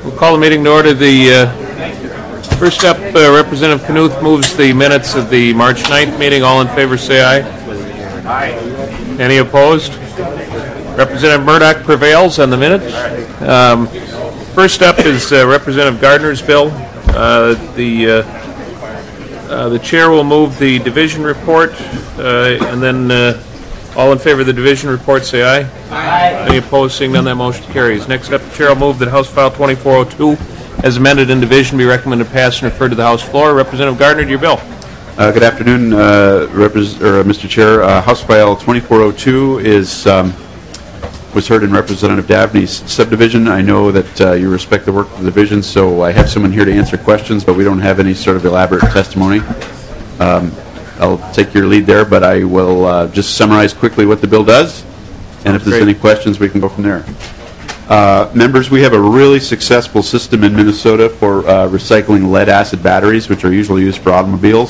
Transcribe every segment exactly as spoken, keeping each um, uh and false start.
We'll call the meeting to order. The uh, first up, uh, Representative Knuth moves the minutes of the March ninth meeting. All in favor say aye. Aye. Any opposed? Representative Murdoch prevails on the minutes. Um, first up is uh, Representative Gardner's bill. Uh, the uh, uh, the chair will move the division report, uh, and then uh, all in favor of the division report say aye. Aye. Any opposed? Seeing none, that motion carries. Next up, the chair will move that House File twenty-four oh two, as amended in division, be recommended to pass and referred to the House floor. Representative Gardner, to your bill. Uh, good afternoon, uh, Repres- or, uh, Mister Chair. Uh, House File twenty-four oh two is um, was heard in Representative Dabney's subdivision. I know that uh, you respect the work of the division, so I have someone here to answer questions, but we don't have any sort of elaborate testimony. Um, I'll take your lead there, but I will uh, just summarize quickly what the bill does, and if there's Great. any questions, we can go from there. Uh, members, we have a really successful system in Minnesota for uh, recycling lead-acid batteries, which are usually used for automobiles.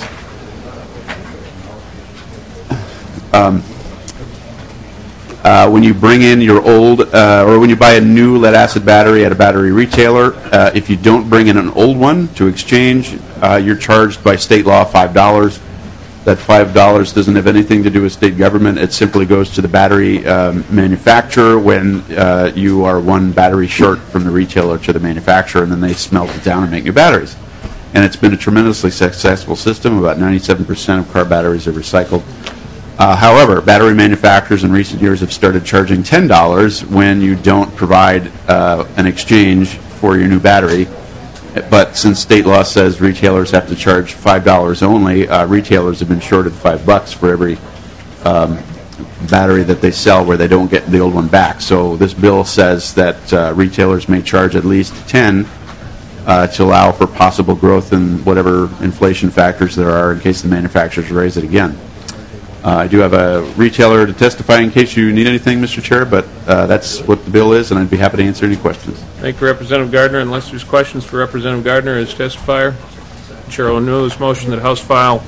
Um, uh, when you bring in your old, uh, or when you buy a new lead-acid battery at a battery retailer, uh, if you don't bring in an old one to exchange, uh, you're charged by state law five dollars. That five dollars doesn't have anything to do with state government. It simply goes to the battery um, manufacturer when uh, you are one battery short from the retailer to the manufacturer, and then they smelt it down and make new batteries. And it's been a tremendously successful system. About ninety-seven percent of car batteries are recycled. Uh, however, battery manufacturers in recent years have started charging ten dollars when you don't provide uh, an exchange for your new battery. But since state law says retailers have to charge five dollars only, uh, retailers have been shorted five bucks for every um, battery that they sell where they don't get the old one back. So this bill says that uh, retailers may charge at least ten uh, to allow for possible growth in whatever inflation factors there are in case the manufacturers raise it again. Uh, I do have a retailer to testify in case you need anything, Mister Chair, but uh, that's what the bill is, and I'd be happy to answer any questions. Thank you, Representative Gardner. Unless there's questions for Representative Gardner as testifier, Chair will renew this motion that House File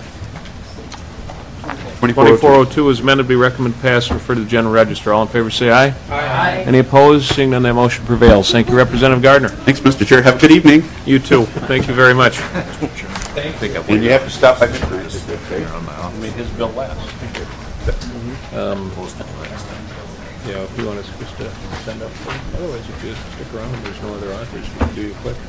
twenty-four oh two is amended to be recommended to pass and refer to the General Register. All in favor say aye. Aye. Any opposed? Seeing none, that motion prevails. Thank you, Representative Gardner. Thanks, Mister Chair. Have a good evening. You too. Thank you very much. And you have to stop by midnight. I made his bill last. Um, yeah, if you want us just to send up. Otherwise, if you just stick around and there's no other authors, we can do you quick.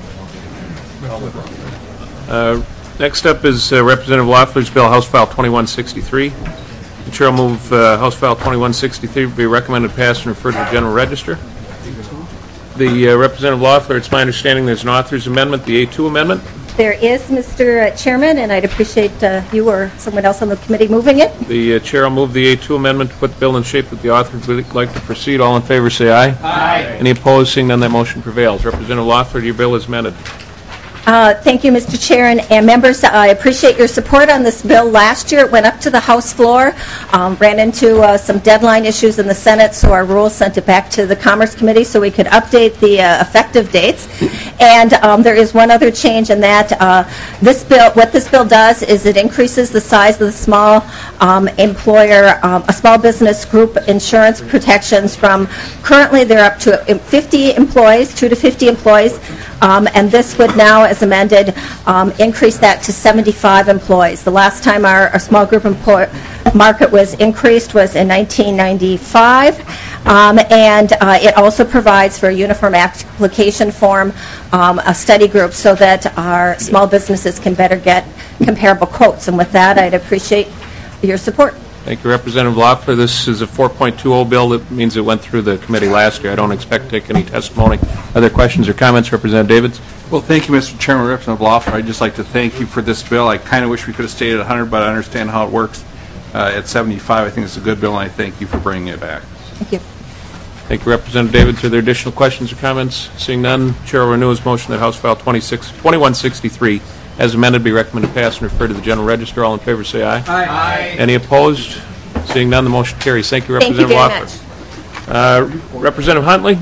Uh, next up is uh, Representative Loeffler's bill, House File twenty-one sixty-three. The Chair will move uh, House File twenty-one sixty-three to be recommended pass and referred to the General Register. The uh, Representative Loeffler, it's my understanding there's an author's amendment, the A two amendment. There is, Mister Chairman, and I'd appreciate uh, you or someone else on the committee moving it. The uh, Chair will move the A two amendment to put the bill in shape that the author would like to proceed. All in favor say aye. Aye. Any opposed? Seeing none, that motion prevails. Representative Loeffler, your bill is amended. Uh, thank you, Mister Chair, and, and members. I appreciate your support on this bill. Last year, it went up to the House floor, um, ran into uh, some deadline issues in the Senate, so our rules sent it back to the Commerce Committee so we could update the uh, effective dates. And um, there is one other change in that uh, this bill, what this bill does is it increases the size of the small um, employer, um, a small business group insurance protections from currently they're up to fifty employees, two to fifty employees, um, and this would now, as amended, um, increase that to seventy-five employees. The last time our, our small group employ market was increased was in nineteen ninety-five, um, and uh, it also provides for a uniform application form, um, a study group, so that our small businesses can better get comparable quotes. And with that, I'd appreciate your support. Thank you, Representative Loeffler. This is a four point two oh bill. That means it went through the committee last year. I don't expect to take any testimony. Other questions or comments? Representative Davids. Well, thank you, Mister Chairman. Representative Loeffler, I'd just like to thank you for this bill. I kind of wish we could have stayed at one hundred, but I understand how it works. Uh, at seventy-five, I think it's a good bill, and I thank you for bringing it back. Thank you. Thank you, Representative Davids. Are there additional questions or comments? Seeing none, Chair will renew his motion that House File twenty-one sixty-three, as amended, be recommended pass and refer to the General Register. All in favor say aye. Aye. Any opposed? Seeing none, the motion carries. Thank you, Thank you Representative very Loeffler. Uh, Representative Huntley.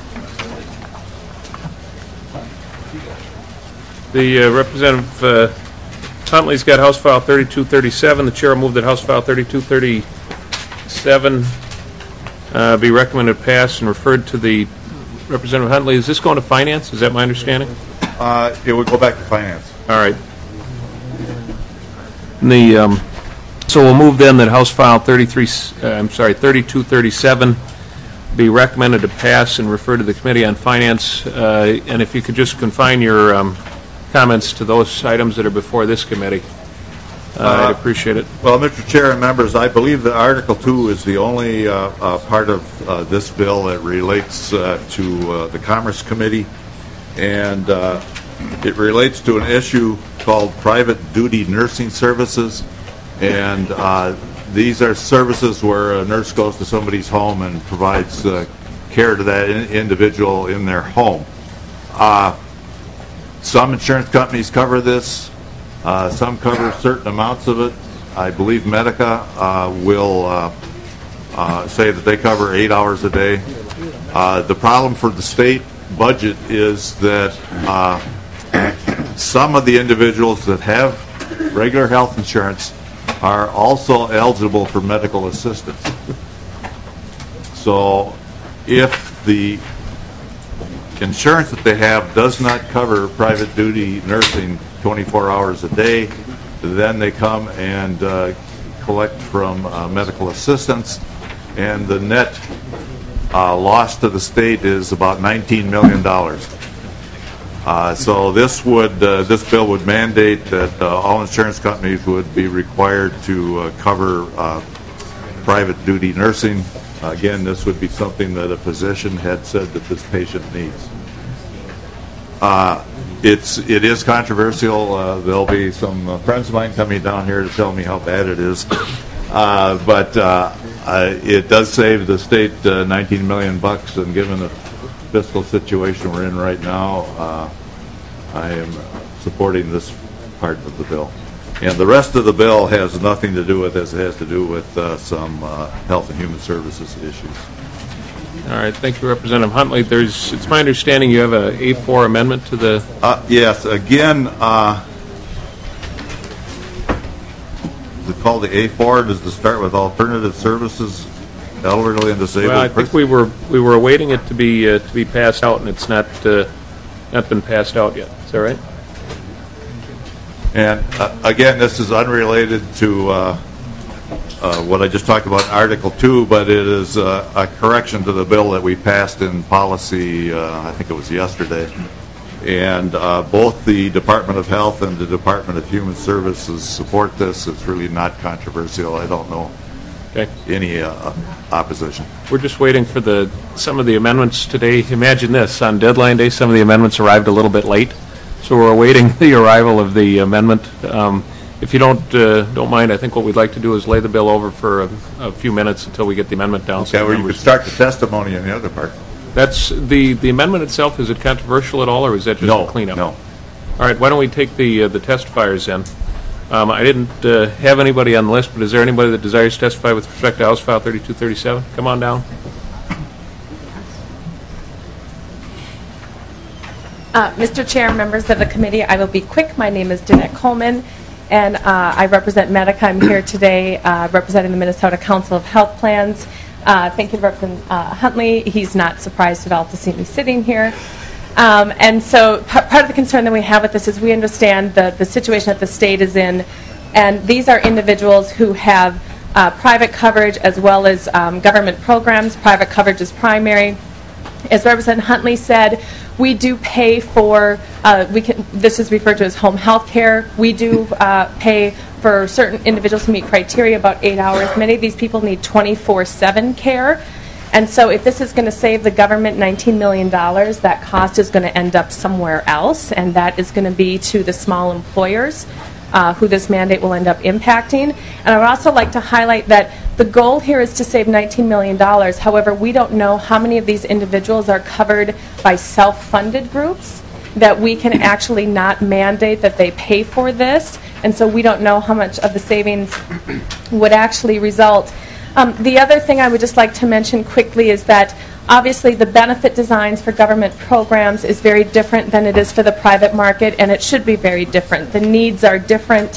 The uh, Representative uh, Huntley's got House File thirty-two thirty-seven. The Chair will move that House File thirty-two thirty-seven uh, be recommended pass and referred to the Representative Huntley, is this going to finance? Is that my understanding? Uh, It would go back to finance. All right. The, um, so we'll move then that House File thirty-three, uh, I'm sorry, thirty-two thirty-seven be recommended to pass and refer to the Committee on Finance. Uh, and if you could just confine your um, comments to those items that are before this committee, uh, uh, I'd appreciate it. Well, Mister Chair and members, I believe that Article two is the only uh, uh, part of uh, this bill that relates uh, to uh, the Commerce Committee, and uh, it relates to an issue called private duty nursing services, and uh, these are services where a nurse goes to somebody's home and provides uh, care to that in individual in their home. Uh, some insurance companies cover this. Uh, some cover certain amounts of it. I believe Medica uh, will uh, uh, say that they cover eight hours a day. Uh, the problem for the state budget is that uh, some of the individuals that have regular health insurance are also eligible for medical assistance. So if the insurance that they have does not cover private duty nursing twenty-four hours a day, then they come and uh, collect from uh, medical assistance, and the net uh, loss to the state is about nineteen million dollars. Uh, so this would uh, this bill would mandate that uh, all insurance companies would be required to uh, cover uh, private duty nursing. Uh, again, this would be something that a physician had said that this patient needs. Uh, it's it is controversial. Uh, there'll be some uh, friends of mine coming down here to tell me how bad it is, uh, but uh, uh, it does save the state uh, nineteen million bucks, and given the fiscal situation we're in right now, uh, I am supporting this part of the bill. And the rest of the bill has nothing to do with this. It has to do with uh, some uh, health and human services issues. All right, thank you, Representative Huntley. There's, it's my understanding you have a A four amendment to the... Uh, yes, again, uh, is it called the A four? Does it start with alternative services, elderly and disabled? Well, I think we were we were awaiting it to be uh, to be passed out, and it's not uh, not been passed out yet. Is that right? And uh, again, this is unrelated to uh, uh, what I just talked about in Article two, but it is uh, a correction to the bill that we passed in policy, uh, I think it was yesterday. And uh, both the Department of Health and the Department of Human Services support this. It's really not controversial. I don't know Okay. any uh, opposition. We're just waiting for the some of the amendments today. Imagine this, on deadline day, some of the amendments arrived a little bit late, so we're awaiting the arrival of the amendment. Um, if you don't uh, don't mind, I think what we'd like to do is lay the bill over for a, a few minutes until we get the amendment down. Okay, well, you could start the testimony in the other part. That's the the amendment itself. Is it controversial at all, or is that just No, a cleanup? no. All right. Why don't we take the uh, the testifiers then? Um, I didn't uh, have anybody on the list, but is there anybody that desires to testify with respect to House File thirty-two thirty-seven? Come on down. Uh, Mister Chair, members of the committee, I will be quick. My name is Danette Coleman, and uh, I represent Medica. I'm here today uh, representing the Minnesota Council of Health Plans. Uh, thank you to Representative uh, Huntley. He's not surprised at all to see me sitting here. Um, and so p- part of the concern that we have with this is we understand the, the situation that the state is in, and these are individuals who have uh, private coverage as well as um, government programs. Private coverage is primary. As Representative Huntley said, we do pay for, uh, we can, this is referred to as home health care. We do uh, pay for certain individuals who meet criteria about eight hours. Many of these people need twenty-four seven care. And so if this is going to save the government nineteen million dollars, that cost is going to end up somewhere else, and that is going to be to the small employers uh, who this mandate will end up impacting. And I would also like to highlight that the goal here is to save nineteen million dollars. However, we don't know how many of these individuals are covered by self-funded groups that we can actually not mandate that they pay for this, and so we don't know how much of the savings would actually result. Um, the other thing I would just like to mention quickly is that obviously the benefit designs for government programs is very different than it is for the private market, and it should be very different. The needs are different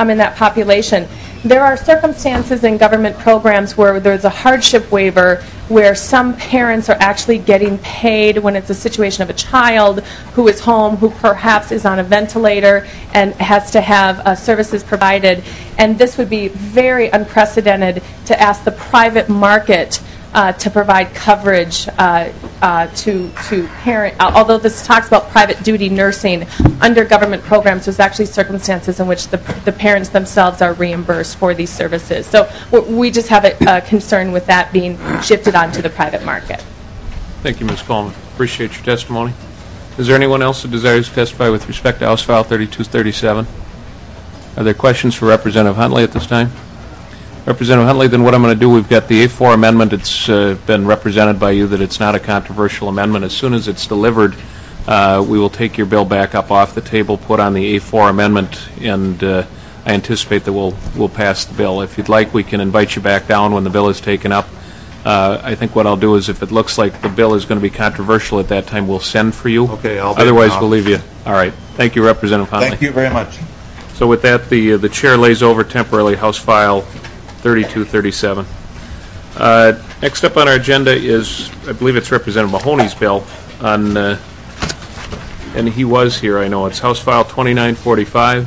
um, in that population. There are circumstances in government programs where there's a hardship waiver where some parents are actually getting paid when it's a situation of a child who is home, who perhaps is on a ventilator and has to have uh, services provided. And this would be very unprecedented to ask the private market Uh, to provide coverage uh, uh, to to parent. Uh, although this talks about private duty nursing, under government programs, there's actually circumstances in which the the parents themselves are reimbursed for these services. So w- we just have a, a concern with that being shifted onto the private market. Thank you, Miz Coleman. Appreciate your testimony. Is there anyone else who desires to testify with respect to House File thirty-two thirty-seven? Are there questions for Representative Huntley at this time? Representative Huntley, then what I'm going to do, we've got the A four amendment. It's uh, been represented by you that it's not a controversial amendment. As soon as it's delivered, uh, we will take your bill back up off the table, put on the A four amendment, and uh, I anticipate that we'll we'll pass the bill. If you'd like, we can invite you back down when the bill is taken up. Uh, I think what I'll do is, if it looks like the bill is going to be controversial at that time, we'll send for you. Okay, I'll be Otherwise, around. we'll leave you. All right. Thank you, Representative Huntley. Thank you very much. So with that, the uh, the chair lays over temporarily House File thirty-two thirty-seven. Uh, next up on our agenda is, I believe it's Representative Mahoney's bill on, uh, and he was here, I know. It's House File twenty-nine forty-five.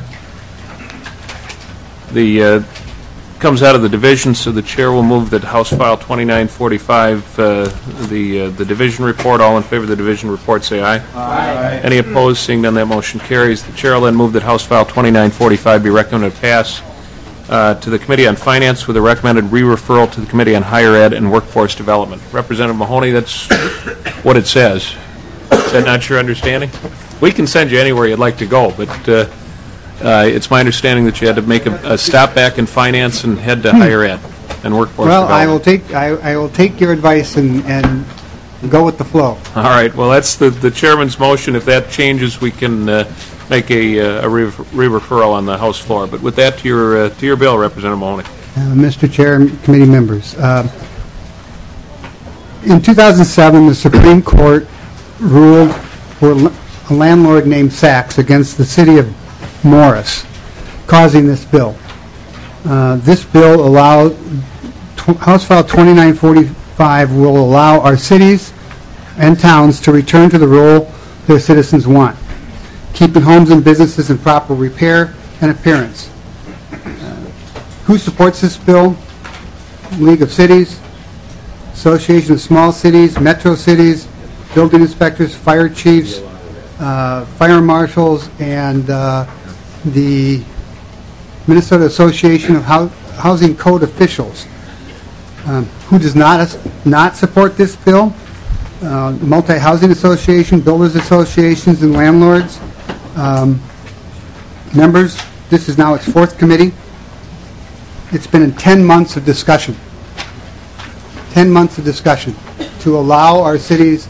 The uh, comes out of the division, so the chair will move that House File twenty-nine forty-five, uh, the uh, the division report. All in favor of the division report, say aye. Aye. Any opposed? Seeing none, that motion carries. The chair will then move that House File twenty-nine forty-five be recommended to pass uh, to the Committee on Finance with a recommended re-referral to the Committee on Higher Ed and Workforce Development. Representative Mahoney, that's what it says. Is that not your understanding? We can send you anywhere you'd like to go, but uh, uh, it's my understanding that you had to make a, a stop back in finance and head to higher ed and workforce Well, I will development. take, I, I will take your advice and, and go with the flow. All right. Well, that's the, the chairman's motion. If that changes, we can uh, make a, uh, a re- re-referral on the House floor. But with that, to your uh, to your bill, Representative Mahoney. Uh, Mister Chair and committee members, uh, in two thousand seven, the Supreme Court ruled for a landlord named Sachs against the city of Morris, causing this bill. Uh, this bill allows, tw- House File twenty-nine forty-five will allow our cities and towns to return to the role their citizens want, keeping homes and businesses in proper repair and appearance. Uh, who supports this bill? League of Cities, Association of Small Cities, Metro Cities, building inspectors, fire chiefs, uh, fire marshals, and uh, the Minnesota Association of Hou- Housing Code Officials. Um, who does not not support this bill? Uh, Multi-Housing Association, Builders Associations, and landlords. Um, members, this is now its fourth committee. It's been in ten months of discussion. ten months of discussion to allow our cities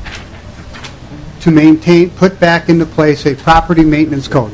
to maintain, put back into place a property maintenance code.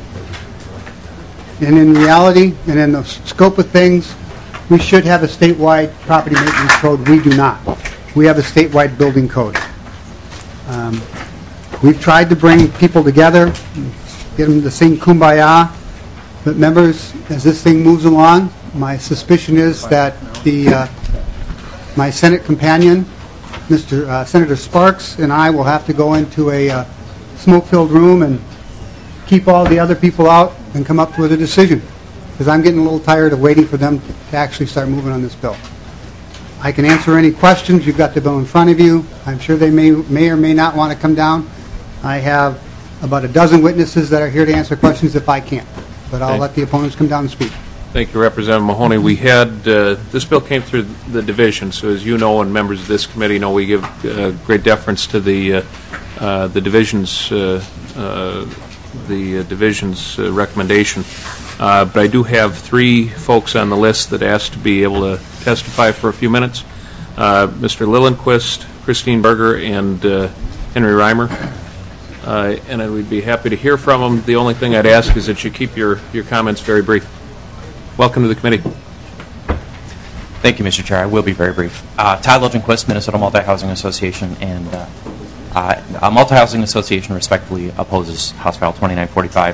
And in reality, and in the scope of things, we should have a statewide property maintenance code. We do not. We have a statewide building code. Um, we've tried to bring people together, get them to sing Kumbaya, but members, as this thing moves along, my suspicion is that the uh, my Senate companion, Mister Uh, Senator Sparks, and I will have to go into a uh, smoke-filled room and keep all the other people out and come up with a decision, because I'm getting a little tired of waiting for them to actually start moving on this bill. I can answer any questions. You've got the bill in front of you. I'm sure they may may or may not want to come down. I have about a dozen witnesses that are here to answer questions if I can't, but I'll Okay. let the opponents come down and speak. Thank you, Representative Mahoney. We had, uh, this bill came through the division, so as you know and members of this committee know, we give uh, great deference to the uh, uh, the division's uh, uh, the uh, division's uh, recommendation. Uh, but I do have three folks on the list that asked to be able to testify for a few minutes. Uh, Mister Lillenquist, Christine Berger, and uh, Henry Reimer. Uh, and I would be happy to hear from them. The only thing I'd ask is that you keep your, your comments very brief. Welcome to the committee. Thank you, Mister Chair. I will be very brief. Uh, Todd Lillenquist, Minnesota Multi-Housing Association, and uh, uh, a Multi-Housing Association respectfully opposes House File twenty-nine forty-five.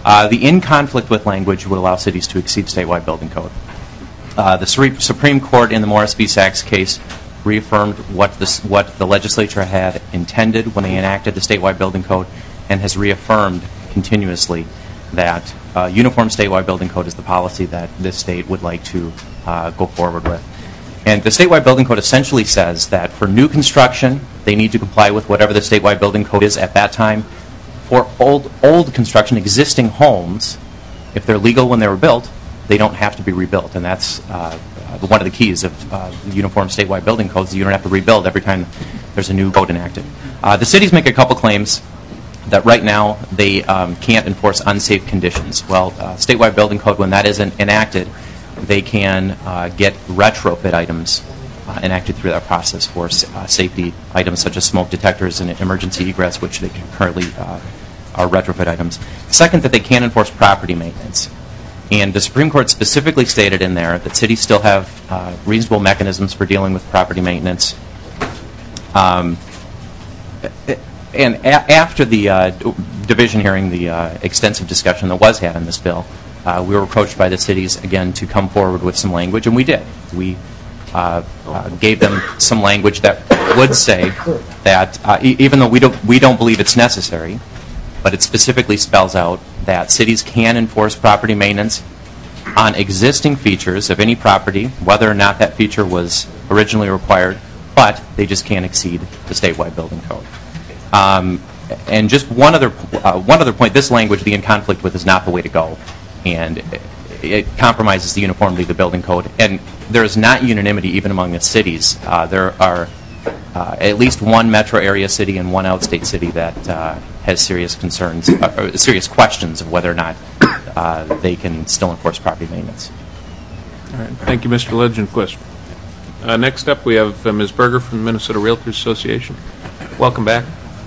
Uh, the in conflict with language would allow cities to exceed statewide building code. Uh, the Suri- Supreme Court in the Morris v. Sachs case reaffirmed what, this, what the legislature had intended when they enacted the statewide building code, and has reaffirmed continuously that uh, uniform statewide building code is the policy that this state would like to uh, go forward with. And the statewide building code essentially says that for new construction, they need to comply with whatever the statewide building code is at that time. For old, old construction, existing homes, if they're legal when they were built, they don't have to be rebuilt. And that's uh, one of the keys of uh, the uniform statewide building codes. You don't have to rebuild every time there's a new code enacted. Uh, the cities make a couple claims that right now they um, can't enforce unsafe conditions. Well, uh, statewide building code, when that isn't enacted, they can uh, get retrofit items uh, enacted through that process for uh, safety items such as smoke detectors and emergency egress, which they can currently uh, are retrofit items. Second, that they can't enforce property maintenance. And the Supreme Court specifically stated in there that cities still have uh, reasonable mechanisms for dealing with property maintenance. Um, and a- after the uh, division hearing, the uh, extensive discussion that was had on this bill, uh, we were approached by the cities again to come forward with some language, and we did. We uh, uh, gave them some language that would say that uh, e- even though we don't we don't believe it's necessary, but it specifically spells out that cities can enforce property maintenance on existing features of any property, whether or not that feature was originally required, but they just can't exceed the statewide building code. Um, and just one other uh, one other point: this language, the in conflict with, is not the way to go, and it, it compromises the uniformity of the building code. And there is not unanimity even among the cities. Uh, there are uh, at least one metro area city and one outstate city that uh, has serious concerns, uh, or serious questions of whether or not uh, they can still enforce property maintenance. All right. Thank you, Mister Legendquist. Uh, next up, we have uh, Miz Berger from the Minnesota Realtors Association. Welcome back.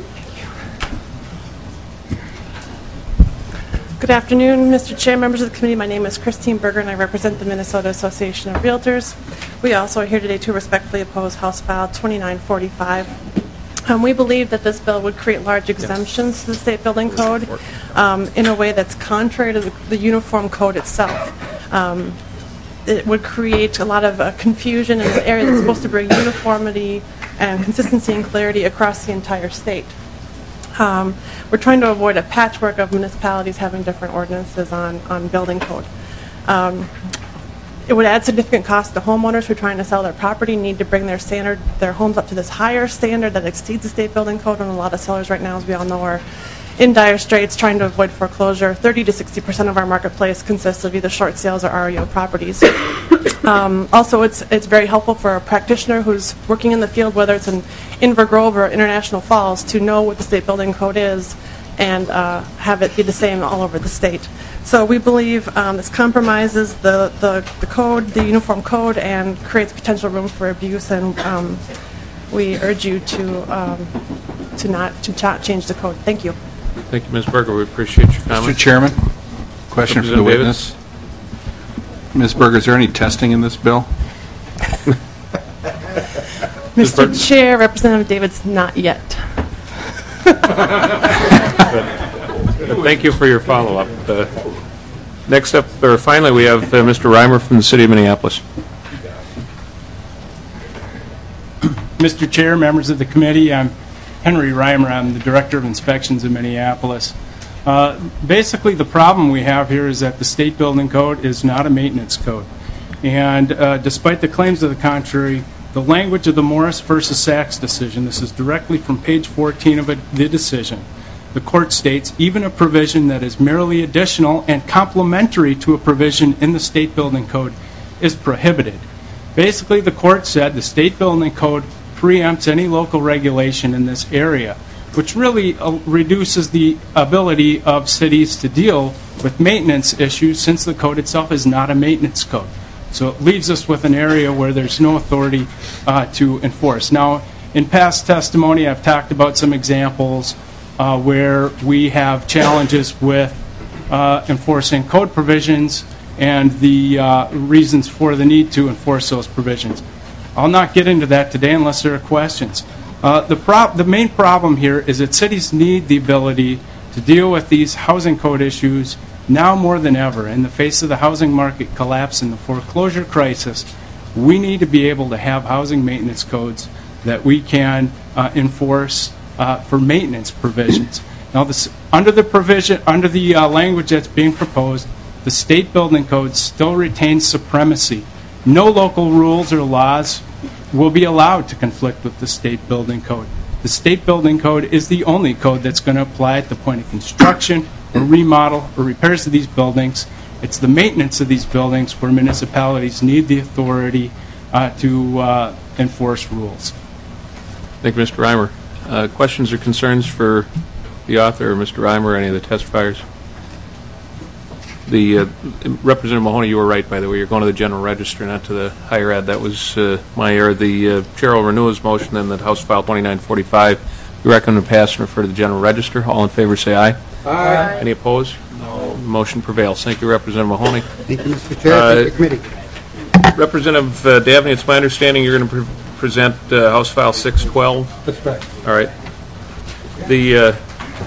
Good afternoon, Mister Chair, members of the committee. My name is Christine Berger, and I represent the Minnesota Association of Realtors. We also are here today to respectfully oppose House File twenty-nine forty-five. Um, we believe that this bill would create large exemptions to the state building code um, in a way that's contrary to the, the uniform code itself. Um, it would create a lot of uh, confusion in an area that's supposed to bring uniformity and consistency and clarity across the entire state. Um, we're trying to avoid a patchwork of municipalities having different ordinances on, on building code. Um, it would add significant cost to homeowners who are trying to sell their property, need to bring their standard, their homes up to this higher standard that exceeds the state building code, and a lot of sellers right now, as we all know, are in dire straits trying to avoid foreclosure. thirty to sixty percent of our marketplace consists of either short sales or R E O properties. Um, also, it's it's very helpful for a practitioner who's working in the field, whether it's in Inver Grove or International Falls, to know what the state building code is and uh, have it be the same all over the state. So we believe um, this compromises the, the, the code, the uniform code, and creates potential room for abuse, and um, we urge you to um, to not to not change the code. Thank you. Thank you, Miz Berger. We appreciate your comments. Mister Chairman, question for the witness. Miz Berger, is there any testing in this bill? Mister Chair, Representative Davids, not yet. Thank you for your follow-up. Uh, next up, or finally, we have uh, Mister Reimer from the City of Minneapolis. Mister Chair, members of the committee, I'm Henry Reimer. I'm the Director of Inspections in Minneapolis. Uh, basically, the problem we have here is that the state building code is not a maintenance code. And uh, despite the claims to the contrary, the language of the Morris versus Sachs decision, this is directly from page fourteen of it, the decision, the court states, even a provision that is merely additional and complementary to a provision in the state building code is prohibited. Basically, the court said the state building code preempts any local regulation in this area, which really uh, reduces the ability of cities to deal with maintenance issues, since the code itself is not a maintenance code. So it leaves us with an area where there's no authority uh, to enforce. Now, in past testimony, I've talked about some examples uh, where we have challenges with uh, enforcing code provisions and the uh, reasons for the need to enforce those provisions. I'll not get into that today unless there are questions. Uh, the, prob- the main problem here is that cities need the ability to deal with these housing code issues now more than ever. In the face of the housing market collapse and the foreclosure crisis, we need to be able to have housing maintenance codes that we can uh, enforce uh, for maintenance provisions. Now, this, under the provision, under the uh, language that's being proposed, the state building code still retains supremacy. No local rules or laws will be allowed to conflict with the state building code. The state building code is the only code that's going to apply at the point of construction or remodel or repairs to these buildings. It's the maintenance of these buildings where municipalities need the authority uh, to uh, enforce rules. Thank you, Mister Reimer. Uh, questions or concerns for the author, or Mister Reimer, or any of the testifiers? The uh, Representative Mahoney, you were right, by the way. You're going to the General Register, not to the higher ed. That was uh, my error. The uh, chair will renew his motion, then that House File twenty-nine forty-five be recommended to pass and refer to the General Register. All in favor, say aye. Aye. Any opposed? No. Motion prevails. Thank you, Representative Mahoney. Thank you, Mister Chair. Uh, Thank the committee. Representative uh, Dabney, it's my understanding you're going to pre present uh, House File six twelve. That's right. All right. The uh,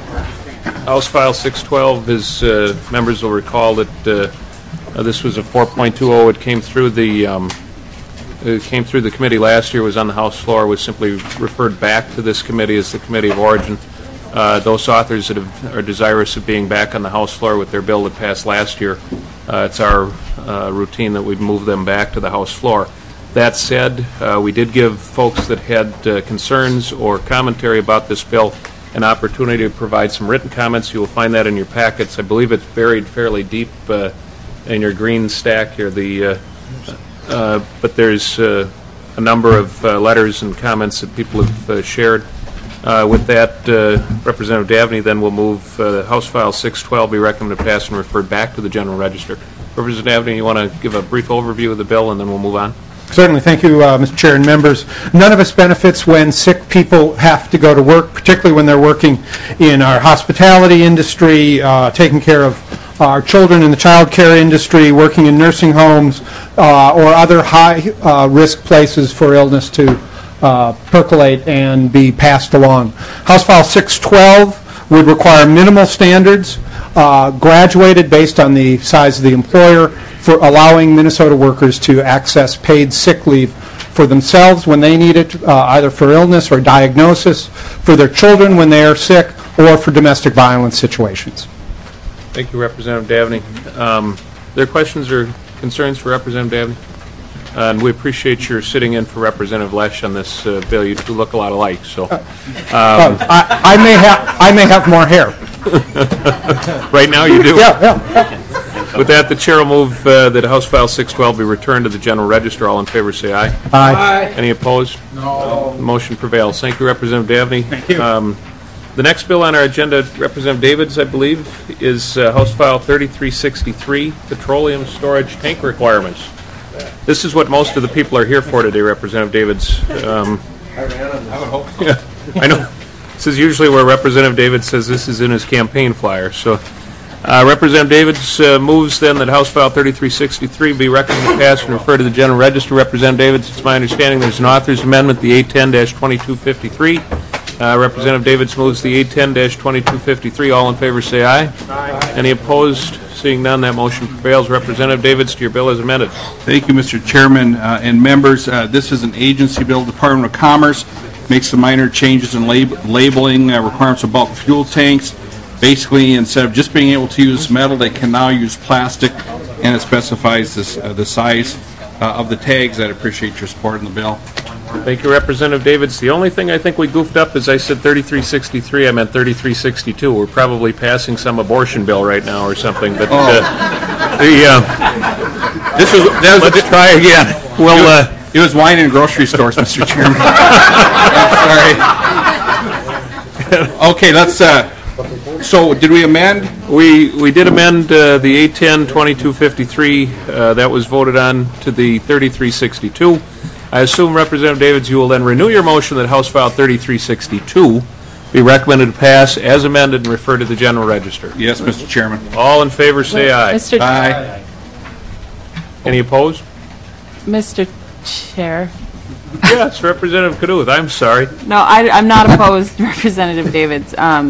House File six twelve is, uh, members will recall that uh, uh, this was a four point two oh. It came through the um, it came through the committee last year, was on the House floor, was simply referred back to this committee as the committee of origin. Uh, those authors that have, are desirous of being back on the House floor with their bill that passed last year, uh, it's our uh, routine that we move them back to the House floor. That said, uh, we did give folks that had uh, concerns or commentary about this bill an opportunity to provide some written comments. You will find that in your packets. I believe it's buried fairly deep uh, in your green stack here. The, uh, uh, but there's uh, a number of uh, letters and comments that people have uh, shared. Uh, with that, uh, Representative Dabney then will move uh, House File six twelve be recommended to pass and referred back to the General Register. Representative Dabney, you want to give a brief overview of the bill and then we'll move on? Certainly. Thank you, uh, Mister Chair and members. None of us benefits when sick people have to go to work, particularly when they're working in our hospitality industry, uh, taking care of our children in the child care industry, working in nursing homes, uh, or other high-risk uh, places for illness to uh, percolate and be passed along. House File six twelve would require minimal standards, uh, graduated based on the size of the employer, for allowing Minnesota workers to access paid sick leave for themselves when they need it, uh, either for illness or diagnosis, for their children when they are sick, or for domestic violence situations. Thank you, Representative Dabney. Um, are there questions or concerns for Representative Dabney? Uh, and we appreciate your sitting in for Representative Lesh on this uh, bill. You two look a lot alike. So, um, uh, I, I may have I may have more hair. Right now, you do. Yeah, yeah. With that, the chair will move uh, that House File six twelve be returned to the General Register. All in favor, say aye. Aye. Aye. Any opposed? No. The motion prevails. Thank you, Representative Dabney. Thank you. Um, the next bill on our agenda, Representative Davids, I believe, is uh, House File thirty-three sixty-three, Petroleum Storage Tank Requirements. This is what most of the people are here for today, Representative Davids. Um, I would hope so. Yeah, I know. This is usually where Representative Davids says this is in his campaign flyer. So, uh, Representative Davids uh, moves then that House File thirty-three sixty-three be recommended to pass and refer to the General Register. Representative Davids, it's my understanding there's an author's amendment, the eight ten twenty-two fifty-three. Uh, Representative Davids moves the eight ten twenty-two fifty-three. All in favor, say aye. Aye. Any opposed? Seeing none, that motion prevails. Representative Davids, to your bill as amended. Thank you, Mister Chairman uh, and members. Uh, this is an agency bill. Department of Commerce makes some minor changes in lab labeling uh, requirements of bulk fuel tanks. Basically, instead of just being able to use metal, they can now use plastic, and it specifies this, uh, the size uh, of the tags. I'd appreciate your support in the bill. Thank you, Representative Davids. The only thing I think we goofed up is I said thirty-three sixty-three. I meant thirty-three sixty-two. We're probably passing some abortion bill right now or something. But oh. uh, the uh, this was that was let's try again. Well, it was, uh, it was wine in grocery stores, Mister Chairman. Sorry. Okay, let's. Uh, so, did we amend? We we did amend uh, the eight ten twenty-two fifty-three. Uh, that was voted on to the thirty-three sixty-two. I assume, Representative Davids, you will then renew your motion that House File thirty-three sixty-two be recommended to pass as amended and refer to the General Register. Yes, Mister Chairman. All in favor, say aye. Mister Aye. Any opposed? Mister Chair. Yes, Representative Kaduth. I'm sorry. No, I, I'm not opposed, Representative Davids. Um,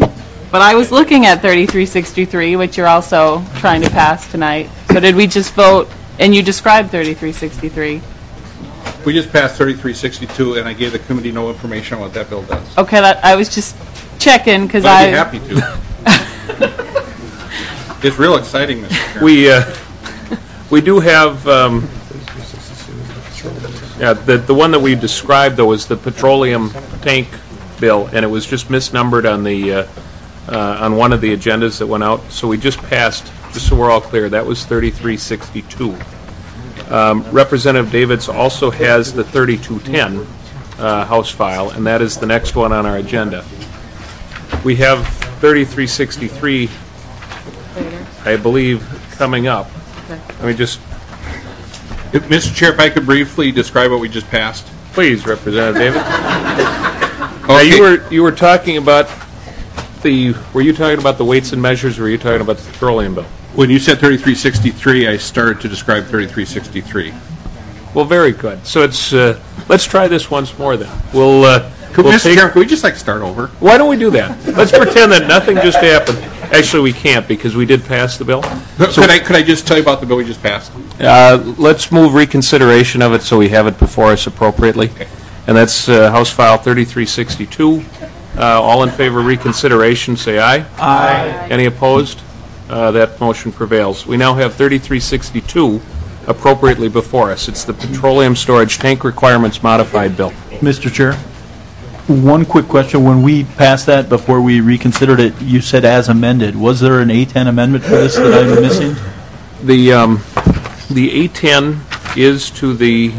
But I was looking at thirty-three sixty-three, which you're also trying to pass tonight. So did we just vote, and you described thirty-three sixty-three? We just passed thirty-three sixty-two, and I gave the committee no information on what that bill does. Okay, that, I was just checking, because But I... I'd be happy to. It's real exciting, Mister Chairman. We, uh, we do have, um, yeah, the, the one that we described, though, was the petroleum tank bill, and it was just misnumbered on the, uh, uh, on one of the agendas that went out. So we just passed, just so we're all clear, that was thirty-three sixty-two. Um, Representative Davids also has the thirty-two ten uh, House file, and that is the next one on our agenda. We have thirty-three sixty-three, I believe, coming up. Let me just... If, Mister Chair, if I could briefly describe what we just passed. Please, Representative David. Okay. Now, you were, you were talking about the... Were you talking about the weights and measures, or were you talking about the petroleum bill? When you said thirty-three sixty-three, I started to describe thirty-three sixty-three. Well, very good. So it's... Uh, let's try this once more, then. We'll... Uh, Could, we'll Mister take, Chairman, could we just like start over? Why don't we do that? Let's pretend that nothing just happened. Actually, we can't, because we did pass the bill. So, could I could I just tell you about the bill we just passed? Uh, let's move reconsideration of it so we have it before us appropriately. Okay. And that's uh, House File thirty-three sixty-two. Uh, all in favor of reconsideration, say aye. Aye. Any opposed? Uh, that motion prevails. We now have thirty-three sixty-two appropriately before us. It's the Petroleum Storage Tank Requirements Modified Bill. Mister Chair, one quick question. When we passed that, before we reconsidered it, you said as amended. Was there an A ten amendment for this that I'm missing? The, um, the A ten is to the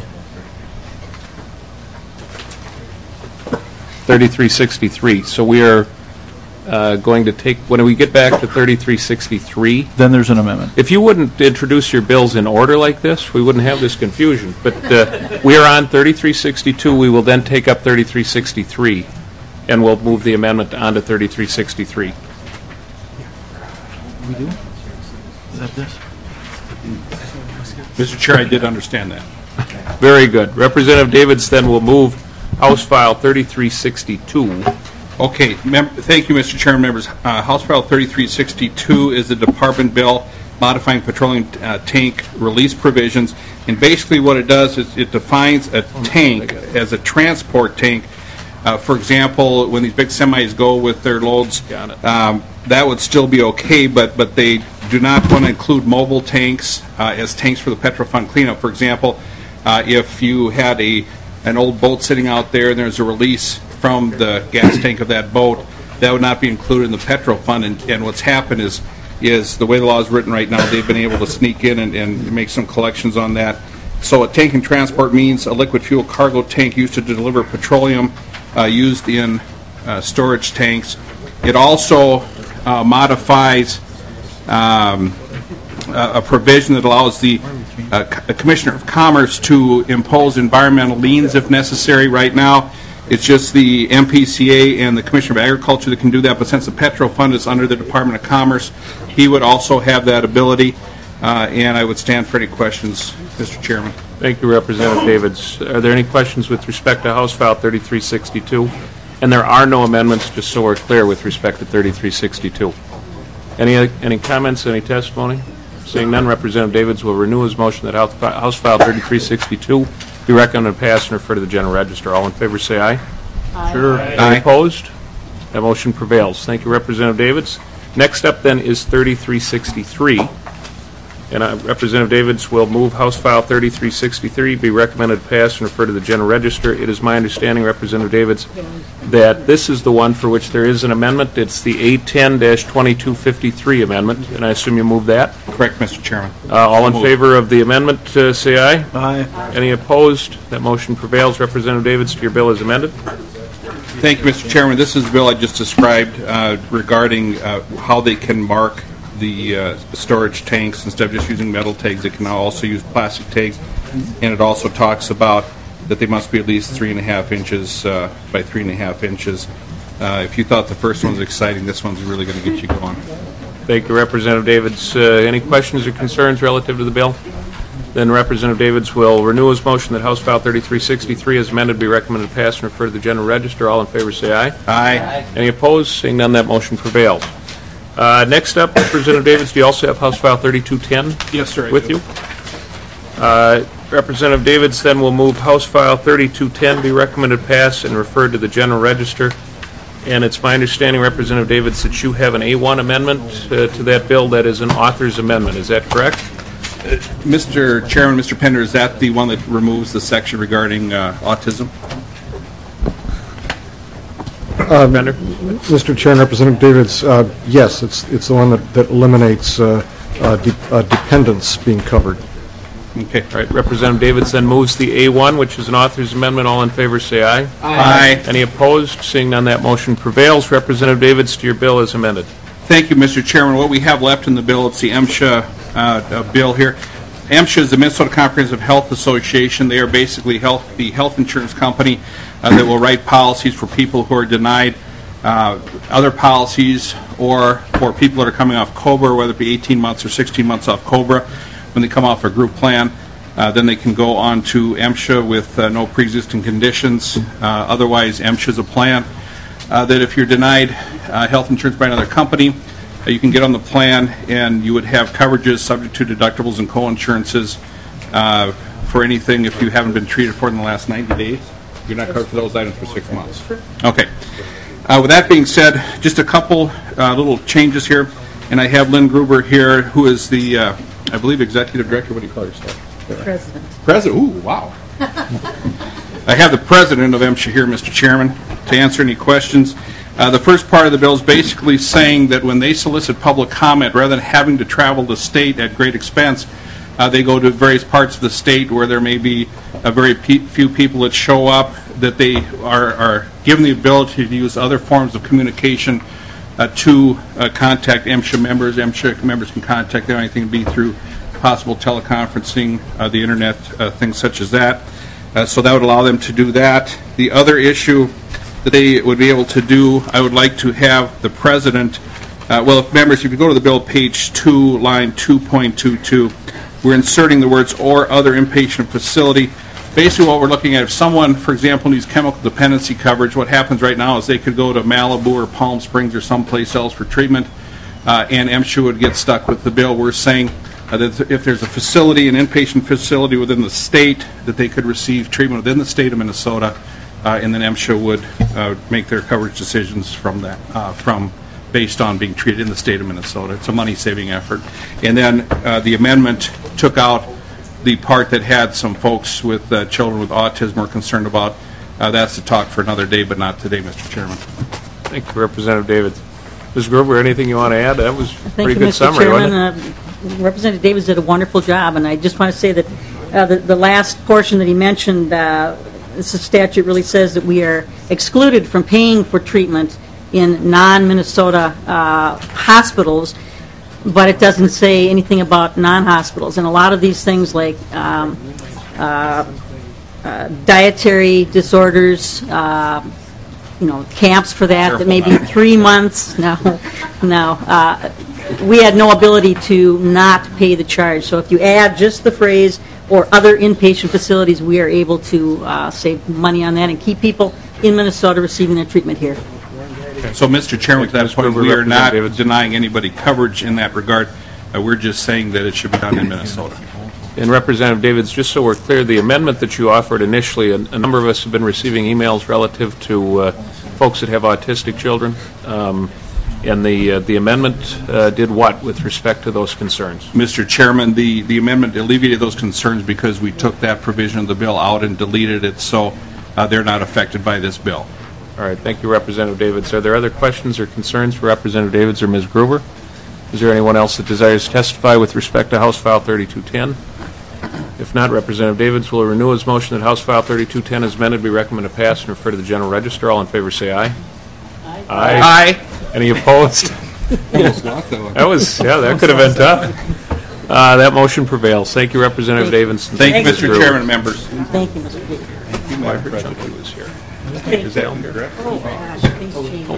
thirty-three sixty-three. So we are uh, going to take, when we get back to thirty-three sixty-three, Then there's an amendment. if you wouldn't introduce your bills in order like this, we wouldn't have this confusion. But uh, we are on thirty-three sixty-two. We will then take up thirty-three sixty-three, and we'll move the amendment on to thirty-three sixty-three. We do? Is that this? Mister Chair, I did understand that. Very good. Representative Davids then will move House File thirty-three sixty-two. Okay, mem- thank you, Mister Chairman, members. Uh, House File thirty-three sixty-two is the department bill modifying petroleum uh, tank release provisions. And basically what it does is it defines a tank as a transport tank. Uh, for example, when these big semis go with their loads, um, that would still be okay, but, but they do not want to include mobile tanks uh, as tanks for the Petro Fund cleanup. For example, uh, if you had a an old boat sitting out there and there's a release from the gas tank of that boat, that would not be included in the Petro Fund. And, and what's happened is, is the way the law is written right now, they've been able to sneak in and, and make some collections on that. So a tank and transport means a liquid fuel cargo tank used to deliver petroleum uh, used in uh, storage tanks. It also uh, modifies um, a, a provision that allows the uh, C- Commissioner of Commerce to impose environmental liens if necessary. Right now, it's just the M P C A and the Commissioner of Agriculture that can do that, but since the Petro Fund is under the Department of Commerce, he would also have that ability, uh, and I would stand for any questions, Mister Chairman. Thank you, Representative Davids. Are there any questions with respect to House File thirty-three sixty-two? And there are no amendments, just so we're clear, with respect to thirty-three sixty-two. Any any comments, any testimony? Seeing none, Representative Davids will renew his motion that House Fi- House File thirty-three sixty-two be recommended to pass and refer to the General Register. All in favor say aye. Aye. Sure. Any opposed? That motion prevails. Thank you, Representative Davids. Next up, then, is thirty-three sixty-three. And uh, Representative Davids will move House File thirty-three sixty-three, be recommended to pass and refer to the General Register. It is my understanding, Representative Davids, that this is the one for which there is an amendment. It's the A ten twenty-two fifty-three amendment, and I assume you move that? Correct, Mister Chairman. Uh, all in favor of the amendment, uh, say aye. Aye. Any opposed? That motion prevails. Representative Davids, to your bill is amended. Thank you, Mister Chairman. This is the bill I just described uh, regarding uh, how they can mark the uh, storage tanks. Instead of just using metal tags, they can now also use plastic tags. And it also talks about that they must be at least three and a half inches uh, by three and a half inches. Uh, if you thought the first one was exciting, this one's really going to get you going. Thank you, Representative Davids. Uh, any questions or concerns relative to the bill? then Representative Davids will renew his motion that House File thirty-three sixty-three as amended be recommended to pass and refer to the General Register. All in favor say aye. Aye. Any opposed? Seeing none, that motion prevails. Uh, next up, Representative Davids, do you also have House File thirty-two ten Yes, sir. I with do. you? Uh, Representative Davids then will move House File thirty-two ten be recommended pass and referred to the General Register. And it's my understanding, Representative Davids, that you have an A one amendment uh, to that bill that is an author's amendment. Is that correct? Mister Chairman, Mister Pender, is that the one that removes the section regarding uh, autism? Um, Pender? Mister Chair and Representative Davids, uh, yes, it's it's the one that, that eliminates uh, uh, de uh, dependents being covered. Okay. All right. Representative Davids then moves the A one, which is an author's amendment. All in favor say aye. Aye. Any opposed? Seeing none, that motion prevails. Representative Davids, to your bill as amended. Thank you, Mister Chairman. What we have left in the bill, it's the MSHA uh, uh, bill here. MSHA is the Minnesota Comprehensive Health Association. They are basically health, the health insurance company uh, that will write policies for people who are denied uh, other policies, or for people that are coming off COBRA, whether it be eighteen months or sixteen months off COBRA. When they come off a group plan, uh, then they can go on to MSHA with uh, no pre-existing conditions. Uh, otherwise, MSHA is a plan uh, that if you're denied uh, health insurance by another company, uh, you can get on the plan and you would have coverages subject to deductibles and co-insurances uh, for anything if you haven't been treated for it in the last ninety days. You're not covered for those items for six months. Okay. Uh, with that being said, just a couple uh, little changes here. And I have Lynn Gruber here, who is the, uh, I believe, Executive Director. What do you call yourself? President. President. Ooh, wow. I have the President of MSHA here, Mister Chairman, to answer any questions. Uh, the first part of the bill is basically saying that when they solicit public comment, rather than having to travel the state at great expense, uh, they go to various parts of the state where there may be a very pe few people that show up, that they are, are given the ability to use other forms of communication Uh, to uh, contact MSHA members. MSHA members can contact them, anything be through possible teleconferencing, uh, the internet, uh, things such as that. Uh, so that would allow them to do that. The other issue that they would be able to do, I would like to have the President, uh, well, if members, if you go to the bill, page two, line two point two two, we're inserting the words "or other inpatient facility." Basically what we're looking at, if someone, for example, needs chemical dependency coverage, what happens right now is they could go to Malibu or Palm Springs or someplace else for treatment, uh, and MSHA would get stuck with the bill. We're saying uh, that if there's a facility, an inpatient facility within the state, that they could receive treatment within the state of Minnesota, uh, and then MSHA would uh, make their coverage decisions from that, uh, from based on being treated in the state of Minnesota. It's a money-saving effort. And then uh, the amendment took out the part that had some folks with uh, children with autism were concerned about. Uh, that's a talk for another day, but not today, Mister Chairman. Thank you, Representative Davids. Miz Gruber, anything you want to add? That was a Thank pretty you, good Mister summary, Chairman. wasn't it? Uh, Representative Davids did a wonderful job, and I just want to say that uh, the, the last portion that he mentioned, uh, this statute really says that we are excluded from paying for treatment in non-Minnesota uh, hospitals, but it doesn't say anything about non-hospitals. And a lot of these things like um, uh, uh, dietary disorders, uh, you know, camps for that, that may be three months. No, no. Uh, we had no ability to not pay the charge. So if you add just the phrase or other inpatient facilities, we are able to uh, save money on that and keep people in Minnesota receiving their treatment here. So, Mister Chairman, to that point, we are not denying anybody coverage in that regard. Uh, we're just saying that it should be done in Minnesota. And Representative Davids, just so we're clear, the amendment that you offered initially, a, a number of us have been receiving emails relative to uh, folks that have autistic children. Um, and the uh, the amendment uh, did what with respect to those concerns? Mister Chairman, the, the amendment alleviated those concerns because we took that provision of the bill out and deleted it, so uh, they're not affected by this bill. All right. Thank you, Representative Davids. Are there other questions or concerns for Representative Davids or Miz Gruber? Is there anyone else that desires to testify with respect to House File thirty-two ten? If not, Representative Davids will renew his motion that House File thirty-two ten as amended be recommended to pass and refer to the General Register. All in favor say aye. Aye. Aye. Aye. Any opposed? Almost lost that one. That was, yeah, that could have been tough. Uh, that motion prevails. Thank you, Representative Davids. Thank you, Mister Chairman and members. Thank you, Mister Davids. Thank you, my President, who was here. Is that correct? Oh, gosh, things change.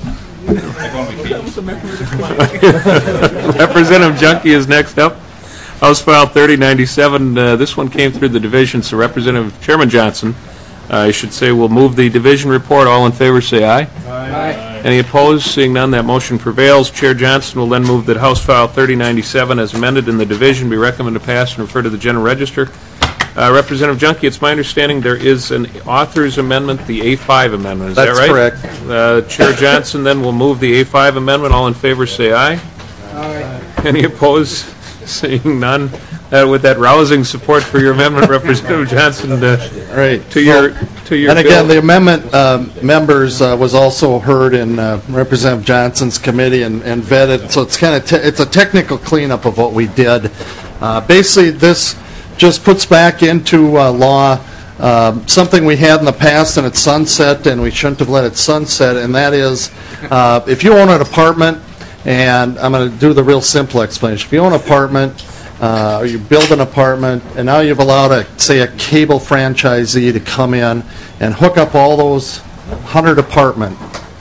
Representative Junkie is next up. House File thirty ninety-seven, uh, this one came through the division, so Representative Chairman Johnson, uh, I should say, will move the division report. All in favor, say aye. Aye. Any opposed? Seeing none, that motion prevails. Chair Johnson will then move that House File thirty ninety-seven, as amended in the division, be recommended to pass and refer to the General Register. Uh, Representative Junkie, it's my understanding there is an author's amendment, the A five amendment. Is That's that right? correct. Uh, Chair Johnson then will move the A five amendment. All in favor, say aye. Aye. Any opposed? Seeing none. Uh, with that rousing support for your amendment, Representative Johnson, uh, Right. to your to your And again, bill. the amendment, um, members, uh, was also heard in uh, Representative Johnson's committee and and vetted, so it's kind of, it's a technical cleanup of what we did. Uh, Basically, this just puts back into uh, law um, something we had in the past, and it's sunset, and we shouldn't have let it sunset, and that is, uh, if you own an apartment, and I'm going to do the real simple explanation. If you own an apartment, uh, or you build an apartment, and now you've allowed, a, say, a cable franchisee to come in and hook up all those one hundred apartment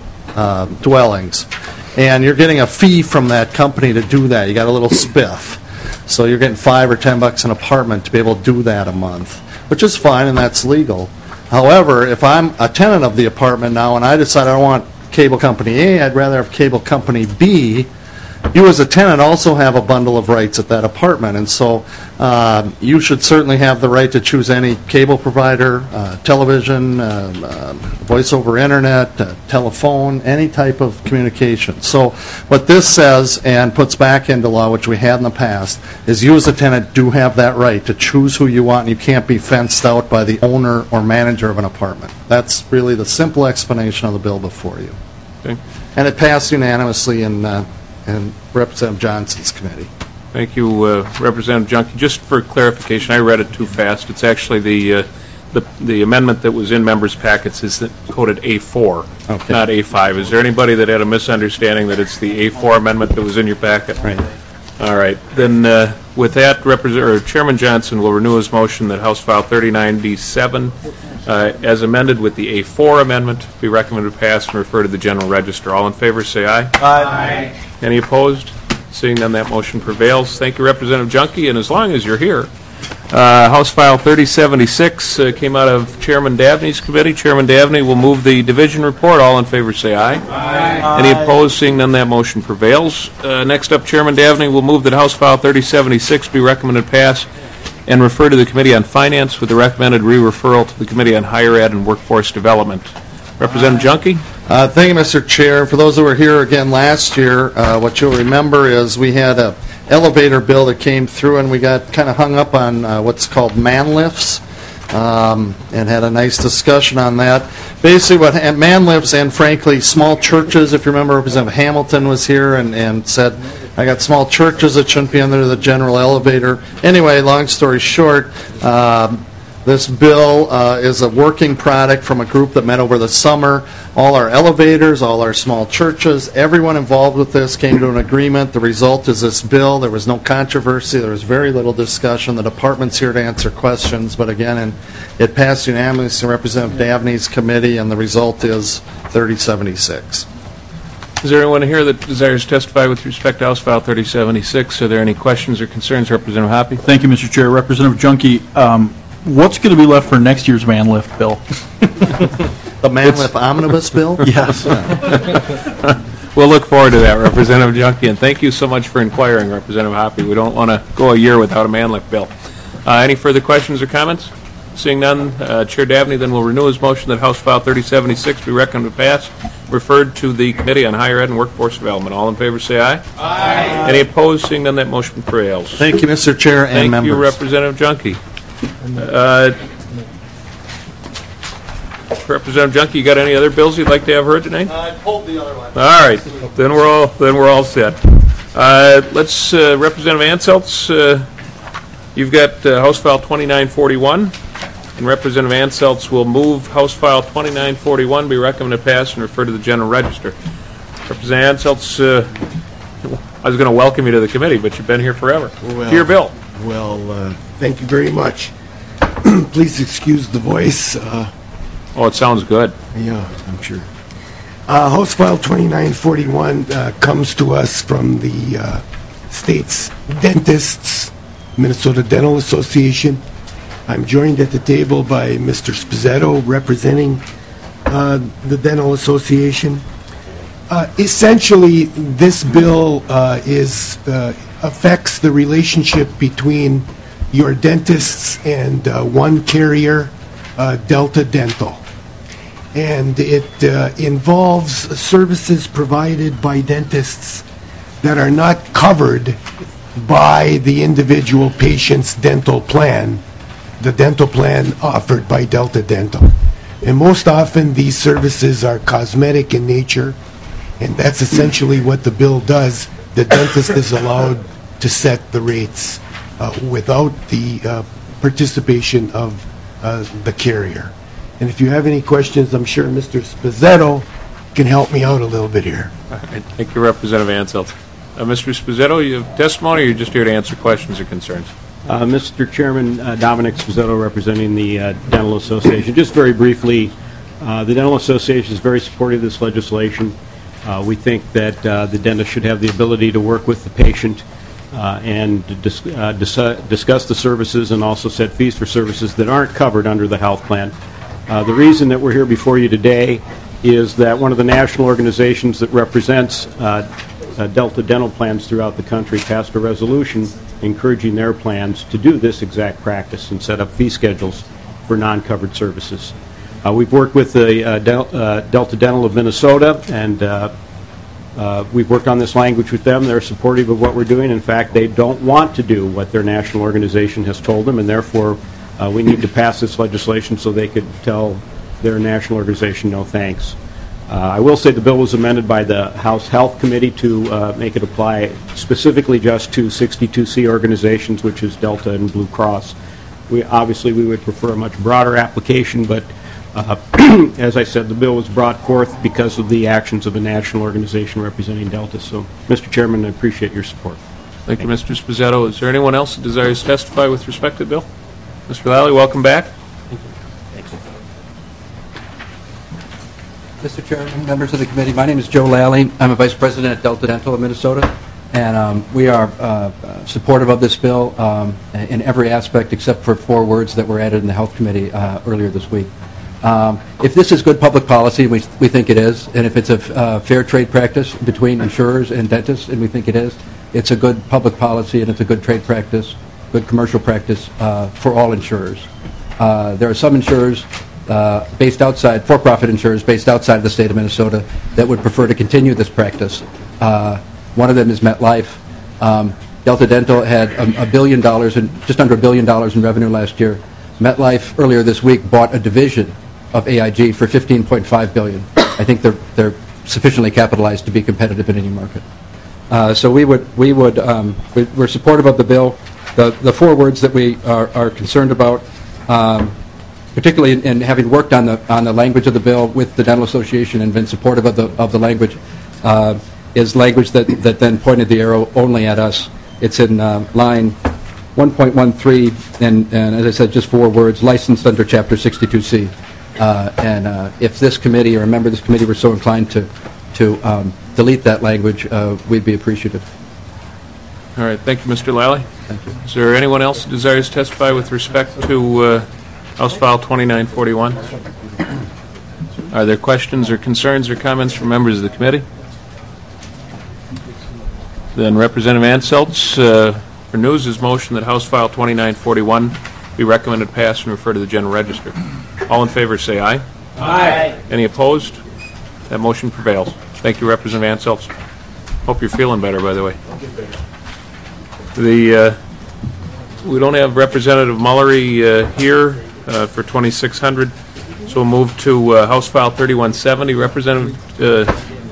uh, dwellings, and you're getting a fee from that company to do that. You got a little spiff. So you're getting five or ten bucks an apartment to be able to do that a month, which is fine, and that's legal. However, if I'm a tenant of the apartment now and I decide I don't want cable company A, I'd rather have cable company B, you as a tenant also have a bundle of rights at that apartment, and so uh, you should certainly have the right to choose any cable provider, uh, television, uh, uh, voice over internet, uh, telephone, any type of communication. So what this says and puts back into law, which we had in the past, is you as a tenant do have that right to choose who you want, and you can't be fenced out by the owner or manager of an apartment. That's really the simple explanation of the bill before you. Okay. And it passed unanimously in uh, and Representative Johnson's committee. Thank you, uh, Representative Junkie. Just for clarification, I read it too fast. It's actually the uh, the, the amendment that was in members' packets is coded A four, Okay. not A five. Is there anybody that had a misunderstanding that it's the A four amendment that was in your packet? Right. All right. Then, uh, with that, Representative or Chairman Johnson will renew his motion that House File thirty ninety-seven, uh, as amended with the A four amendment, be recommended to pass and refer to the General Register. All in favor, say aye. Aye. Any opposed? Seeing none, that motion prevails. Thank you, Representative Junkie, and as long as you're here, uh, House File thirty seventy-six uh, came out of Chairman Dabney's committee. Chairman Dabney will move the division report. All in favor, say aye. Aye. Any opposed? Seeing none, that motion prevails. Uh, next up, Chairman Dabney will move that House File thirty seventy-six be recommended pass and refer to the Committee on Finance with the recommended re-referral to the Committee on Higher Ed and Workforce Development. Representative Junkie? Uh, Thank you, Mister Chair. For those who were here again last year, uh, what you'll remember is we had a elevator bill that came through, and we got kind of hung up on uh, what's called man lifts, um, and had a nice discussion on that. Basically, what and man lifts and, frankly, small churches, if you remember, Representative Hamilton was here and, and said, I got small churches that shouldn't be under the general elevator. Anyway, long story short, um, this bill uh, is a working product from a group that met over the summer. All our elevators, all our small churches, everyone involved with this came to an agreement. The result is this bill. There was no controversy. There was very little discussion. The department's here to answer questions, but again, and it passed unanimously in Representative Dabney's committee, and the result is thirty seventy-six. Is there anyone here that desires to testify with respect to House File thirty seventy-six? Are there any questions or concerns, Representative Hoppe? Thank you, Mister Chair. Representative Junkie, um, what's going to be left for next year's man lift bill? The man lift omnibus bill? Yes. We'll look forward to that, Representative Junkie, and thank you so much for inquiring, Representative Hoppe. We don't want to go a year without a man lift bill. Uh, any further questions or comments? Seeing none, uh, Chair Dabney then will renew his motion that House File thirty seventy-six be recommended to pass, referred to the Committee on Higher Ed and Workforce Development. All in favor, say aye. Aye. Any opposed? Seeing none, that motion prevails. Thank you, Mister Chair and Thank members. you, Representative Junkie. Uh, Representative Junkie, you got any other bills you'd like to have heard tonight? I pulled the other one. All right, then we're all then we're all set. Uh, let's uh, Representative Anselts. Uh, you've got uh, House File twenty-nine forty-one, and Representative Anselts will move House File twenty-nine forty-one be recommended to pass and refer to the General Register. Representative Anselts, uh, I was going to welcome you to the committee, but you've been here forever. Well, to your bill. Well, uh, thank you very much. Please excuse the voice. Uh, oh, it sounds good. Yeah, I'm sure. Uh, House File twenty-nine forty-one uh, comes to us from the uh, state's dentists Minnesota Dental Association. I'm joined at the table by Mister Spizzetto, representing uh, the Dental Association. Uh, essentially, this bill uh, is uh, affects the relationship between your dentists and uh, one carrier, uh, Delta Dental. And it uh, involves services provided by dentists that are not covered by the individual patient's dental plan, the dental plan offered by Delta Dental. And most often these services are cosmetic in nature, and that's essentially what the bill does. The dentist is allowed to set the rates uh, without the uh, participation of uh, the carrier. And if you have any questions, I'm sure Mister Spizzetto can help me out a little bit here. All right. Thank you, Representative Ansel. Uh, Mister Spizzetto, you have testimony, or you're just here to answer questions or concerns? Uh, Mister Chairman, uh, Dominic Spizzetto, representing the uh, Dental Association. Just very briefly, uh, the Dental Association is very supportive of this legislation. Uh, we think that uh, the dentist should have the ability to work with the patient uh, and dis uh, dis discuss the services and also set fees for services that aren't covered under the health plan. Uh, the reason that we're here before you today is that one of the national organizations that represents uh, uh, Delta dental plans throughout the country passed a resolution encouraging their plans to do this exact practice and set up fee schedules for non-covered services. Uh, we've worked with the uh, Del uh, Delta Dental of Minnesota, and uh, uh, we've worked on this language with them. They're supportive of what we're doing. In fact, they don't want to do what their national organization has told them, and therefore uh, we need to pass this legislation so they could tell their national organization no thanks. Uh, I will say the bill was amended by the House Health Committee to uh, make it apply specifically just to sixty-two C organizations, which is Delta and Blue Cross. We obviously we would prefer a much broader application, but uh, as I said, the bill was brought forth because of the actions of a national organization representing Delta. So, Mister Chairman, I appreciate your support. Thank you, Mister Spizzetto. Is there anyone else that desires to testify with respect to the bill? Mister Lally, welcome back. Mister Chairman, members of the committee, my name is Joe Lally. I'm a Vice President at Delta Dental of Minnesota, and um, we are uh, supportive of this bill um, in every aspect except for four words that were added in the Health Committee uh, earlier this week. Um, if this is good public policy, we, we think it is, and if it's a uh, fair trade practice between insurers and dentists, and we think it is, it's a good public policy and it's a good trade practice, good commercial practice uh, for all insurers. Uh, there are some insurers Uh, based outside, for-profit insurers based outside of the state of Minnesota that would prefer to continue this practice. Uh, one of them is MetLife. Um, Delta Dental had a, a billion dollars, in, just under a billion dollars in revenue last year. MetLife earlier this week bought a division of A I G for fifteen point five billion dollars. I think they're they're sufficiently capitalized to be competitive in any market. Uh, so we would we would um, we, we're supportive of the bill. The the four words that we are, are concerned about. Um, particularly in, in having worked on the on the language of the bill with the Dental Association and been supportive of the of the language, uh, is language that that then pointed the arrow only at us. It's in uh, line one point one three, and, and as I said, just four words: licensed under Chapter sixty-two C. Uh, and uh, if this committee or a member of this committee were so inclined to to um, delete that language, uh, we'd be appreciative. All right, thank you, Mister Lally. Thank you. Is there anyone else who desires to testify with respect to Uh, House File twenty-nine forty-one. Are there questions or concerns or comments from members of the committee? Then Representative Anselts uh, renews his motion that House File twenty-nine forty-one be recommended pass and refer to the General Register. All in favor say aye. Aye. Any opposed? That motion prevails. Thank you, Representative Anselts. Hope you're feeling better, by the way. The uh, we don't have Representative Mullery uh, here Uh, for twenty-six hundred, so we'll move to uh, House File thirty-one seventy. Representative, uh,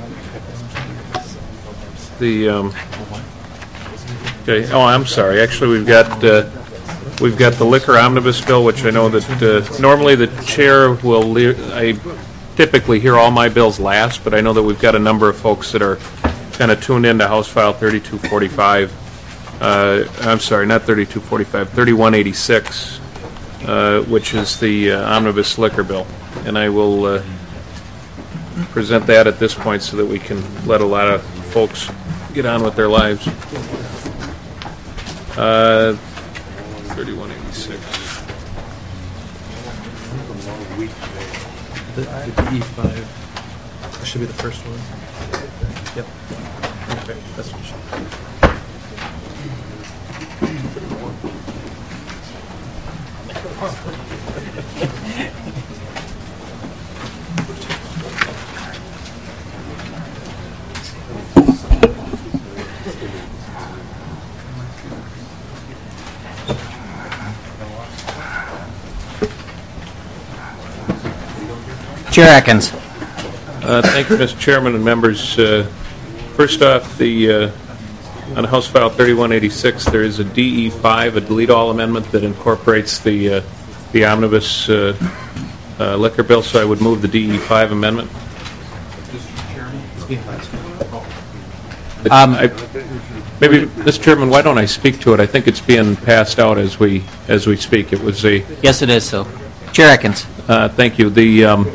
the um, okay. Oh, I'm sorry. Actually, we've got uh, we've got the liquor omnibus bill, which I know that uh, normally the chair will. I typically hear all my bills last, but I know that we've got a number of folks that are kind of tuned into House File thirty-two forty-five. Uh, I'm sorry, not thirty-two forty-five, thirty-one eighty-six. Uh, which is the uh, omnibus liquor bill, and I will uh, present that at this point so that we can let a lot of folks get on with their lives. Uh, thirty-one eighty-six. The, the D E five should be the first one. Yep. Okay, that's what it should Chair Atkins. Uh, thank you, Mister Chairman and members. Uh, first off, the uh, on House File thirty-one eighty-six, there is a D E five, a delete all amendment that incorporates the uh, the omnibus uh, uh, liquor bill. So I would move the D E five amendment. Um, I, maybe, Mister Chairman, why don't I speak to it? I think it's being passed out as we as we speak. It was a yes, it is. So, Chair Atkins. Uh, thank you. The um,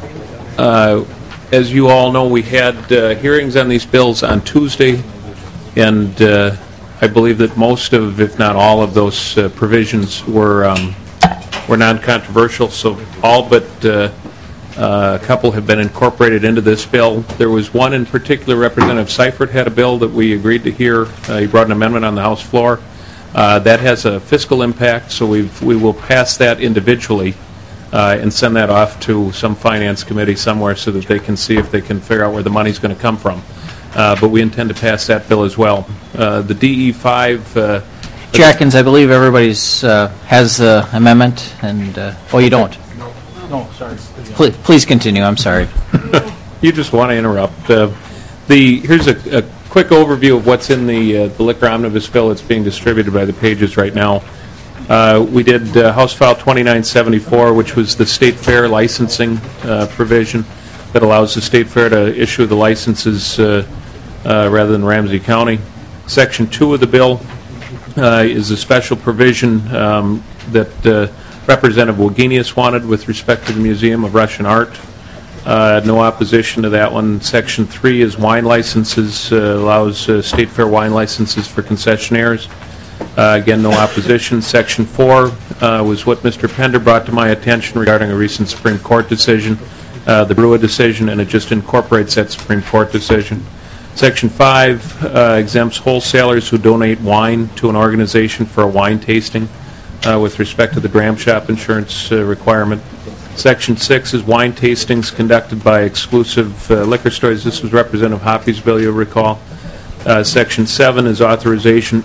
uh, as you all know, we had uh, hearings on these bills on Tuesday, and uh, I believe that most of, if not all of those uh, provisions were um, were non-controversial. So all but uh, uh, a couple have been incorporated into this bill. There was one in particular. Representative Seifert had a bill that we agreed to hear. Uh, he brought an amendment on the House floor. Uh, that has a fiscal impact, so we've, we will pass that individually. Uh, and send that off to some finance committee somewhere so that they can see if they can figure out where the money's going to come from. Uh, but we intend to pass that bill as well. Uh, the D E five... Uh, Chair Atkins, I believe everybody's uh, has the amendment, and... Uh, oh, you don't? No, no sorry. Please, please continue. I'm sorry. You just want to interrupt. Uh, the Here's a, a quick overview of what's in the, uh, the liquor omnibus bill that's being distributed by the pages right now. Uh, we did uh, House File twenty-nine seventy-four, which was the State Fair licensing uh, provision that allows the State Fair to issue the licenses uh, uh, rather than Ramsey County. Section two of the bill uh, is a special provision um, that uh, Representative Wagenius wanted with respect to the Museum of Russian Art. Uh, no opposition to that one. Section three is wine licenses, uh, allows uh, State Fair wine licenses for concessionaires. Uh, again, no opposition. Section four uh, was what Mister Pender brought to my attention regarding a recent Supreme Court decision, uh, the Brua decision, and it just incorporates that Supreme Court decision. Section five uh, exempts wholesalers who donate wine to an organization for a wine tasting uh, with respect to the dram shop insurance uh, requirement. Section six is wine tastings conducted by exclusive uh, liquor stores. This was Representative Hoppy's bill, you'll recall. Uh, Section seven is authorization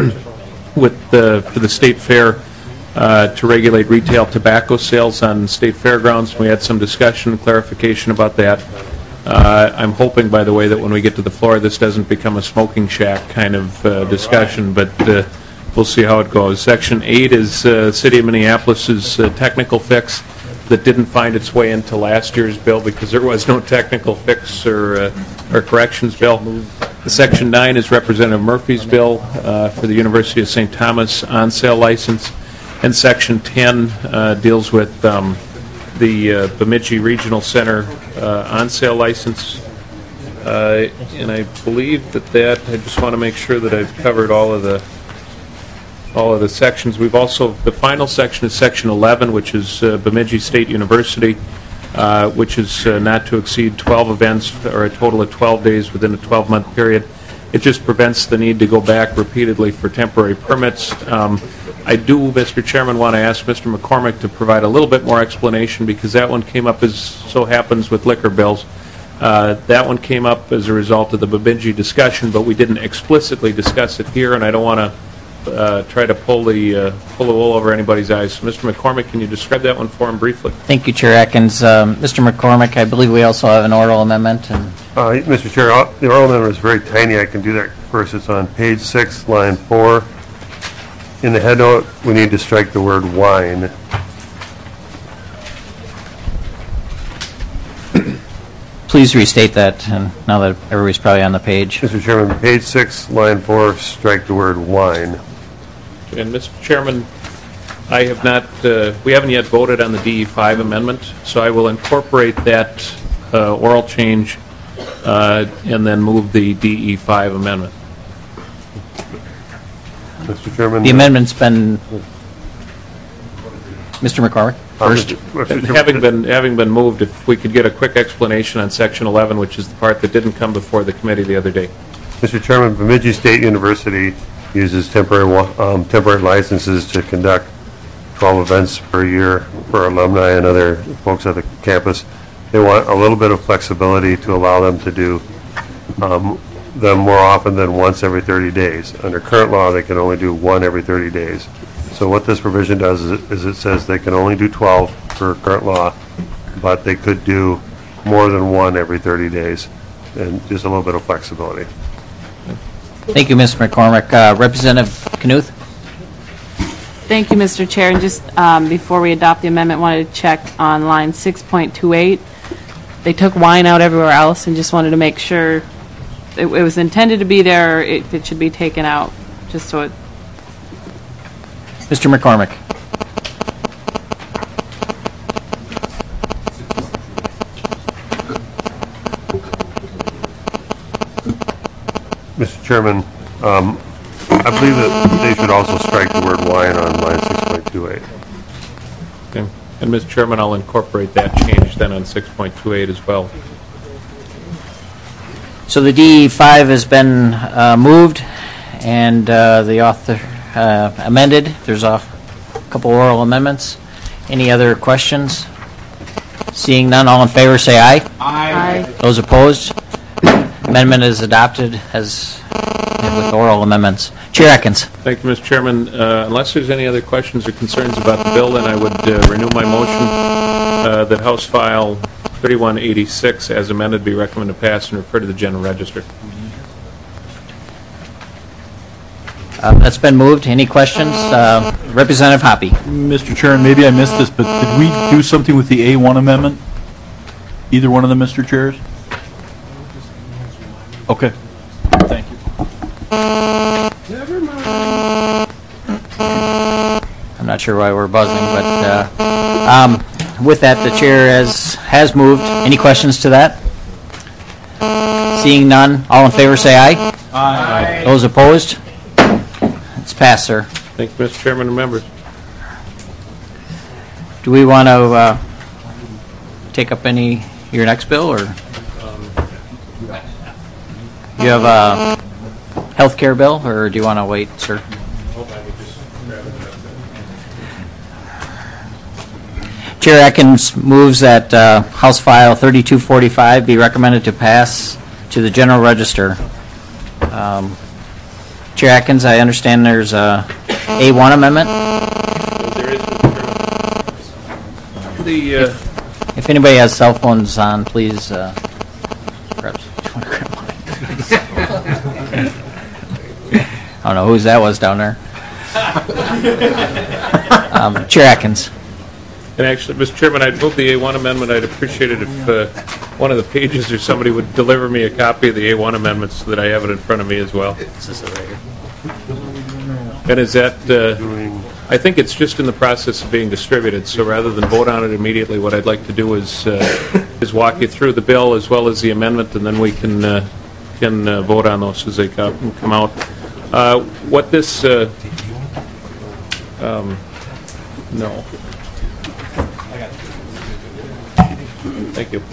with the, for the State Fair uh, to regulate retail tobacco sales on state fairgrounds. We had some discussion and clarification about that. Uh, I'm hoping, by the way, that when we get to the floor, this doesn't become a smoking shack kind of uh, discussion, but uh, we'll see how it goes. Section eight is uh, City of Minneapolis's uh, technical fix that didn't find its way into last year's bill because there was no technical fix or, uh, or corrections bill. The Section nine is Representative Murphy's bill uh, for the University of Saint Thomas on-sale license. And Section ten uh, deals with um, the uh, Bemidji Regional Center uh, on-sale license. Uh, and I believe that that, I just want to make sure that I've covered all of the all of the sections. We've also, the final section is Section eleven, which is uh, Bemidji State University. Uh, which is uh, not to exceed twelve events or a total of twelve days within a twelve-month period. It just prevents the need to go back repeatedly for temporary permits. Um, I do, Mister Chairman, want to ask Mister McCormick to provide a little bit more explanation because that one came up, as so happens with liquor bills. Uh, that one came up as a result of the Bemidji discussion, but we didn't explicitly discuss it here, and I don't want to Uh, try to pull the uh, pull the wool over anybody's eyes. So Mister McCormick, can you describe that one for him briefly? Thank you, Chair Atkins. Um, Mister McCormick, I believe we also have an oral amendment. And uh, Mister Chair, the oral amendment is very tiny. I can do that first. It's on page six, line four. In the head note, we need to strike the word wine. Please restate that, and now that everybody's probably on the page. Mister Chairman, page six, line four, strike the word wine. And Mister Chairman, I have not, uh, we haven't yet voted on the D E five amendment, so I will incorporate that uh, oral change uh, and then move the D E five amendment. Mister Chairman. The amendment's been Mister McCormick, first. Having been, having been moved, if we could get a quick explanation on Section eleven, which is the part that didn't come before the committee the other day. Mister Chairman, Bemidji State University uses temporary wa- um, temporary licenses to conduct twelve events per year for alumni and other folks at the campus. They want a little bit of flexibility to allow them to do um, them more often than once every thirty days. Under current law, they can only do one every thirty days. So what this provision does is it, is it says they can only do twelve per current law, but they could do more than one every thirty days, and just a little bit of flexibility. Thank you, Mister McCormick. Uh, Representative Knuth? Thank you, Mister Chair. And just um, before we adopt the amendment, wanted to check on line six point two eight. They took wine out everywhere else, and just wanted to make sure it, it was intended to be there, or it, it should be taken out, just so it... Mister McCormick? Mister Chairman, um, I believe that they should also strike the word wine on line six point two eight. Okay. And Mister Chairman, I'll incorporate that change then on six point two eight as well. So the D five has been uh, moved, and uh, the author uh, amended. There's a couple oral amendments. Any other questions? Seeing none, all in favor say aye. Aye. Those opposed? Amendment is adopted as with oral amendments. Chair Atkins. Thank you, Mister Chairman. Uh, unless there's any other questions or concerns about the bill, then I would uh, renew my motion uh, that House File thirty-one eighty-six, as amended, be recommended to pass and refer to the General Register. Uh, that's been moved. Any questions? Uh, Representative Hoppe. Mister Chair, and maybe I missed this, but did we do something with the A one amendment? Either one of them, Mister Chairs? Okay. Thank you. Never mind. I'm not sure why we're buzzing, but uh, um, with that, the chair has, has moved. Any questions to that? Seeing none, all in favor say aye. Aye. Those opposed? It's passed, sir. Thank you, Mister Chairman and members. Do we want to uh, take up any, your next bill, or? You have a health care bill, or do you want to wait, sir? Chair Atkins moves that uh, House File thirty-two forty-five be recommended to pass to the General Register. Um, Chair Atkins, I understand there's a A one amendment. There is. The, uh, if, if anybody has cell phones on, please, uh, perhaps. I don't know whose that was down there. um, Chair Atkins. And actually, Mister Chairman, I'd move the A one amendment. I'd appreciate it if uh, one of the pages or somebody would deliver me a copy of the A one amendment so that I have it in front of me as well. And is that, uh, I think it's just in the process of being distributed, so rather than vote on it immediately, what I'd like to do is uh, is walk you through the bill as well as the amendment, and then we can uh, can uh, vote on those as they come, come out. Uh, what this, uh, um, no. Thank you.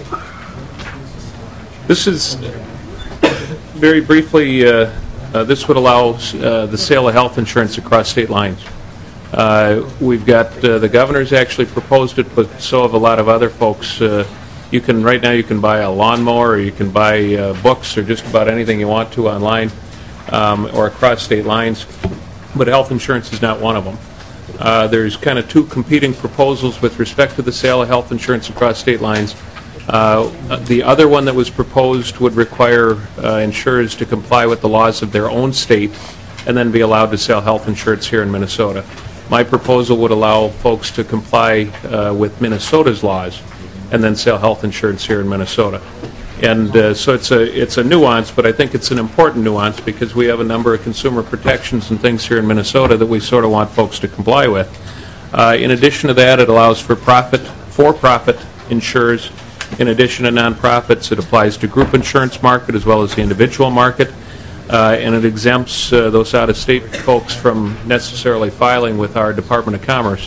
This is, very briefly, uh, uh, this would allow uh, the sale of health insurance across state lines. Uh, we've got, uh, the governor's actually proposed it, but so have a lot of other folks. Uh, you can, right now you can buy a lawnmower, or you can buy uh, books, or just about anything you want to online, um, or across state lines, but health insurance is not one of them. Uh, there's kind of two competing proposals with respect to the sale of health insurance across state lines. Uh, the other one that was proposed would require uh, insurers to comply with the laws of their own state and then be allowed to sell health insurance here in Minnesota. My proposal would allow folks to comply uh, with Minnesota's laws and then sell health insurance here in Minnesota. And uh, so it's a it's a nuance, but I think it's an important nuance because we have a number of consumer protections and things here in Minnesota that we sort of want folks to comply with. Uh, in addition to that, it allows for profit, for-profit insurers. In addition to nonprofits, it applies to group insurance market as well as the individual market, uh, and it exempts uh, those out-of-state folks from necessarily filing with our Department of Commerce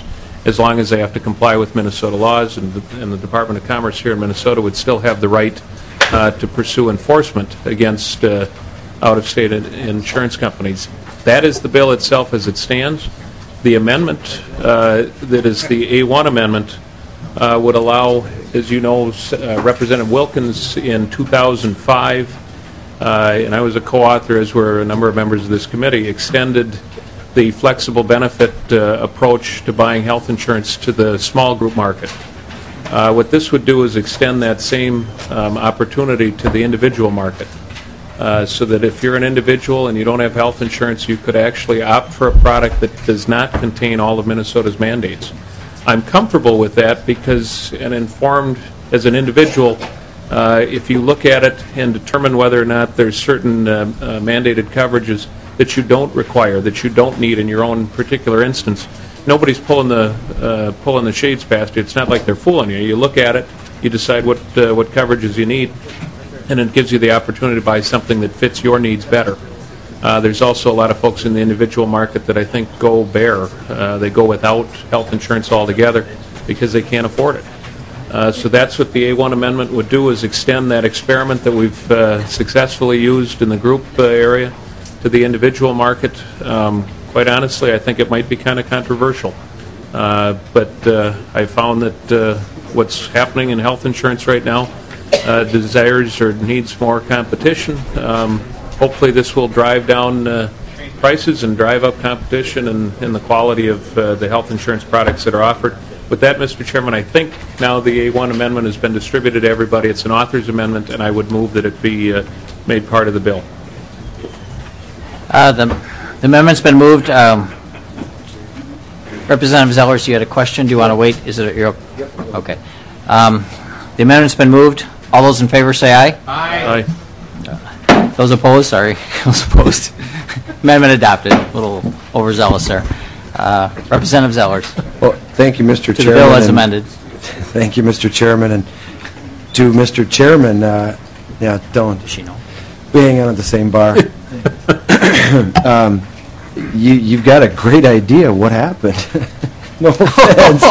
as long as they have to comply with Minnesota laws, and the, and the Department of Commerce here in Minnesota would still have the right uh, to pursue enforcement against uh, out-of-state in- insurance companies. That is the bill itself as it stands. The amendment uh, that is the A one amendment uh, would allow, as you know, uh, Representative Wilkins in two thousand five, uh, and I was a co-author, as were a number of members of this committee, extended the flexible benefit uh, approach to buying health insurance to the small group market. Uh, what this would do is extend that same um, opportunity to the individual market, uh, so that if you're an individual and you don't have health insurance, you could actually opt for a product that does not contain all of Minnesota's mandates. I'm comfortable with that because, and informed as an individual, uh, if you look at it and determine whether or not there's certain uh, uh, mandated coverages that you don't require, that you don't need in your own particular instance, nobody's pulling the uh, pulling the shades past you. It's not like they're fooling you. You look at it, you decide what uh, what coverages you need, and it gives you the opportunity to buy something that fits your needs better. Uh, there's also a lot of folks in the individual market that I think go bare. Uh, they go without health insurance altogether because they can't afford it. Uh, so that's what the A one amendment would do, is extend that experiment that we've uh, successfully used in the group uh, area to the individual market. Um, quite honestly, I think it might be kind of controversial. Uh, but uh, I found that uh, what's happening in health insurance right now uh, desires or needs more competition. Um, hopefully this will drive down uh, prices and drive up competition and, and the quality of uh, the health insurance products that are offered. With that, Mister Chairman, I think now the A one amendment has been distributed to everybody. It's an author's amendment, and I would move that it be uh, made part of the bill. Uh, the, the amendment's been moved. Um, Representative Zellers, you had a question. Do you want to wait? Is it your? Okay. Um, the amendment's been moved. All those in favor say aye. Aye. Aye. Those opposed? Sorry, those opposed. Amendment adopted. A little overzealous there. Uh, Representative Zellers. Well, thank you, Mister To Chairman. the bill as and- amended. Thank you, Mister Chairman, and to Mister Chairman. Uh, yeah, don't. Does she know? We hang out at the same bar. um, you, you've got a great idea. What happened? No offense.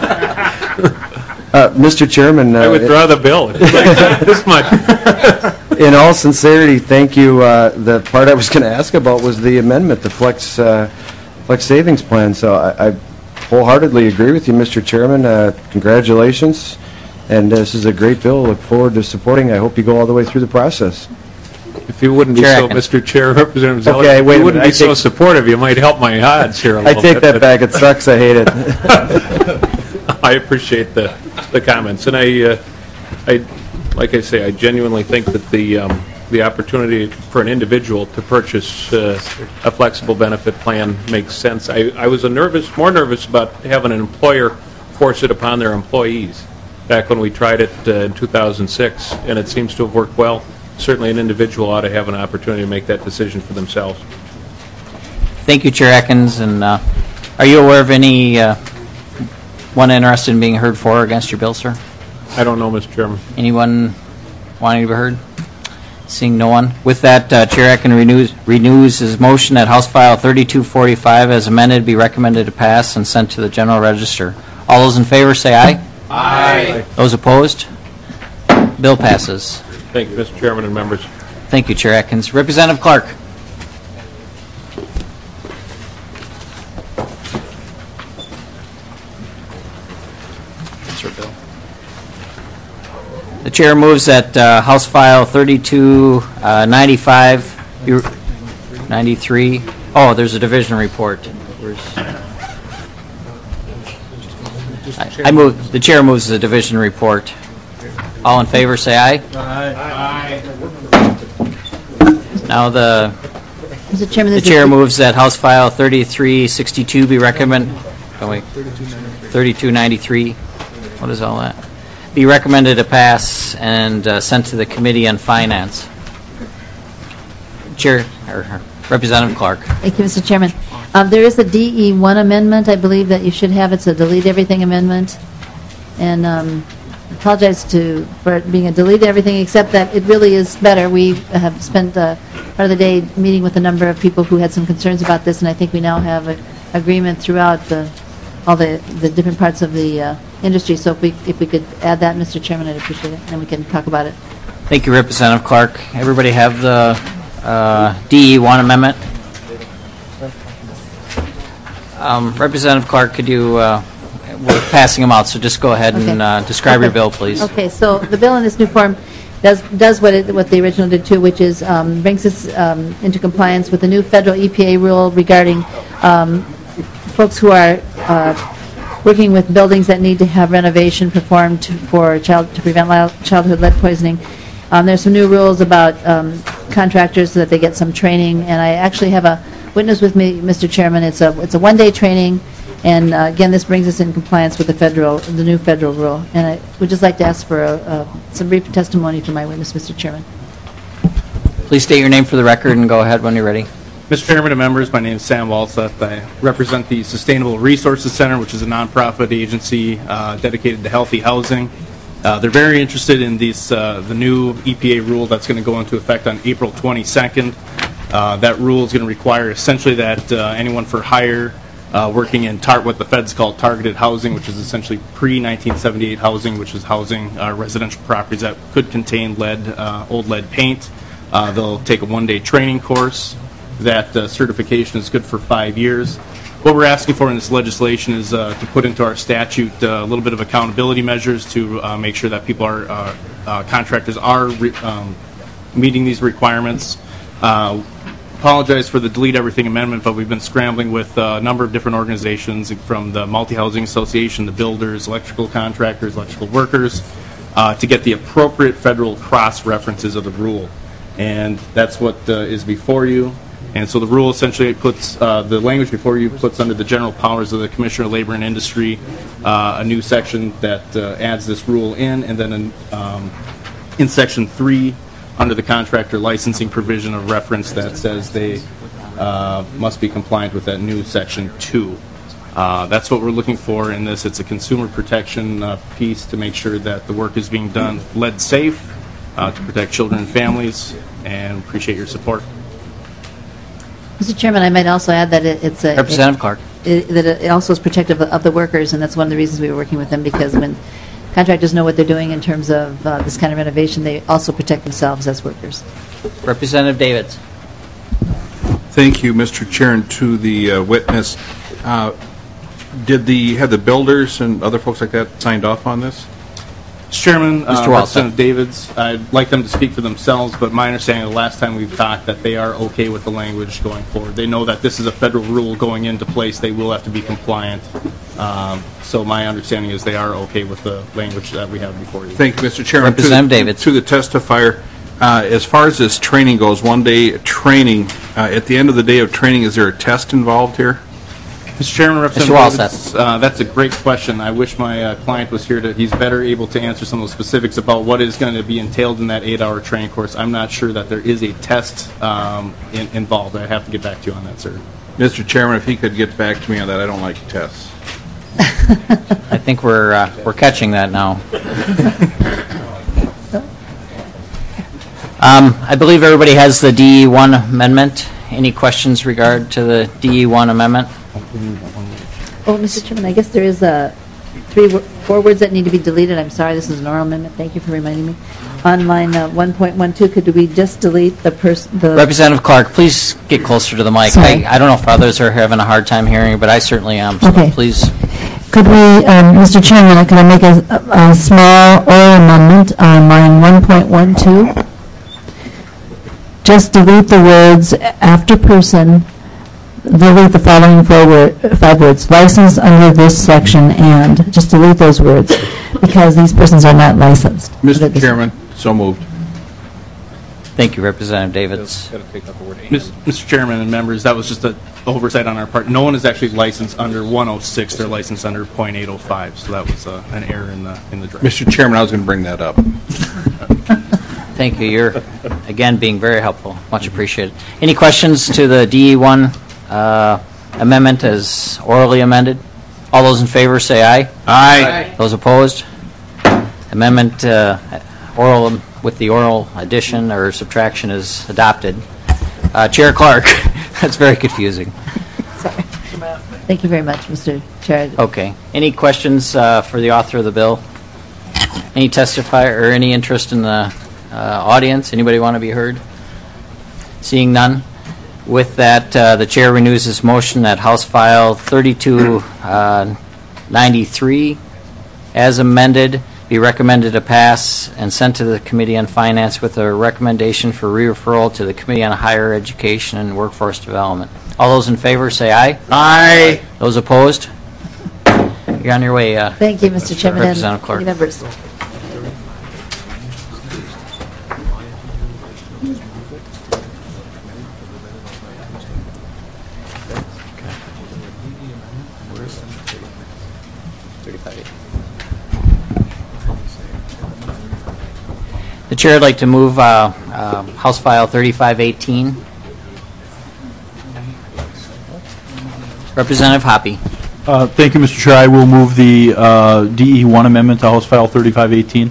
uh, Mister Chairman. Uh, I withdraw the bill. It's like this much. In all sincerity, thank you. Uh, the part I was going to ask about was the amendment, the flex uh, flex savings plan. So I, I wholeheartedly agree with you, Mister Chairman. Uh, congratulations. And uh, this is a great bill. Look forward to supporting. I hope you go all the way through the process. If you wouldn't be Chair so, Atkins. Mister Chair, Representative Zeller, Okay, if wait a you wouldn't minute. be I so take- supportive, you might help my odds here a I little take bit. that but- back. It sucks. I hate it. I appreciate the, the comments, and I, uh, I, like I say, I genuinely think that the, um, the opportunity for an individual to purchase uh, a flexible benefit plan makes sense. I, I was a nervous, more nervous about having an employer force it upon their employees back when we tried it uh, in two thousand six, and it seems to have worked well. Certainly an individual ought to have an opportunity to make that decision for themselves. Thank you, Chair Atkins. And uh, are you aware of any uh, one interested in being heard for or against your bill, sir? I don't know, Mister Chairman. Anyone wanting to be heard? Seeing no one. With that, uh, Chair Atkins renews, renews his motion that House File thirty-two forty-five as amended be recommended to pass and sent to the General Register. All those in favor say aye. Aye. Those opposed? Bill passes. Thank you, Mister Chairman and members. Thank you, Chair Atkins. Representative Clark. The chair moves that uh, House File thirty-two ninety-five, ninety-three. Oh, there's a division report. Where's, I, I move. The chair moves the division report. All in favor, say aye. Aye. Now the Mister Chairman, the this is chair the- moves that House File thirty-three sixty-two be recommend. Oh wait, thirty-two ninety-three. What is all that? Be recommended to pass and uh, sent to the Committee on Finance. Chair or, or Representative Clark. Thank you, Mister Chairman. Um, There is a D E one amendment, I believe, that you should have. It's a delete everything amendment. And um, I apologize to, for it being a delete everything, except that it really is better. We have spent uh, part of the day meeting with a number of people who had some concerns about this, and I think we now have an agreement throughout the all the, the different parts of the uh, industry. So if we, if we could add that, Mister Chairman, I'd appreciate it, and then we can talk about it. Thank you, Representative Clark. Everybody have the uh, D E one amendment? Um, Representative Clark, could you, uh, we're passing them out, so just go ahead and Okay. uh, describe your Okay. bill, please. Okay, so the bill in this new form does does what it, what the original did too, which is um, brings us um, into compliance with the new federal E P A rule regarding um, folks who are uh, working with buildings that need to have renovation performed to, for child to prevent li- childhood lead poisoning. Um, there's some new rules about um, contractors so that they get some training, and I actually have a witness with me, Mister Chairman. It's a it's a one-day training. And uh, again, this brings us in compliance with the federal, the new federal rule. And I would just like to ask for a, a, some brief testimony from my witness, Mister Chairman. Please state your name for the record and go ahead when you're ready. Mister Chairman and members, my name is Sam Walseth. I represent the Sustainable Resources Center, which is a nonprofit agency uh, dedicated to healthy housing. Uh, they're very interested in these, uh, the new E P A rule that's going to go into effect on April twenty-second. Uh, that rule is going to require essentially that uh, anyone for hire Uh, working in tar- what the feds call targeted housing, which is essentially pre nineteen seventy-eight housing, which is housing uh, residential properties that could contain lead, uh, old lead paint. Uh, they'll take a one-day training course. That uh, certification is good for five years. What we're asking for in this legislation is uh, to put into our statute uh, a little bit of accountability measures to uh, make sure that people are, uh, uh, contractors are re- um, meeting these requirements. Uh, Apologize for the delete everything amendment, but we've been scrambling with uh, a number of different organizations from the Multi-Housing Association, the builders, electrical contractors, electrical workers, uh, to get the appropriate federal cross-references of the rule. And that's what uh, is before you. And so the rule essentially puts, uh, the language before you puts under the general powers of the Commissioner of Labor and Industry uh, a new section that uh, adds this rule in, and then in, um, in Section three, under the contractor licensing provision, of reference that says they uh, must be compliant with that new Section two. Uh, that's what we're looking for in this. It's a consumer protection uh, piece to make sure that the work is being done lead safe, uh, to protect children and families, and appreciate your support. Mister Chairman, I might also add that it, it's a... Representative it, Clark. It, that it also is protective of the workers, and that's one of the reasons we were working with them, because when contractors know what they're doing in terms of uh, this kind of renovation, they also protect themselves as workers. Representative Davids. Thank you, Mister Chair, and to the uh, witness. Uh, did the have the builders and other folks like that signed off on this? Mister Chairman, uh, Mister Representative Davids, I'd like them to speak for themselves, but my understanding the last time we've talked that they are okay with the language going forward. They know that this is a federal rule going into place. They will have to be compliant. Um, so my understanding is they are okay with the language that we have before you. Thank you, Mister Chairman. Representative to, Davids. To the testifier, uh, as far as this training goes, one day training, uh, at the end of the day of training, is there a test involved here? Mister Chairman, Representative Davids, uh, that's a great question. I wish my uh, client was here. To, he's better able to answer some of the specifics about what is going to be entailed in that eight-hour training course. I'm not sure that there is a test um, in, involved. I have to get back to you on that, sir. Mister Chairman, if he could get back to me on that, I don't like tests. I think we're uh, we're catching that now. Um, I believe everybody has the D E one amendment. Any questions regard to the D E one amendment? Oh, Mister Chairman, I guess there is a three, wo- four words that need to be deleted. I'm sorry, this is an oral amendment. Thank you for reminding me. On line uh, one point one two, could we just delete the person, the... Representative Clark, please get closer to the mic. Sorry. I, I don't know if others are having a hard time hearing, but I certainly am. So Okay. please. Could we, um, Mister Chairman, could I make a, a small oral amendment on line one point one two? Just delete the words after person, delete the following four word, five words, licensed under this section, and just delete those words, because these persons are not licensed. Mister Chairman, so moved. Thank you, Representative Davids. Mis- Mister Chairman and members, that was just an oversight on our part. No one is actually licensed under one oh six. They're licensed under point eight oh five, so that was uh, an error in the in the draft. Mister Chairman, I was going to bring that up. Thank you. You're, again, being very helpful. Much appreciated. Any questions to the D E one uh, amendment as orally amended? All those in favor say aye. Aye. Those opposed? Amendment uh, oral with the oral addition or subtraction is adopted. Uh, Chair Clark, that's very confusing. Sorry. Thank you very much, Mister Chair. Okay. Any questions uh, for the author of the bill? Any testifier or any interest in the uh, audience? Anybody want to be heard? Seeing none. With that, uh, the chair renews his motion that House File thirty-two ninety-three, as amended, be recommended to pass and sent to the Committee on Finance with a recommendation for referral to the Committee on Higher Education and Workforce Development. All those in favor say aye. Aye. Those opposed? You're on your way. Uh, Thank you, Mister Chairman. and Representative Clark. Members. The chair would like to move uh, uh, House File thirty-five eighteen. Representative Hoppe. Uh, Thank you, Mister Chair. I will move the uh, D E one amendment to House File thirty-five eighteen.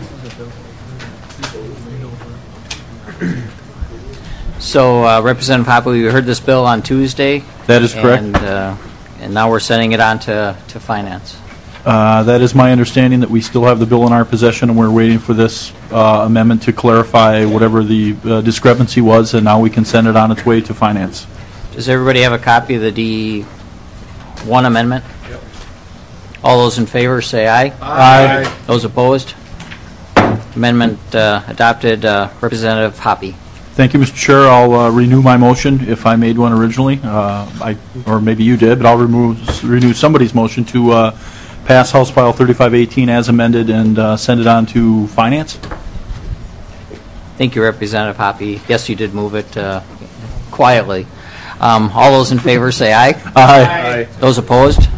So, uh, Representative Hoppe, we heard this bill on Tuesday. That is correct. And, uh, and now we're sending it on to, to Finance. Uh, That is my understanding, that we still have the bill in our possession, and we're waiting for this uh, amendment to clarify whatever the uh, discrepancy was, and now we can send it on its way to Finance. Does everybody have a copy of the D E one amendment? Yep. All those in favor say aye. Aye. Aye. Those opposed? Amendment uh, adopted. Uh, Representative Hoppe. Thank you, Mister Chair. I'll uh, renew my motion if I made one originally. Uh, I, or maybe you did, but I'll remove, renew somebody's motion to uh, pass House File thirty-five eighteen as amended and uh, send it on to Finance. Thank you, Representative Hoppe. Yes, you did move it uh, quietly. Um, all those in favor say aye. Aye. Aye. Those opposed?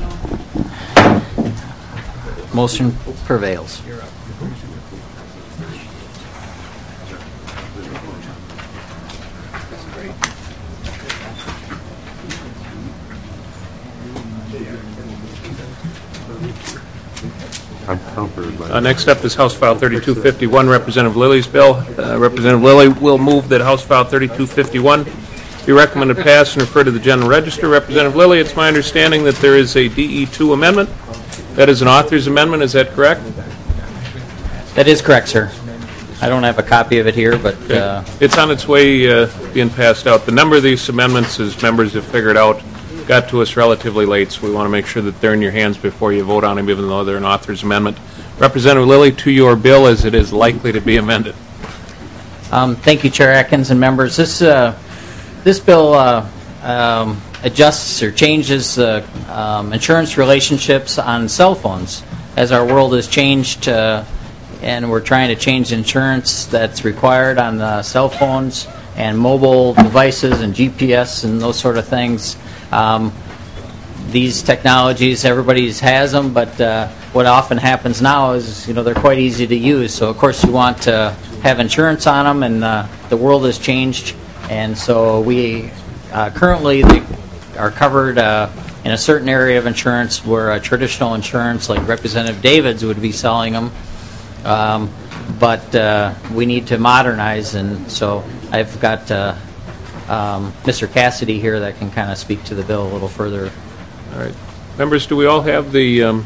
Motion prevails. I'm comforted by Uh, Next up is House File thirty-two fifty-one, Representative Lilly's bill. Uh, Representative Lilly will move that House File thirty-two fifty-one be recommended pass and refer to the General Register. Representative Lilly, it's my understanding that there is a D E two amendment. That is an author's amendment, is that correct? That is correct, sir. I don't have a copy of it here, but uh, It's on its way uh, being passed out. The number of these amendments, as members have figured out, got to us relatively late, so we want to make sure that they're in your hands before you vote on them, even though they're an author's amendment. Representative Lilly, to your bill as it is likely to be amended. Um, thank you, Chair Atkins and members. This uh, this bill uh, um, adjusts or changes uh, um, insurance relationships on cell phones. As our world has changed, uh, and we're trying to change insurance that's required on uh, cell phones and mobile devices and G P S and those sort of things. Um, these technologies, everybody has them, but uh, what often happens now is, you know, they're quite easy to use. So, of course, you want to have insurance on them, and uh, the world has changed. And so we uh, currently they are covered uh, in a certain area of insurance where uh, traditional insurance, like Representative Davids, would be selling them. Um, but uh, we need to modernize, and so I've got uh, um, Mister Cassidy here that can kind of speak to the bill a little further. All right. Members, do we all have the, um,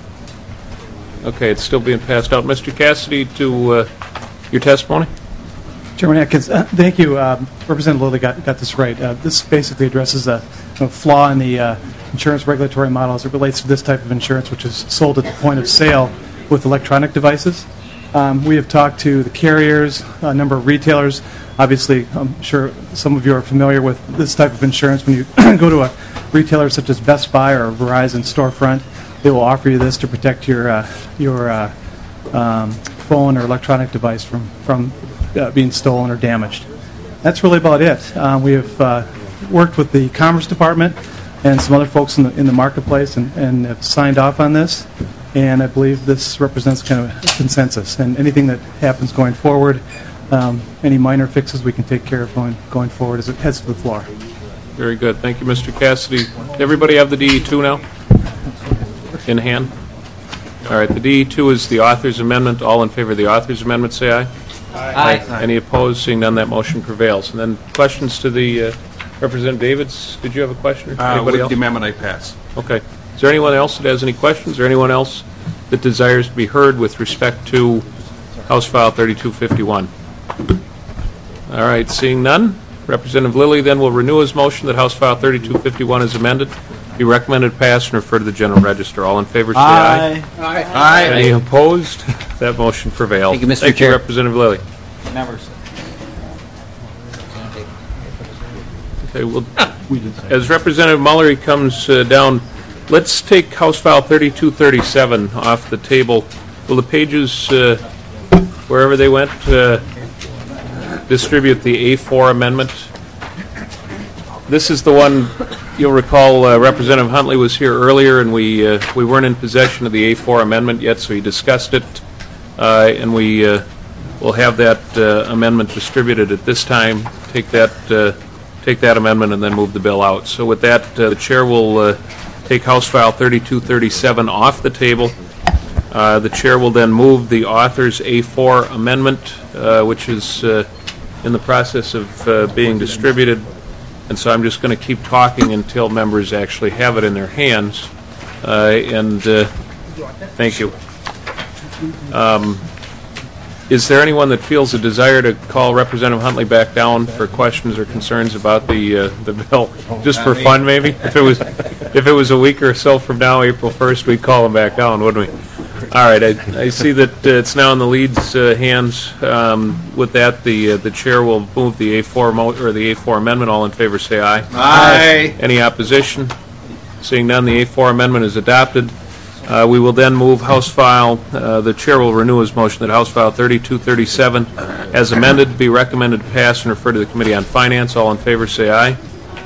okay, it's still being passed out. Mister Cassidy, to uh, your testimony. Chairman Atkins, uh, thank you. Um, Representative Lilly got, got this right. Uh, this basically addresses a, a flaw in the uh, insurance regulatory model as it relates to this type of insurance, which is sold at the point of sale with electronic devices. Um, we have talked to the carriers, a number of retailers. Obviously, I'm sure some of you are familiar with this type of insurance. When you go to a retailer such as Best Buy or Verizon storefront, they will offer you this to protect your uh, your uh, um, phone or electronic device from from uh, being stolen or damaged. That's really about it. Uh, we have uh, worked with the Commerce Department and some other folks in the in the marketplace, and, and have signed off on this. And I believe this represents kind of consensus. And anything that happens going forward, um, any minor fixes we can take care of going going forward as it heads to the floor. Very good. Thank you, Mister Cassidy. Does everybody have the D E two now in hand? All right. The D E two is the author's amendment. All in favor of the author's amendment, say aye. Aye. Aye. Any opposed? Seeing none, that motion prevails. And then questions to the uh, Representative Davids, did you have a question? Or Uh, anybody With else? the amendment, I pass. Okay. Is there anyone else that has any questions, or anyone else that desires to be heard with respect to House File thirty-two fifty-one? All right, seeing none, Representative Lilly then will renew his motion that House File thirty-two fifty-one is amended, be recommended pass, and refer to the General Register. All in favor, say aye. Aye. Aye. Any opposed? That motion prevails. Thank you, Mister Thank Chair. you, Representative Lilly. Members. Okay, well, as Representative Mullery comes uh, down, let's take House File thirty-two thirty-seven off the table. Will the pages, uh, wherever they went, uh, distribute the A four amendment? This is the one, you'll recall, uh, Representative Huntley was here earlier, and we uh, we weren't in possession of the A four amendment yet, so he discussed it, uh, and we uh, will have that uh, amendment distributed at this time. Take that uh, take that amendment and then move the bill out. So with that, uh, the chair will uh, take House File thirty-two thirty-seven off the table. Uh, the chair will then move the author's A four amendment, uh, which is uh, in the process of uh, being distributed. And so I'm just going to keep talking until members actually have it in their hands. Uh, and uh, thank you. Um, Is there anyone that feels a desire to call Representative Huntley back down for questions or concerns about the uh, the bill, just for fun, maybe? If it was if it was a week or so from now, April first, we'd call him back down, wouldn't we? All right. I, I see that uh, it's now in the lead's uh, hands. Um, with that, the uh, the chair will move the A four mo- or the A four amendment. All in favor, say aye. Aye. Any opposition? Seeing none, the A four amendment is adopted. Uh, we will then move House File, uh, the chair will renew his motion that House File thirty-two thirty-seven, as amended, be recommended to pass and refer to the Committee on Finance. All in favor, say aye.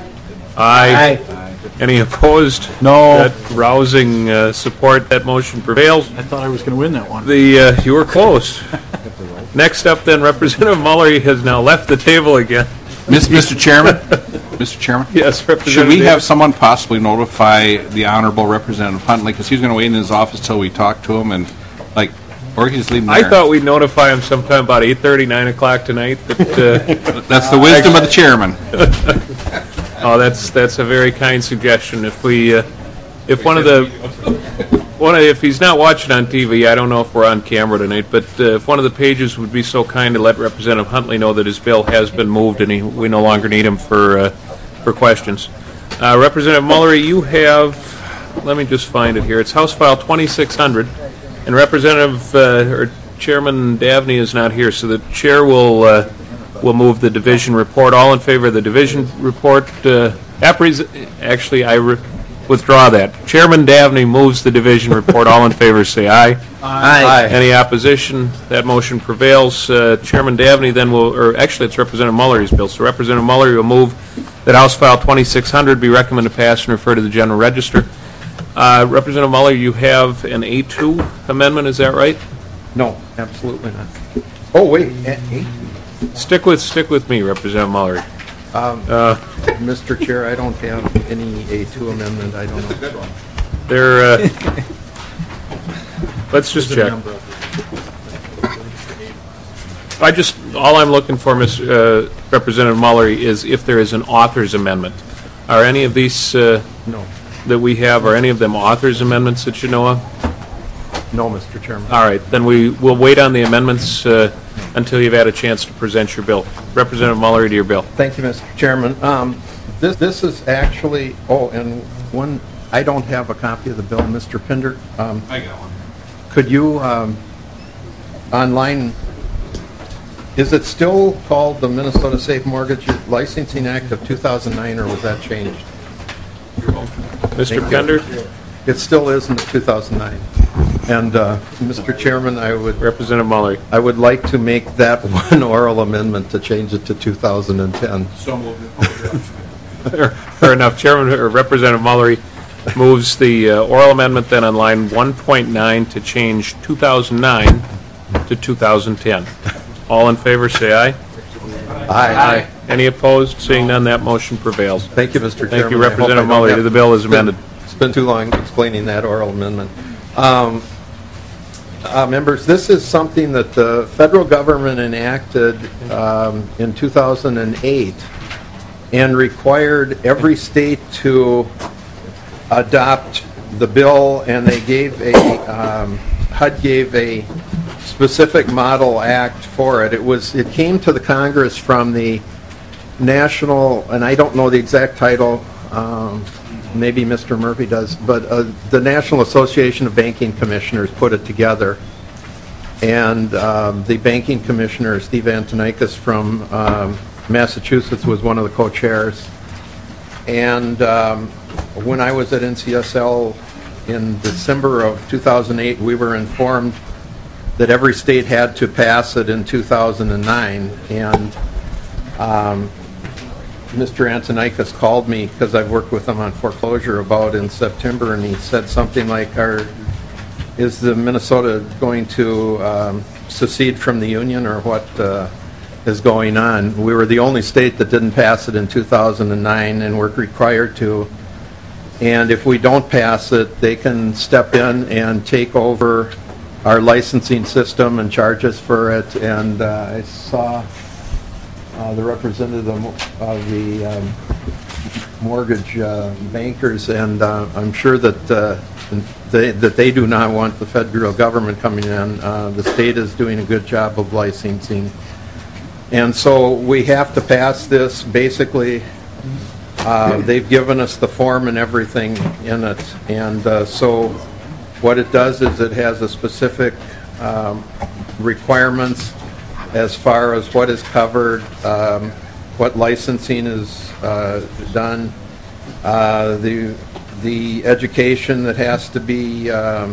Aye. Aye. Any opposed? No. That rousing uh, support, that motion prevails. I thought I was going to win that one. The, uh, you were close. Next up, then, Representative Mullery has now left the table again. Mister Chairman? Mister Chairman? Yes, Representative Should we have Davis. someone possibly notify the Honorable Representative Huntley, because he's going to wait in his office till we talk to him, and, like, or he's leaving I there. thought we'd notify him sometime about eight thirty, nine o'clock tonight. But, uh, That's the wisdom of the chairman. Oh, that's, that's a very kind suggestion. If we, uh, if one of the, one of, if he's not watching on T V, I don't know if we're on camera tonight, but uh, if one of the pages would be so kind to let Representative Huntley know that his bill has been moved and he, we no longer need him for, uh, for questions. Uh, Representative Mullery, you have, let me just find it here. It's House File twenty-six hundred, and Representative, uh, or Chairman Davney is not here, so the chair will, uh, will move the division report. All in favor of the division report? Uh, appres- actually, I re- withdraw that. Chairman Davney moves the division report. All in favor, say aye. Aye. Aye. Any opposition? That motion prevails. Uh, Chairman Davney then will, or actually, it's Representative Mullery's bill. So Representative Mullery will move that House File twenty-six hundred be recommended to pass and refer to the General Register. Uh, Representative Mullery, you have an A two amendment, is that right? No, absolutely not. Oh, wait, A two. Stick with, stick with me, Representative Mullery. Um, Uh, Mister Chair, I don't have any A two amendment, I don't know. There, uh, let's just check. I just, all I'm looking for, Miz uh, Representative Mullery, is if there is an author's amendment. Are any of these uh, No. that we have, are any of them author's amendments that you know of? No, Mister Chairman. All right, then we will wait on the amendments uh, until you've had a chance to present your bill. Representative Mullery, to your bill. Thank you, Mister Chairman. Um, This, this is actually, oh, and one, I don't have a copy of the bill, Mister Pinder. Um, I got one. Could you, um, online, is it still called the Minnesota Safe Mortgage Licensing Act of two thousand nine, or was that changed? Mister Thank you. Pender? It still is in two thousand nine. And, uh, Mister Chairman, I would... Representative Mullery. I would like to make that one oral amendment to change it to two thousand ten. So moved. Fair fair enough. Chairman, or Representative Mullery moves the uh, oral amendment then on line one point nine to change two thousand nine to two thousand ten. All in favor, say aye. Aye. Aye. Any opposed? Seeing none, that motion prevails. Thank you, Mister Chairman. Thank you, I hope I Representative don't Mullery. have- The bill is amended. It's been too long explaining that oral amendment. Um, uh, Members, this is something that the federal government enacted um, in two thousand eight, and required every state to adopt the bill, and they gave a, um, H U D gave a specific model act for it. It was, it came to the Congress from the National, and I don't know the exact title, um, maybe Mister Murphy does, but uh, the National Association of Banking Commissioners put it together. And um, the banking commissioner, Steve Antonikis from um, Massachusetts, was one of the co-chairs. And um, when I was at N C S L in December of two thousand eight, we were informed that every state had to pass it in two thousand nine. And um, Mister Antonikis called me, because I've worked with him on foreclosure about in September, and he said something like, "Are is the Minnesota going to um, secede from the union, or what uh, is going on?" We were the only state that didn't pass it in two thousand nine, and we're required to. And if we don't pass it, they can step in and take over our licensing system and charge us for it. And uh, I saw uh, the representative of the um, mortgage uh, bankers, and uh, I'm sure that uh, they, that they do not want the federal government coming in. Uh, the state is doing a good job of licensing. And so we have to pass this. Basically, uh, they've given us the form and everything in it. And uh, so what it does is it has a specific um, requirements as far as what is covered, um, what licensing is uh, done, uh, the the education that has to be um,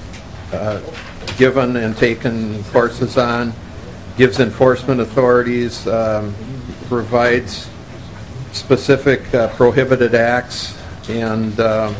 uh, given and taken courses on, gives enforcement authorities, um, provides specific uh, prohibited acts, and uh,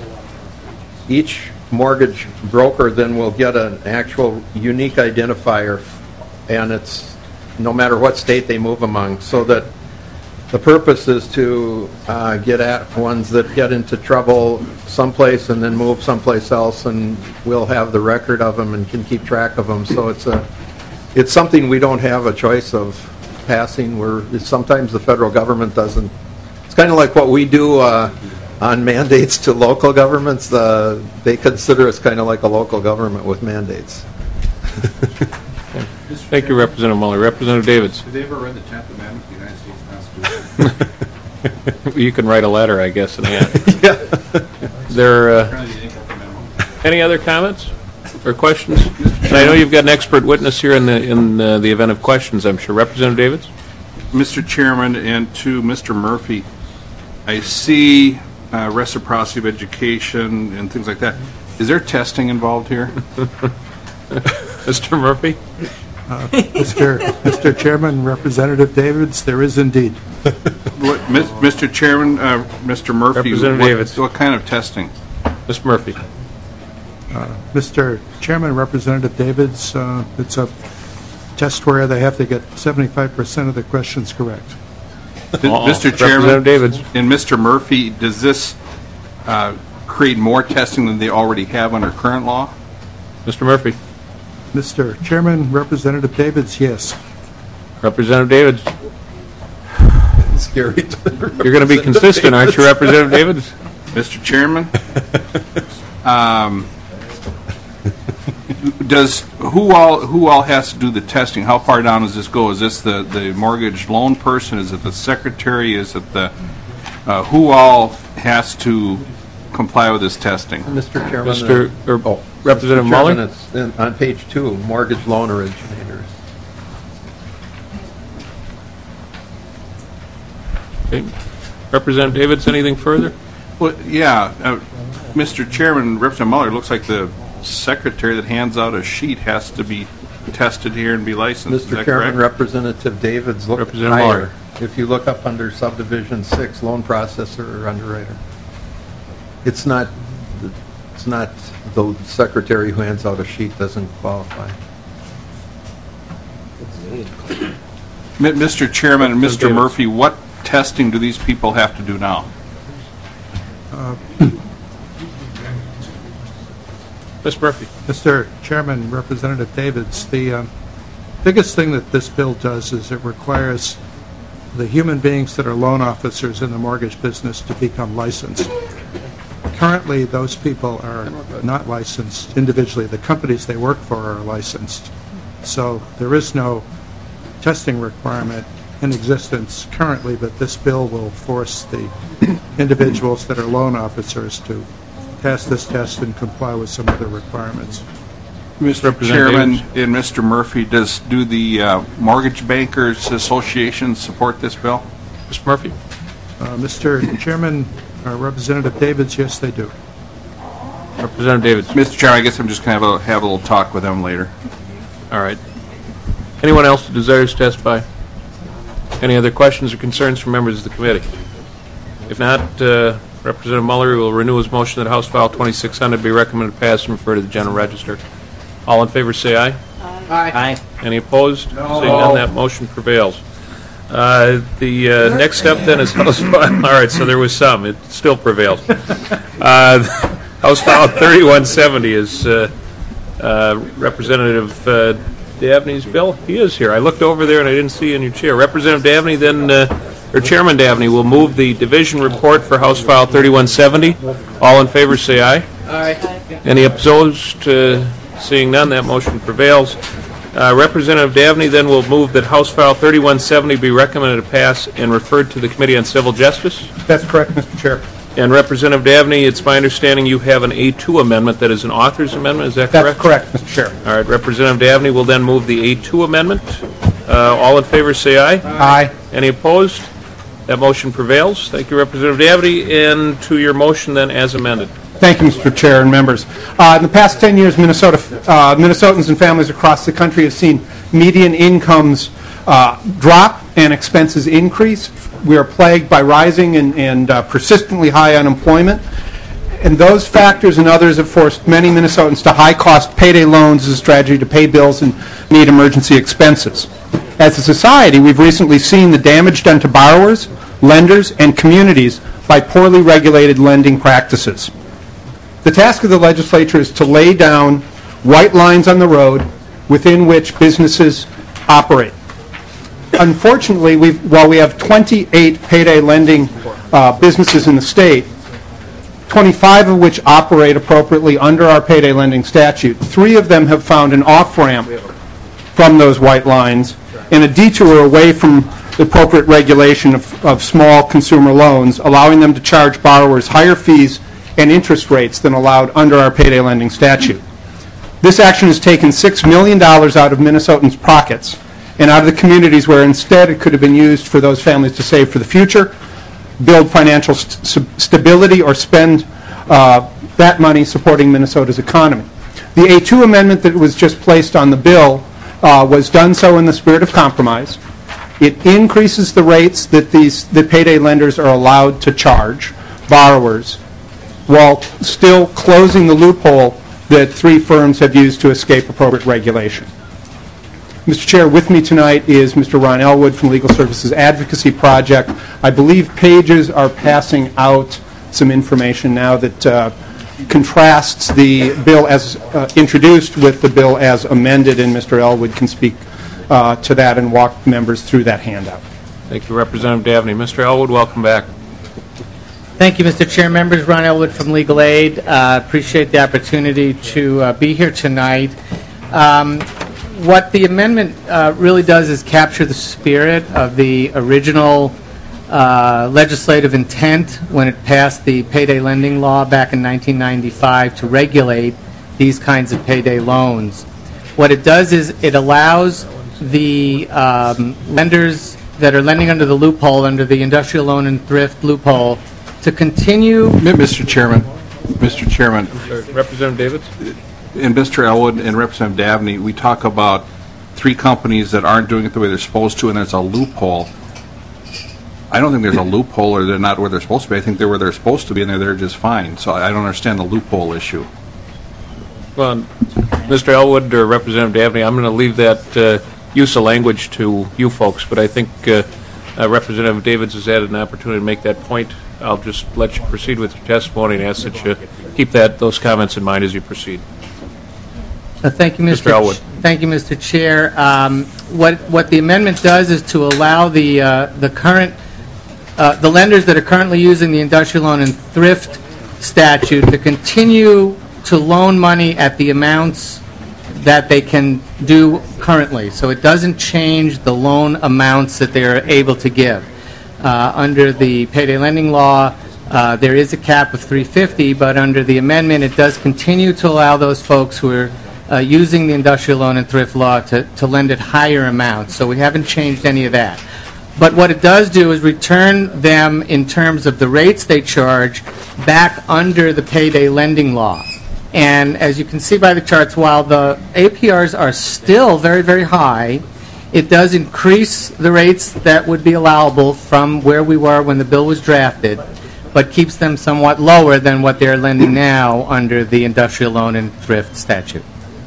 each mortgage broker then will get an actual unique identifier, and it's no matter what state they move among, so that the purpose is to uh, get at ones that get into trouble someplace and then move someplace else, and we'll have the record of them and can keep track of them. So it's a, it's something we don't have a choice of passing. We're, sometimes the federal government doesn't. It's kind of like what we do uh, on mandates to local governments. Uh, they consider us kind of like a local government with mandates. Thank you, Representative Muller. Representative Davids. Have they ever read the tenth Amendment to the United States Constitution? You can write a letter, I guess, in hand. Yeah. There, uh, any other comments or questions? And I know you've got an expert witness here in the in uh, the event of questions, I'm sure. Representative Davids? Mister Chairman, and to Mister Murphy, I see uh, reciprocity of education and things like that. Is there testing involved here? Mister Murphy? Uh, Mister Mister Chairman, Representative Davids, there is indeed. What, Mister Chairman, uh, Mister Murphy, Representative what, Davids. what kind of testing? Mister Murphy. Uh, Mister Chairman, Representative Davids, uh, it's a test where they have to get seventy-five percent of the questions correct. Uh-oh. Mister Chairman, Davids. And Mister Murphy, does this uh, create more testing than they already have under current law? Mister Murphy. Mister Chairman, Representative Davids, yes. Representative Davids. Scary. You're going to be consistent, aren't you, Representative Davids? Mister Chairman, um, does who all who all has to do the testing? How far down does this go? Is this the, the mortgage loan person? Is it the secretary? Is it the uh, who all has to comply with this testing? Mister Chairman, Mister uh, or, oh, Representative Mister Chairman, Muller? It's in, on page two, mortgage loan originators. Okay. Representative Davids, anything further? Well, yeah, uh, Mister Chairman, Representative Muller, it looks like the secretary that hands out a sheet has to be tested here and be licensed. Is Mister that Chairman, correct? Representative Davids, look Representative higher. Muller. If you look up under subdivision six, loan processor or underwriter, it's not. It's not the secretary who hands out a sheet doesn't qualify. Mi- Mister Chairman and Mister Murphy, what testing do these people have to do now? Uh, Mister Murphy. Mister Chairman, Representative Davids, the um, biggest thing that this bill does is it requires the human beings that are loan officers in the mortgage business to become licensed. Currently, those people are not licensed individually. The companies they work for are licensed. So there is no testing requirement in existence currently, but this bill will force the individuals that are loan officers to pass this test and comply with some other requirements. Mister Chairman and Mister Murphy, does do the uh, Mortgage Bankers Association support this bill? Mister Murphy? Uh, Mister Chairman, uh, Representative Davids, yes, they do. Representative Davids. Mister Chairman, I guess I'm just going to have a, have a little talk with them later. All right. Anyone else who desires to testify? Any other questions or concerns from members of the committee? If not, uh, Representative Muller will renew his motion that House File twenty-six hundred be recommended to pass and refer to the General Register. All in favor say aye. Aye. Aye. Any opposed? No. Seeing none, that motion prevails. Uh, the uh, next step then is House File. All right, so there was some. It still prevails. Uh, House File thirty-one seventy is uh, uh, Representative uh, Dabney's bill. He is here. I looked over there and I didn't see you in your chair. Representative Dabney then, uh, or Chairman Dabney, will move the division report for House File thirty-one seventy. All in favor say aye. Aye. Any opposed? Uh, seeing none, that motion prevails. Uh, Representative Dabney then will move that House File thirty-one seventy be recommended to pass and referred to the Committee on Civil Justice. That's correct, Mister Chair. And Representative Dabney, it's my understanding you have an A two amendment that is an author's amendment. Is that correct? That's correct, Mister Chair. All right. Representative Dabney will then move the A two amendment. Uh, all in favor say aye. Aye. Any opposed? That motion prevails. Thank you, Representative Dabney. And to your motion then as amended. Thank you, Mister Chair and members. Uh, in the past ten years, Minnesota, uh, Minnesotans and families across the country have seen median incomes uh, drop and expenses increase. We are plagued by rising and, and uh, persistently high unemployment. And those factors and others have forced many Minnesotans to high-cost payday loans as a strategy to pay bills and meet emergency expenses. As a society, we've recently seen the damage done to borrowers, lenders, and communities by poorly regulated lending practices. The task of the legislature is to lay down white lines on the road within which businesses operate. Unfortunately, we've, while we have twenty-eight payday lending uh, businesses in the state, twenty-five of which operate appropriately under our payday lending statute, three of them have found an off-ramp from those white lines and a detour away from the appropriate regulation of, of small consumer loans, allowing them to charge borrowers higher fees and interest rates than allowed under our payday lending statute. This action has taken six million dollars out of Minnesotans' pockets and out of the communities where instead it could have been used for those families to save for the future, build financial st- stability, or spend uh, that money supporting Minnesota's economy. The A two amendment that was just placed on the bill uh, was done so in the spirit of compromise. It increases the rates that these that payday lenders are allowed to charge borrowers, while still closing the loophole that three firms have used to escape appropriate regulation. Mister Chair, with me tonight is Mister Ron Elwood from Legal Services Advocacy Project. I believe pages are passing out some information now that uh, contrasts the bill as uh, introduced with the bill as amended, and Mister Elwood can speak uh, to that and walk members through that handout. Thank you, Representative Dabney. Mister Elwood, welcome back. Thank you, Mister Chair. Members, Ron Elwood from Legal Aid. Uh, appreciate the opportunity to uh, be here tonight. Um, what the amendment uh, really does is capture the spirit of the original uh, legislative intent when it passed the payday lending law back in nineteen ninety-five to regulate these kinds of payday loans. What it does is it allows the um, lenders that are lending under the loophole, under the industrial loan and thrift loophole, to continue. Mister Chairman, Mister Chairman. Representative Davids? And Mister Elwood and Representative Dabney, we talk about three companies that aren't doing it the way they're supposed to, and there's a loophole. I don't think there's a loophole, or they're not where they're supposed to be. I think they're where they're supposed to be, and they're there just fine. So I don't understand the loophole issue. Well, Mister Elwood or Representative Dabney, I'm going to leave that uh, use of language to you folks, but I think uh, uh, Representative Davids has added an opportunity to make that point. I'll just let you proceed with your testimony and ask that you keep that those comments in mind as you proceed. Uh, thank you, Mister Mister Elwood. Ch- Thank you, Mister Chair. Um, What what the amendment does is to allow the uh, the current, uh, the lenders that are currently using the industrial loan and thrift statute to continue to loan money at the amounts that they can do currently. So it doesn't change the loan amounts that they are able to give. Uh, Under the payday lending law, uh, there is a cap of three hundred fifty dollars, but under the amendment, it does continue to allow those folks who are uh, using the industrial loan and thrift law to, to lend at higher amounts. So we haven't changed any of that. But what it does do is return them, in terms of the rates they charge, back under the payday lending law. And as you can see by the charts, while the A P Rs are still very, very high, it does increase the rates that would be allowable from where we were when the bill was drafted, but keeps them somewhat lower than what they're lending now under the industrial loan and thrift statute.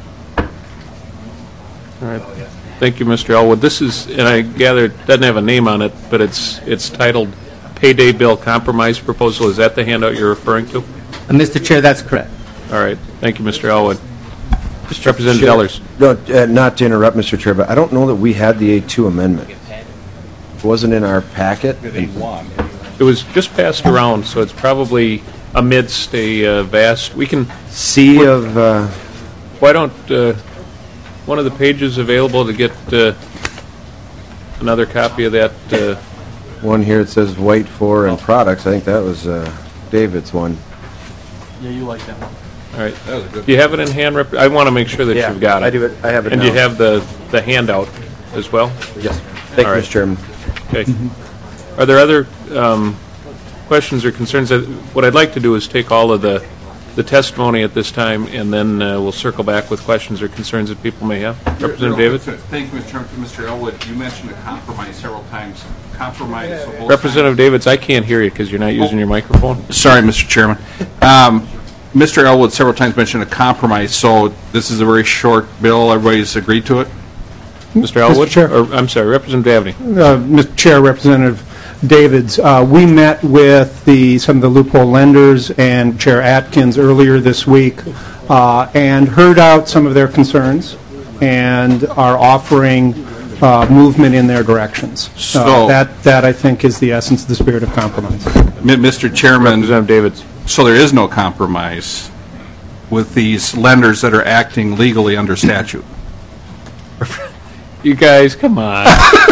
All right. Thank you, Mister Elwood. This is, and I gather it doesn't have a name on it, but it's it's titled Payday Bill Compromise Proposal. Is that the handout you're referring to? Uh, Mister Chair, that's correct. All right. Thank you, Mister Elwood. Representative Chair- Ellers. No, uh, not to interrupt, Mister Chair, but I don't know that we had the A two amendment. It wasn't in our packet. It was just passed around, so it's probably amidst a uh, vast, we can... Sea of... Uh, why don't uh, one of the pages available to get uh, another copy of that? Uh, one here, it says white for and products. I think that was uh, David's one. Yeah, you like that one. All right. Do you have it in hand? Rep- I want to make sure that Yeah, you've got it. I do it- I have it And now. you have the, the handout as well? Yes. Thank All you, right. Mister Chairman. Okay. Are there other um, questions or concerns? That- What I'd like to do is take all of the, the testimony at this time, and then uh, we'll circle back with questions or concerns that people may have. Representative David? Thank you, Mister Chairman. Mister Elwood, you mentioned a compromise several times. Compromise. of both Representative Davids, I can't hear you because you're not using your microphone. Sorry, Mister Chairman. Um, Mister Elwood several times mentioned a compromise, so this is a very short bill. Everybody's agreed to it? Mister Elwood? Chair. Or, I'm sorry, Representative Davney. Uh, Mister Chair, Representative Davids, uh, we met with the some of the loophole lenders and Chair Atkins earlier this week uh, and heard out some of their concerns and are offering uh, movement in their directions. So- uh, that that I think is the essence of the spirit of compromise. Mi- Mister Chairman, Representative Davids. So there is no compromise with these lenders that are acting legally under statute? You guys, come on.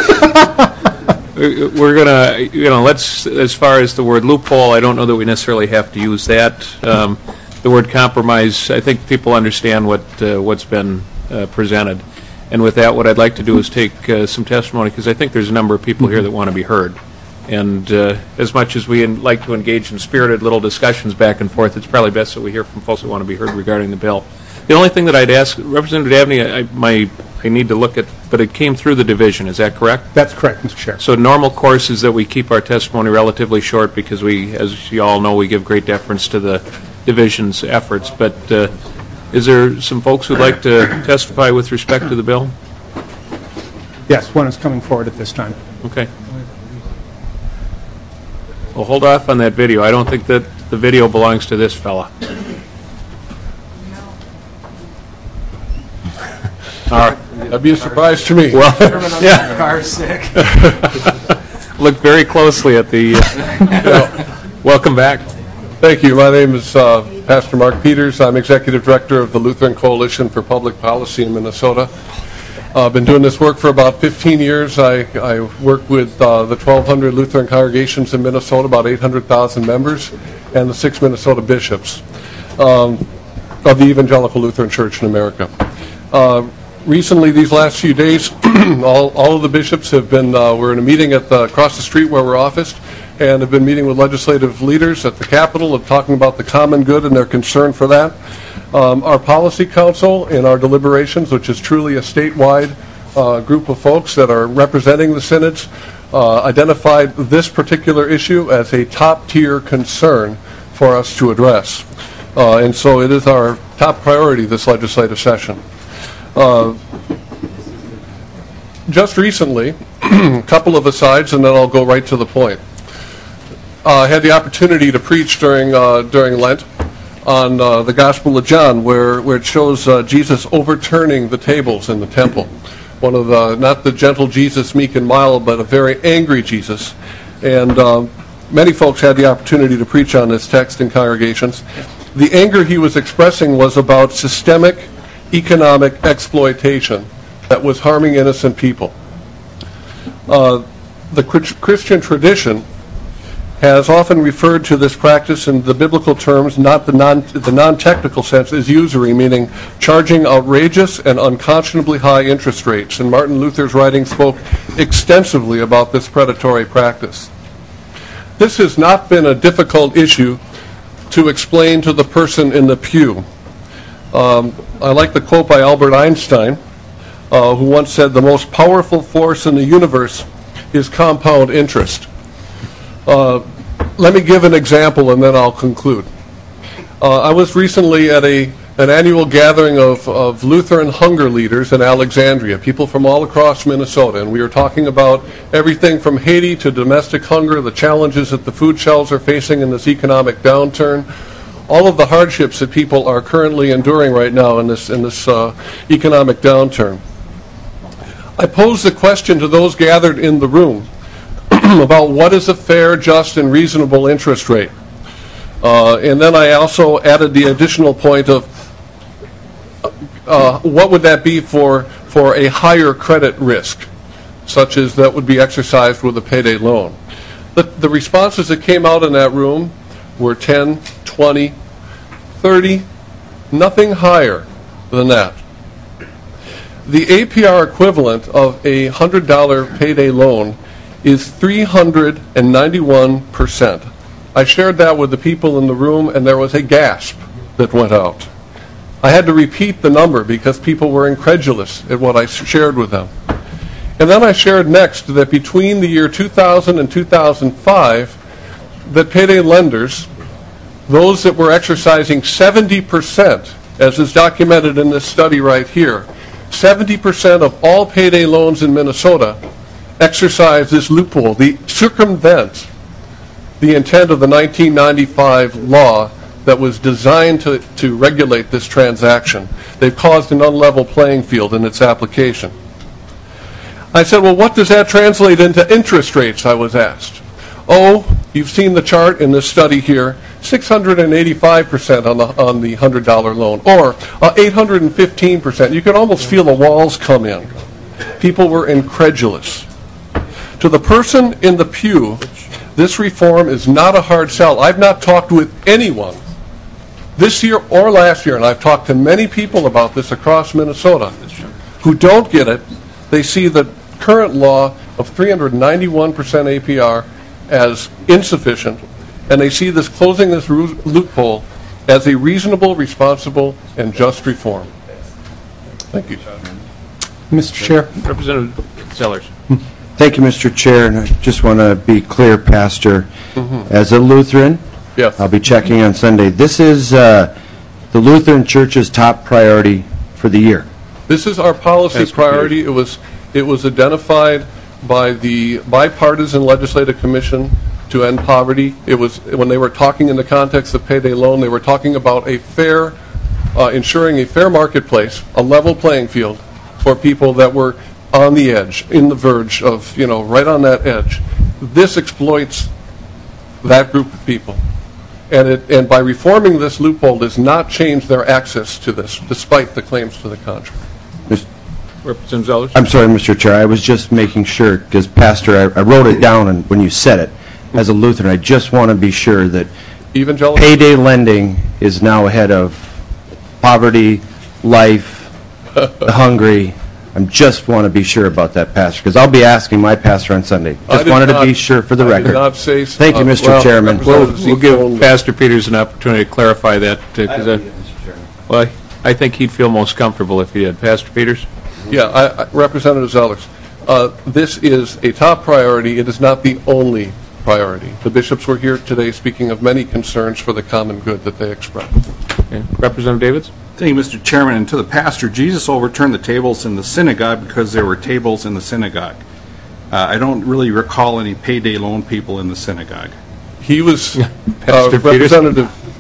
We're gonna, you know, let's, as far as the word loophole, I don't know that we necessarily have to use that. Um, the word compromise, I think people understand what uh, what's been uh, presented. And with that, what I'd like to do is take uh, some testimony, because I think there's a number of people here that want to be heard. And uh, as much as we in, like to engage in spirited little discussions back and forth, it's probably best that we hear from folks that want to be heard regarding the bill. The only thing that I'd ask, Representative Davney, I, my, I need to look at, but it came through the division, is that correct? That's correct, Mister Chair. So normal course is that we keep our testimony relatively short because we, as you all know, we give great deference to the division's efforts. But uh, is there some folks who'd like to testify with respect to the bill? Yes, one is coming forward at this time. Okay. Well, hold off on that video. I don't think that the video belongs to this fella. All right. That'd be a surprise to me. Well, yeah. Car sick. Look very closely at the. Uh, welcome back. Thank you. My name is uh, Pastor Mark Peters. I'm Executive Director of the Lutheran Coalition for Public Policy in Minnesota. Uh, I've been doing this work for about fifteen years. I, I work with uh, the twelve hundred Lutheran congregations in Minnesota, about eight hundred thousand members, and the six Minnesota bishops um, of the Evangelical Lutheran Church in America. Uh, recently, these last few days, all, all of the bishops have been, uh, we're in a meeting at the, across the street where we're officed, and have been meeting with legislative leaders at the Capitol and talking about the common good and their concern for that. Um, our policy council in our deliberations, which is truly a statewide uh, group of folks that are representing the synods, uh, identified this particular issue as a top-tier concern for us to address. Uh, and so it is our top priority this legislative session. Uh, just recently, a couple of asides, and then I'll go right to the point. I uh, had the opportunity to preach during uh, during Lent on uh, the Gospel of John, where, where it shows uh, Jesus overturning the tables in the temple. One of the, not the gentle Jesus, meek and mild, but a very angry Jesus. And uh, many folks had the opportunity to preach on this text in congregations. The anger he was expressing was about systemic economic exploitation that was harming innocent people. Uh, the Christian tradition has often referred to this practice in the biblical terms, not the non the non-technical sense, as usury, meaning charging outrageous and unconscionably high interest rates. And Martin Luther's writing spoke extensively about this predatory practice. This has not been a difficult issue to explain to the person in the pew. Um, I like the quote by Albert Einstein, uh, who once said, "The most powerful force in the universe is compound interest." Uh, let me give an example and then I'll conclude. Uh, I was recently at a an annual gathering of, of Lutheran hunger leaders in Alexandria, people from all across Minnesota, and we were talking about everything from Haiti to domestic hunger, the challenges that the food shelves are facing in this economic downturn, all of the hardships that people are currently enduring right now in this, in this uh, economic downturn. I posed the question to those gathered in the room about what is a fair, just, and reasonable interest rate. Uh, and then I also added the additional point of uh, what would that be for, for a higher credit risk, such as that would be exercised with a payday loan. The, the responses that came out in that room were ten, twenty, thirty, nothing higher than that. The A P R equivalent of a one hundred dollar payday loan is three hundred ninety-one percent. I shared that with the people in the room, and there was a gasp that went out. I had to repeat the number because people were incredulous at what I shared with them. And then I shared next that between the year two thousand and two thousand five, that payday lenders, those that were exercising seventy percent, as is documented in this study right here, seventy percent of all payday loans in Minnesota exercise this loophole, the circumvent the intent of the nineteen ninety-five law that was designed to, to regulate this transaction. They've caused an unlevel playing field in its application. I said, well, what does that translate into interest rates, I was asked. Oh, you've seen the chart in this study here, six hundred eighty-five percent on the on the one hundred dollar loan, or uh, eight hundred fifteen percent. You could almost feel the walls come in. People were incredulous. To the person in the pew, this reform is not a hard sell. I've not talked with anyone this year or last year, and I've talked to many people about this across Minnesota, who don't get it. They see the current law of three hundred ninety-one percent A P R as insufficient, and they see this closing this loophole as a reasonable, responsible, and just reform. Thank you. Mister Chair. Representative Zellers. Thank you, Mister Chair, and I just want to be clear, Pastor. Mm-hmm. As a Lutheran, yes. I'll be checking on Sunday. This is uh, the Lutheran Church's top priority for the year. This is our policy That's priority. It was it was identified by the Bipartisan Legislative Commission to End Poverty. It was when they were talking in the context of payday loan, they were talking about a fair, uh, ensuring a fair marketplace, a level playing field for people that were on the edge, in the verge of, you know, right on that edge. This exploits that group of people. And it, and by reforming this loophole does not change their access to this, despite the claims to the contrary. Representative Zellers. I'm sorry, Mister Chair. I was just making sure, because, Pastor, I, I wrote it down, and when you said it, as a Lutheran, I just want to be sure that Evangelical payday lending is now ahead of poverty, life, the hungry. I just want to be sure about that, Pastor, because I'll be asking my pastor on Sunday. Just wanted not, to be sure for the I record. Did not say so. Thank you, Mister Uh, well, Chairman. We'll, we'll give Pastor Peters an opportunity to clarify that. Uh, I I, Mister Chairman. Well, I, I think he'd feel most comfortable if he did. Pastor Peters? Yeah, I, I, Representative Zellers, uh, this is a top priority. It is not the only priority. The bishops were here today speaking of many concerns for the common good that they expressed. Okay. Representative Davids? Thank you, Mister Chairman. And to the pastor, Jesus overturned the tables in the synagogue because there were tables in the synagogue. Uh, I don't really recall any payday loan people in the synagogue. He was, uh, Representative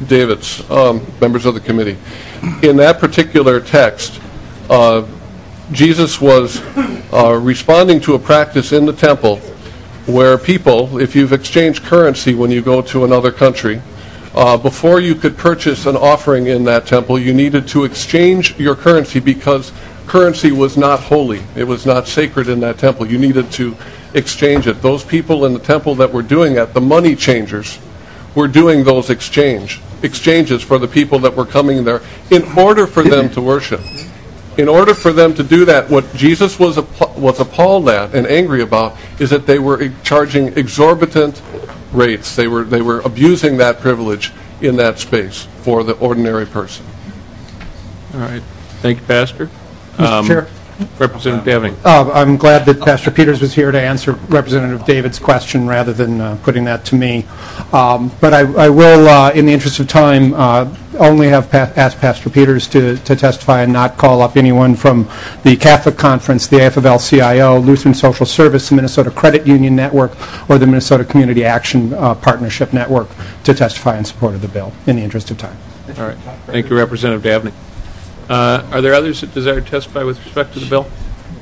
Davids, um, members of the committee. In that particular text, uh, Jesus was uh, responding to a practice in the temple where people, if you've exchanged currency when you go to another country, uh, before you could purchase an offering in that temple, you needed to exchange your currency because currency was not holy. It was not sacred in that temple. You needed to exchange it. Those people in the temple that were doing that, the money changers, were doing those exchange exchanges for the people that were coming there in order for them to worship. In order for them to do that, what Jesus was was appalled at and angry about is that they were charging exorbitant rates. They were they were abusing that privilege in that space for the ordinary person. All right. Thank you, Pastor. Mister Chair? Representative Deving. Uh, I'm glad that Pastor Peters was here to answer Representative David's question rather than uh, putting that to me. Um, but I, I will, uh, in the interest of time, uh, only have pa- asked Pastor Peters to, to testify and not call up anyone from the Catholic Conference, the A F L L C I O, Lutheran Social Service, the Minnesota Credit Union Network, or the Minnesota Community Action uh, Partnership Network to testify in support of the bill, in the interest of time. All right. Thank you, Representative Dabney. Uh, are there others that desire to testify with respect to the bill?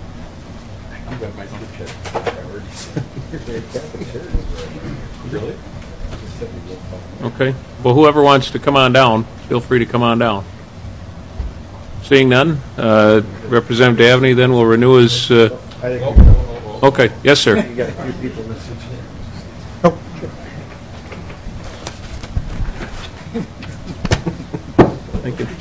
Okay. Well, whoever wants to come on down, feel free to come on down. Seeing none, uh, Representative Dabney then will renew his... Uh, okay. Yes, sir. You got a few people missing. Oh. Thank you.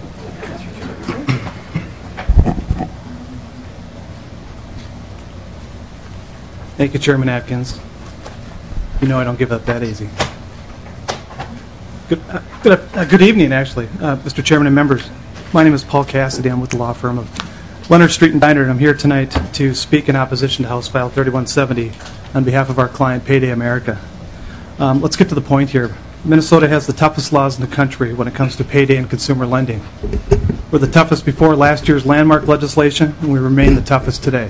Thank you, Chairman Atkins. You know I don't give up that easy. Good, uh, good, uh, good evening, actually, uh, Mister Chairman and members. My name is Paul Cassidy. I'm with the law firm of Leonard Street and Diner, and I'm here tonight to speak in opposition to House File thirty-one seventy on behalf of our client, Payday America. Um, let's get to the point here. Minnesota has the toughest laws in the country when it comes to payday and consumer lending. We're the toughest before last year's landmark legislation, and we remain the toughest today.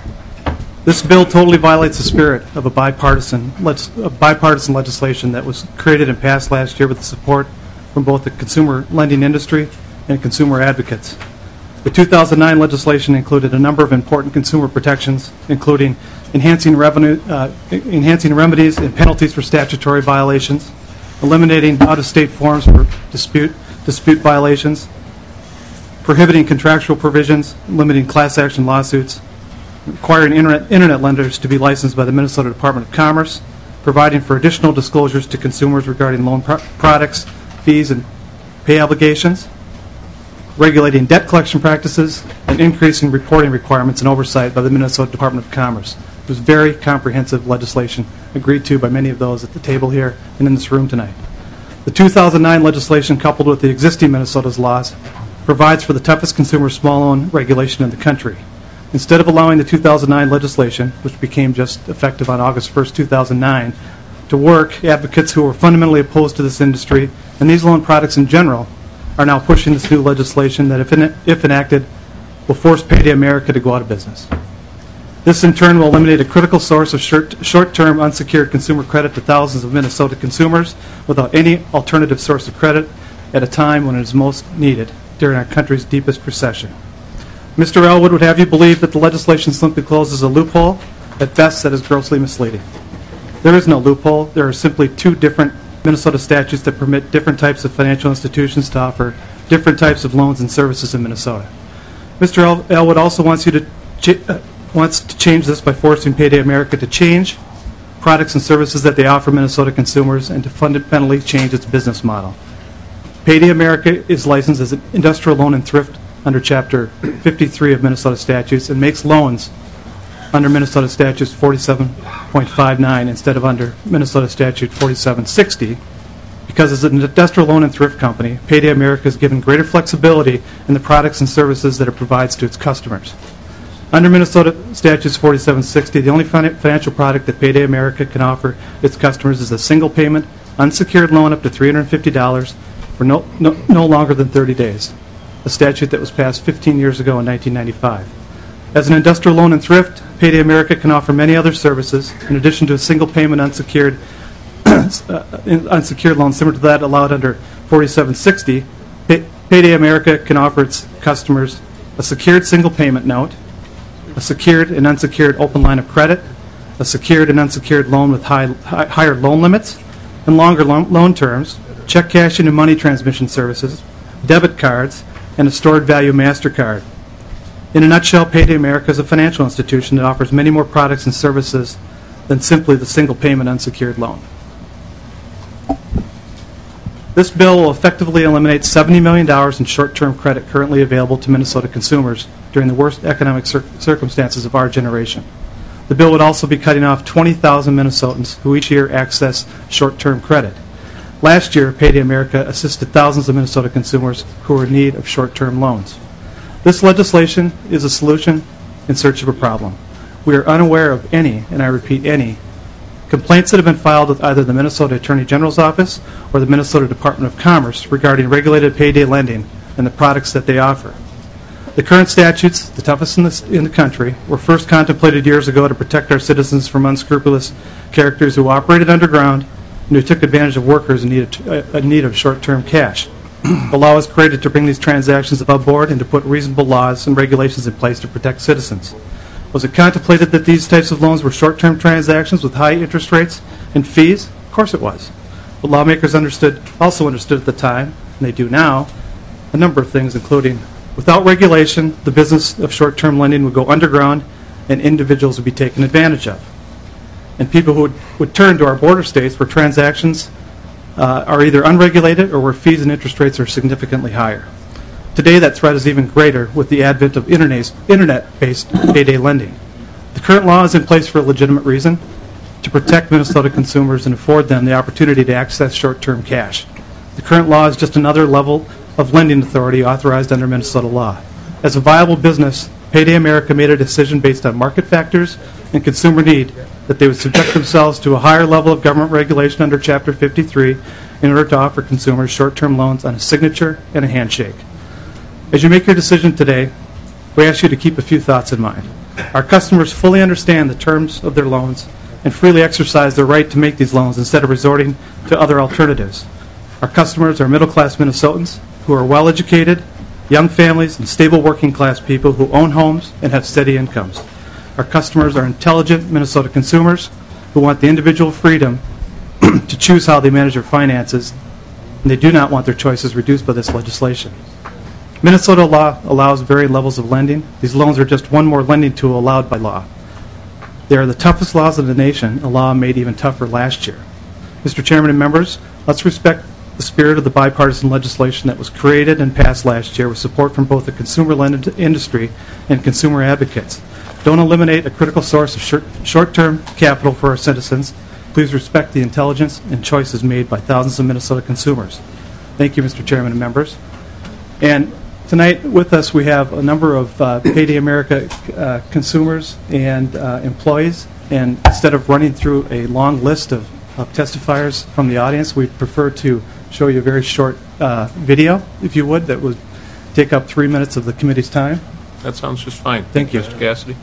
This bill totally violates the spirit of a bipartisan, a bipartisan legislation that was created and passed last year with the support from both the consumer lending industry and consumer advocates. The two thousand nine legislation included a number of important consumer protections, including enhancing revenue, uh, enhancing remedies and penalties for statutory violations, eliminating out-of-state forms for dispute dispute violations, prohibiting contractual provisions, limiting class action lawsuits, requiring internet, internet lenders to be licensed by the Minnesota Department of Commerce, providing for additional disclosures to consumers regarding loan pro- products, fees, and pay obligations, regulating debt collection practices, and increasing reporting requirements and oversight by the Minnesota Department of Commerce. It was very comprehensive legislation agreed to by many of those at the table here and in this room tonight. The two thousand nine legislation, coupled with the existing Minnesota's laws, provides for the toughest consumer small loan regulation in the country. Instead of allowing the two thousand nine legislation, which became just effective on August first, two thousand nine, to work, advocates who were fundamentally opposed to this industry and these loan products in general are now pushing this new legislation that, if, in, if enacted, will force Payday America to go out of business. This, in turn, will eliminate a critical source of short, short-term unsecured consumer credit to thousands of Minnesota consumers without any alternative source of credit at a time when it is most needed during our country's deepest recession. Mister Elwood would have you believe that the legislation simply closes a loophole. At best, that is grossly misleading. There is no loophole. There are simply two different Minnesota statutes that permit different types of financial institutions to offer different types of loans and services in Minnesota. Mister El- Elwood also wants you to ch- uh, wants to change this by forcing Payday America to change products and services that they offer Minnesota consumers and to fundamentally change its business model. Payday America is licensed as an industrial loan and thrift under Chapter fifty-three of Minnesota statutes and makes loans under Minnesota statutes forty-seven point five nine instead of under Minnesota statute forty-seven sixty. Because as an industrial loan and thrift company, Payday America is given greater flexibility in the products and services that it provides to its customers. Under Minnesota statutes forty-seven sixty, the only fin- financial product that Payday America can offer its customers is a single payment, unsecured loan up to three hundred fifty dollars for no, no, no longer than thirty days. A statute that was passed fifteen years ago in nineteen ninety-five. As an industrial loan and thrift, Payday America can offer many other services in addition to a single payment unsecured uh, unsecured loan similar to that allowed under forty-seven sixty, Pay- Payday America can offer its customers a secured single payment note, a secured and unsecured open line of credit, a secured and unsecured loan with high, high, higher loan limits and longer loan, loan terms, check cashing and money transmission services, debit cards, and a stored value MasterCard. In a nutshell, Payday America is a financial institution that offers many more products and services than simply the single payment unsecured loan. This bill will effectively eliminate seventy million dollars in short-term credit currently available to Minnesota consumers during the worst economic cir- circumstances of our generation. The bill would also be cutting off twenty thousand Minnesotans who each year access short-term credit. Last year, Payday America assisted thousands of Minnesota consumers who were in need of short-term loans. This legislation is a solution in search of a problem. We are unaware of any, and I repeat any, complaints that have been filed with either the Minnesota Attorney General's Office or the Minnesota Department of Commerce regarding regulated payday lending and the products that they offer. The current statutes, the toughest in the, in the country, were first contemplated years ago to protect our citizens from unscrupulous characters who operated underground and who took advantage of workers in need of, uh, in need of short-term cash. The law was created to bring these transactions above board and to put reasonable laws and regulations in place to protect citizens. Was it contemplated that these types of loans were short-term transactions with high interest rates and fees? Of course it was. But lawmakers understood, also understood at the time, and they do now, a number of things, including without regulation, the business of short-term lending would go underground and individuals would be taken advantage of. And people who would, would turn to our border states where transactions uh, are either unregulated or where fees and interest rates are significantly higher. Today, that threat is even greater with the advent of internet-based payday lending. The current law is in place for a legitimate reason, to protect Minnesota consumers and afford them the opportunity to access short-term cash. The current law is just another level of lending authority authorized under Minnesota law. As a viable business, Payday America made a decision based on market factors and consumer need that they would subject themselves to a higher level of government regulation under Chapter fifty-three in order to offer consumers short-term loans on a signature and a handshake. As you make your decision today, we ask you to keep a few thoughts in mind. Our customers fully understand the terms of their loans and freely exercise their right to make these loans instead of resorting to other alternatives. Our customers are middle-class Minnesotans who are well-educated, young families, and stable working-class people who own homes and have steady incomes. Our customers are intelligent Minnesota consumers who want the individual freedom to choose how they manage their finances, and they do not want their choices reduced by this legislation. Minnesota law allows varying levels of lending. These loans are just one more lending tool allowed by law. They are the toughest laws in the nation, a law made even tougher last year. Mister Chairman and members, let's respect the spirit of the bipartisan legislation that was created and passed last year with support from both the consumer lending industry and consumer advocates. Don't eliminate a critical source of short- short-term capital for our citizens. Please respect the intelligence and choices made by thousands of Minnesota consumers. Thank you, Mister Chairman and members. And tonight with us we have a number of uh, Payday America uh, consumers and uh, employees, and instead of running through a long list of, of testifiers from the audience, we prefer to show you a very short uh, video, if you would, that would take up three minutes of the committee's time. That sounds just fine. Thank you. Mister Cassidy.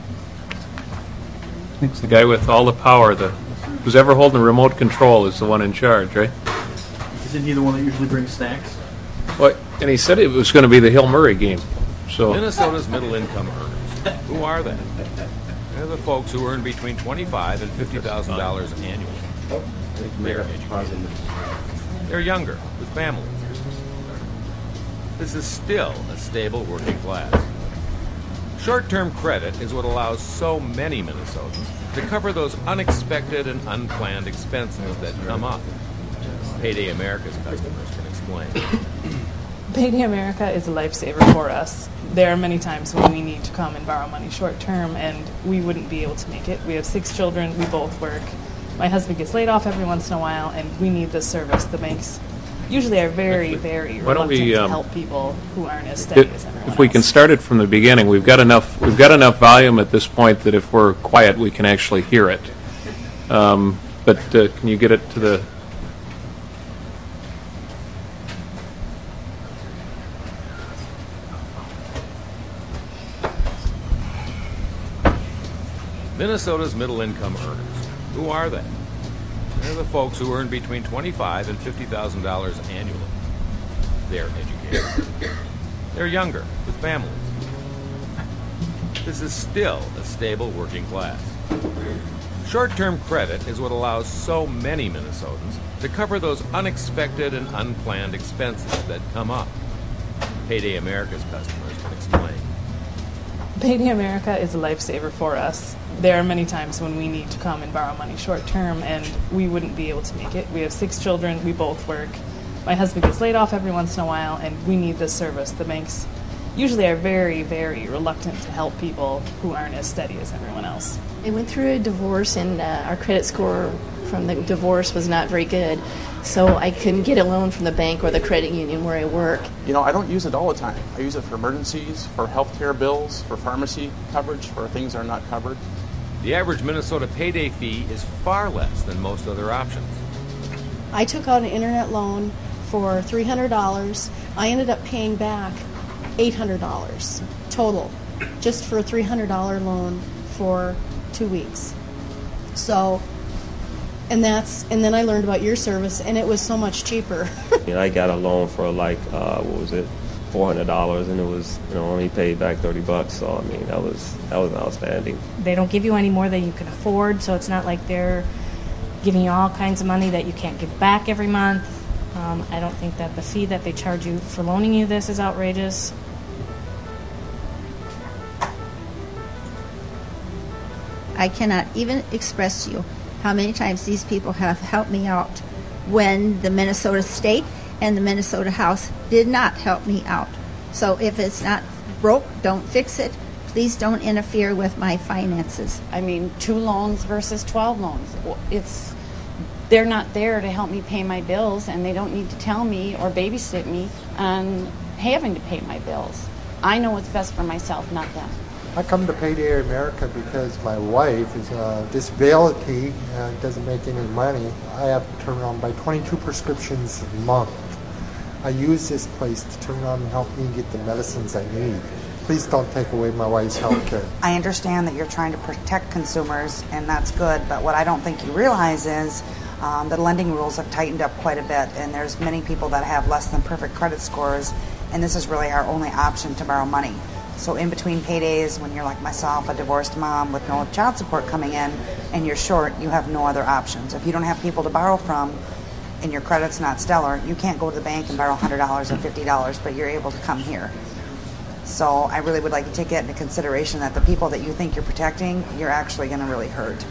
The guy with all the power, the who's ever holding the remote control is the one in charge, right? Isn't he the one that usually brings snacks? Well, and he said it was going to be the Hill Murray game. So Minnesota's middle-income earners. Who are they? They're the folks who earn between twenty-five thousand dollars and fifty thousand dollars annually. They're educated. They're younger, with families. This is still a stable working class. Short-term credit is what allows so many Minnesotans to cover those unexpected and unplanned expenses that come up. Payday America's customers can explain. Payday America is a lifesaver for us. There are many times when we need to come and borrow money short term and we wouldn't be able to make it. We have six children, we both work. My husband gets laid off every once in a while and we need this service. The banks usually are very, very Why don't reluctant we, um, to help people who aren't as steady if, as everyone if we else. can start it from the beginning, we've got enough we've got enough volume at this point that if we're quiet, we can actually hear it. Um, but uh, can you get it to the? Minnesota's middle-income earners. Who are they? They're the folks who earn between twenty-five thousand dollars and fifty thousand dollars annually. They're educated. They're younger, with families. This is still a stable working class. Short-term credit is what allows so many Minnesotans to cover those unexpected and unplanned expenses that come up. Payday America's customers can explain. Payday America is a lifesaver for us. There are many times when we need to come and borrow money short term, and we wouldn't be able to make it. We have six children, we both work. My husband gets laid off every once in a while, and we need this service. The banks usually are very, very reluctant to help people who aren't as steady as everyone else. I went through a divorce, and uh, our credit score from the divorce was not very good, so I couldn't get a loan from the bank or the credit union where I work. You know, I don't use it all the time. I use it for emergencies, for healthcare bills, for pharmacy coverage, for things that are not covered. The average Minnesota payday fee is far less than most other options. I took out an internet loan for three hundred dollars. I ended up paying back eight hundred dollars total, just for a three hundred dollars loan for two weeks. So, and that's, and then I learned about your service, and it was so much cheaper. You know, I got a loan for like, uh, what was it, four hundred dollars, and it was, you know, only paid back thirty bucks. So I mean, that was that was outstanding. They don't give you any more than you can afford, so it's not like they're giving you all kinds of money that you can't give back every month. Um, I don't think that the fee that they charge you for loaning you this is outrageous. I cannot even express to you how many times these people have helped me out when the Minnesota State and the Minnesota House did not help me out. So if it's not broke, don't fix it. Please don't interfere with my finances. I mean, two loans versus twelve loans. It's, they're not there to help me pay my bills, and they don't need to tell me or babysit me on having to pay my bills. I know what's best for myself, not them. I come to Payday America because my wife is a disability and doesn't make any money. I have to turn around by twenty-two prescriptions a month. I use this place to turn around and help me get the medicines I need. Please don't take away my wife's health care. I understand that you're trying to protect consumers, and that's good, but what I don't think you realize is um, the lending rules have tightened up quite a bit, and there's many people that have less than perfect credit scores, and this is really our only option to borrow money. So in between paydays, when you're like myself, a divorced mom with no child support coming in, and you're short, you have no other options. If you don't have people to borrow from, and your credit's not stellar, you can't go to the bank and borrow one hundred dollars or fifty dollars, but you're able to come here. So I really would like to take that into consideration, that the people that you think you're protecting, you're actually going to really hurt.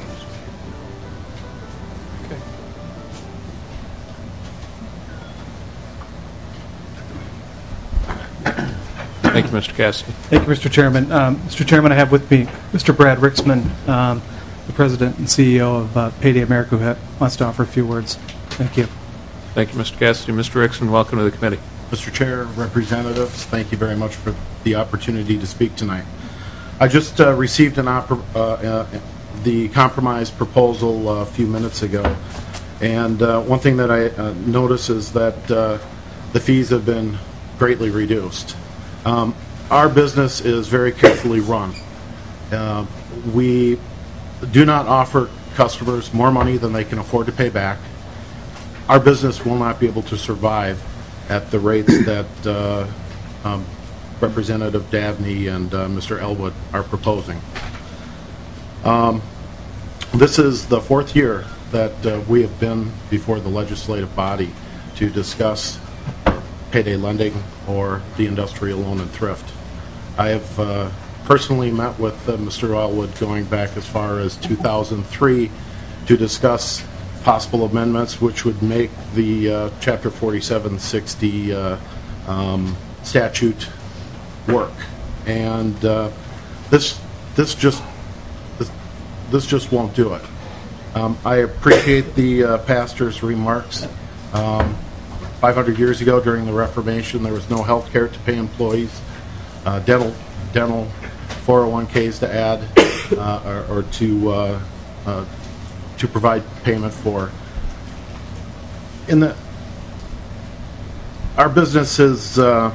Thank you, Mister Cassidy. Thank you, Mister Chairman. Um, Mister Chairman, I have with me Mister Brad Rixman, um, the President and C E O of uh, Payday America, who ha- wants to offer a few words. Thank you. Thank you, Mister Cassidy. Mister Rixman, welcome to the committee. Mister Chair, representatives, thank you very much for the opportunity to speak tonight. I just uh, received an oper- uh, uh, the compromise proposal uh, a few minutes ago, and uh, one thing that I uh, notice is that uh, the fees have been greatly reduced. Um, our business is very carefully run. Uh, we do not offer customers more money than they can afford to pay back. Our business will not be able to survive at the rates that uh, um, Representative Dabney and uh, Mister Elwood are proposing. Um, this is the fourth year that uh, we have been before the legislative body to discuss payday lending or the industrial loan and thrift. I have uh, personally met with uh, Mister Elwood going back as far as two thousand three to discuss possible amendments which would make the uh, Chapter forty-seven sixty uh, um, statute work, and uh, this this just this, this just won't do it. Um, I appreciate the uh, pastor's remarks. Um, five hundred years ago, during the Reformation, there was no health care to pay employees, uh, dental dental four oh one Ks to add, uh, or, or to uh, uh, to provide payment for. In the our business is uh,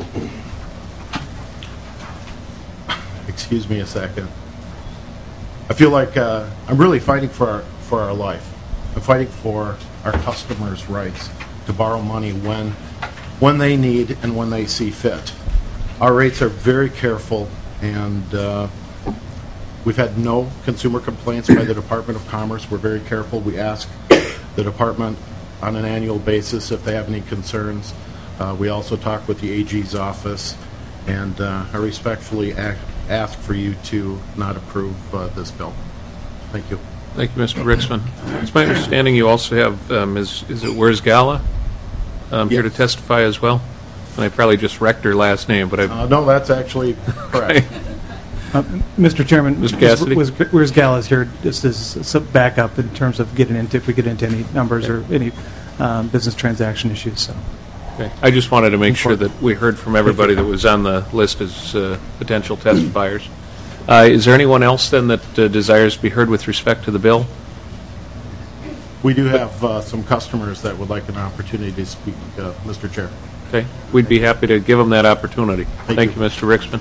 excuse me a second. I feel like uh, I'm really fighting for our, for our life. I'm fighting for our customers' rights to borrow money when when they need and when they see fit. Our rates are very careful, and uh, we've had no consumer complaints by the Department of Commerce. We're very careful. We ask the department on an annual basis if they have any concerns. Uh, we also talk with the A G's office, and uh, I respectfully ask, ask for you to not approve uh, this bill. Thank you. Thank you, Mister Rixman. It's my understanding you also have, um, is, is it Where's Gala um, here to testify as well? And I probably just wrecked her last name, but I... Uh, no, that's actually correct. Uh, Mister Chairman, Mister Cassidy? was, was, where's Gala's here just as some backup in terms of getting into, if we get into any numbers or any um, business transaction issues. So, okay. I just wanted to make sure that we heard from everybody that was on the list as uh, potential testifiers. Uh, is there anyone else then that uh, desires to be heard with respect to the bill? We do have uh, some customers that would like an opportunity to speak, uh, Mister Chair. Okay. We'd be happy to give them that opportunity. Thank, Thank you. you, Mister Rixman.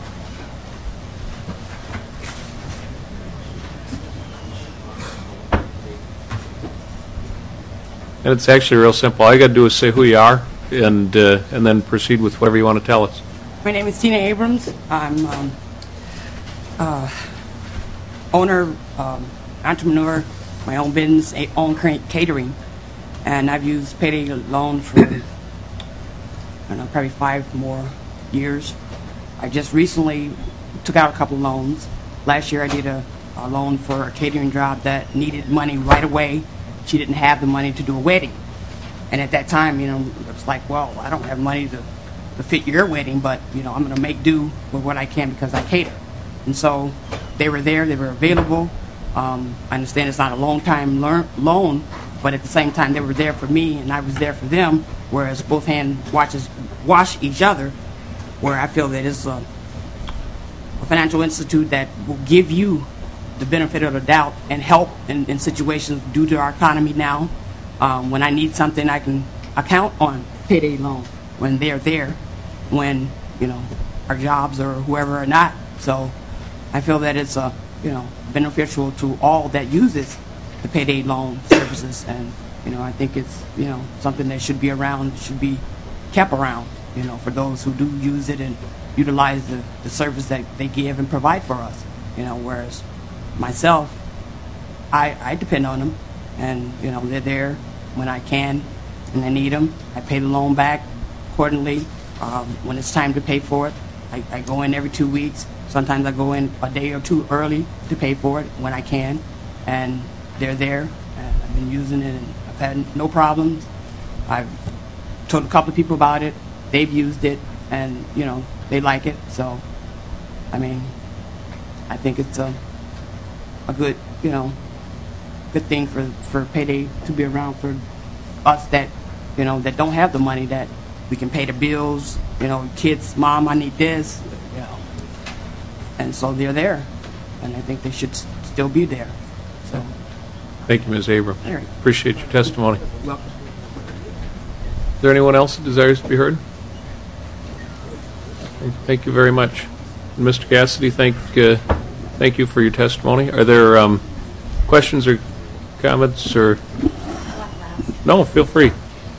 And it's actually real simple. All you got to do is say who you are, and uh, and then proceed with whatever you want to tell us. My name is Tina Abrams. I'm um, uh, owner, um, entrepreneur, my own business, a- own cra- catering, and I've used payday loan for I don't know, probably five more years. I just recently took out a couple of loans. Last year I did a, a loan for a catering job that needed money right away. She didn't have the money to do a wedding. And at that time, you know, it was like, well, I don't have money to, to fit your wedding, but, you know, I'm going to make do with what I can because I cater. And so they were there, they were available. Um, I understand it's not a long time learn, loan, but at the same time, they were there for me and I was there for them, whereas both hands watches, wash each other, where I feel that it's a, a financial institute that will give you the benefit of the doubt and help in, in situations due to our economy now. Um, when I need something, I can account on payday loan when they're there, when, you know, our jobs or whoever are not. So I feel that it's, a, you know, beneficial to all that uses the payday loan services. And, you know, I think it's, you know, something that should be around, should be kept around, you know, for those who do use it and utilize the, the service that they give and provide for us, you know, whereas myself, I, I depend on them, and, you know, they're there when I can and I need them. I pay the loan back accordingly. Um, when it's time to pay for it, I, I go in every two weeks. Sometimes I go in a day or two early to pay for it when I can, and they're there, and I've been using it, and I've had no problems. I've told a couple of people about it. They've used it, and, you know, they like it. So, I mean, I think it's a, a good, you know, good thing for, for payday to be around for us that, you know, that don't have the money, that we can pay the bills, you know, kids, mom, I need this, you know. And so they're there, and I think they should s- still be there. So, Thank you, Miz Abrams. All right. Appreciate your testimony. welcome. Is there anyone else that desires to be heard? Thank you very much. And Mister Cassidy, thank uh, thank you for your testimony. Are there um, questions or comments or? No, feel free.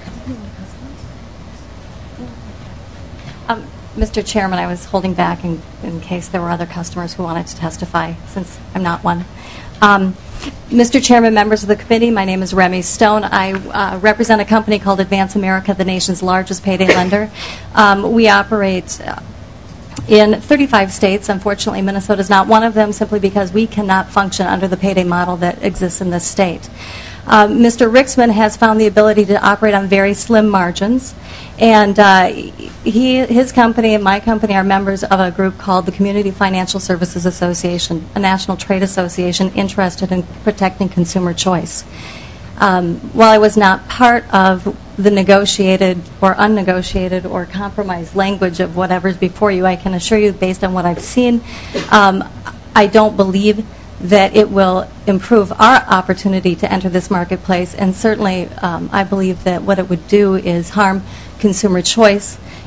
Um, Mister Chairman, I was holding back in, in case there were other customers who wanted to testify, since I'm not one. Um, Mister Chairman, members of the committee, my name is Remy Stone. I uh, represent a company called Advance America, the nation's largest payday lender. Um, we operate uh, in thirty-five states. Unfortunately, Minnesota is not one of them, simply because we cannot function under the payday model that exists in this state. Uh, Mister Rixman has found the ability to operate on very slim margins, and uh, he, his company and my company are members of a group called the Community Financial Services Association, a national trade association interested in protecting consumer choice. Um, while I was not part of the negotiated or unnegotiated or compromised language of whatever's before you, I can assure you, based on what I've seen, um, I don't believe that it will improve our opportunity to enter this marketplace, and certainly um, I believe that what it would do is harm consumer choice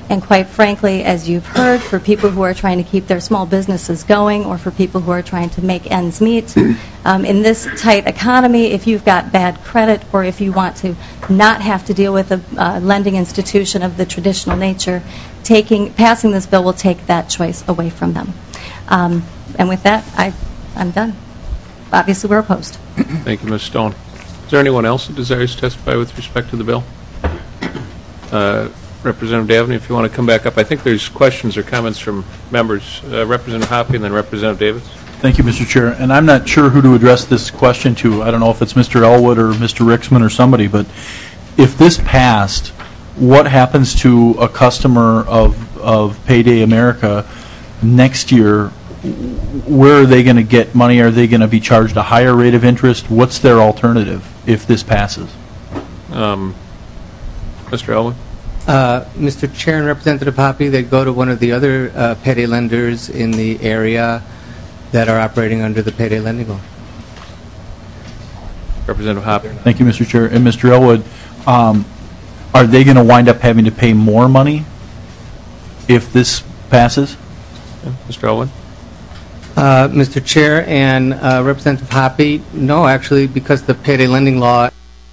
And quite frankly, as you've heard, for people who are trying to keep their small businesses going or for people who are trying to make ends meet, um, in this tight economy, if you've got bad credit or if you want to not have to deal with a uh, lending institution of the traditional nature, taking passing this bill will take that choice away from them. Um, and with that, I, I'm done. Obviously, we're opposed. Thank you, Miz Stone. Is there anyone else who desires to testify with respect to the bill? Uh, Representative Davin, if you want to come back up. I think there's questions or comments from members. Uh, Representative Hoppe and then Representative Davis. Thank you, Mister Chair. And I'm not sure who to address this question to. I don't know if it's Mister Elwood or Mister Ricksman or somebody, but if this passed, what happens to a customer of, of Payday America next year? Where are they going to get money? Are they going to be charged a higher rate of interest? What's their alternative if this passes? Um, Mister Elwood? Uh, Mister Chair and Representative Hoppe, they go to one of the other uh, payday lenders in the area that are operating under the payday lending law. Representative Hoppe. Thank you, Mister Chair. And Mister Elwood, um, are they going to wind up having to pay more money if this passes? Yeah. Mister Elwood? Uh, Mister Chair and uh, Representative Hoppe, no, actually, because the payday lending law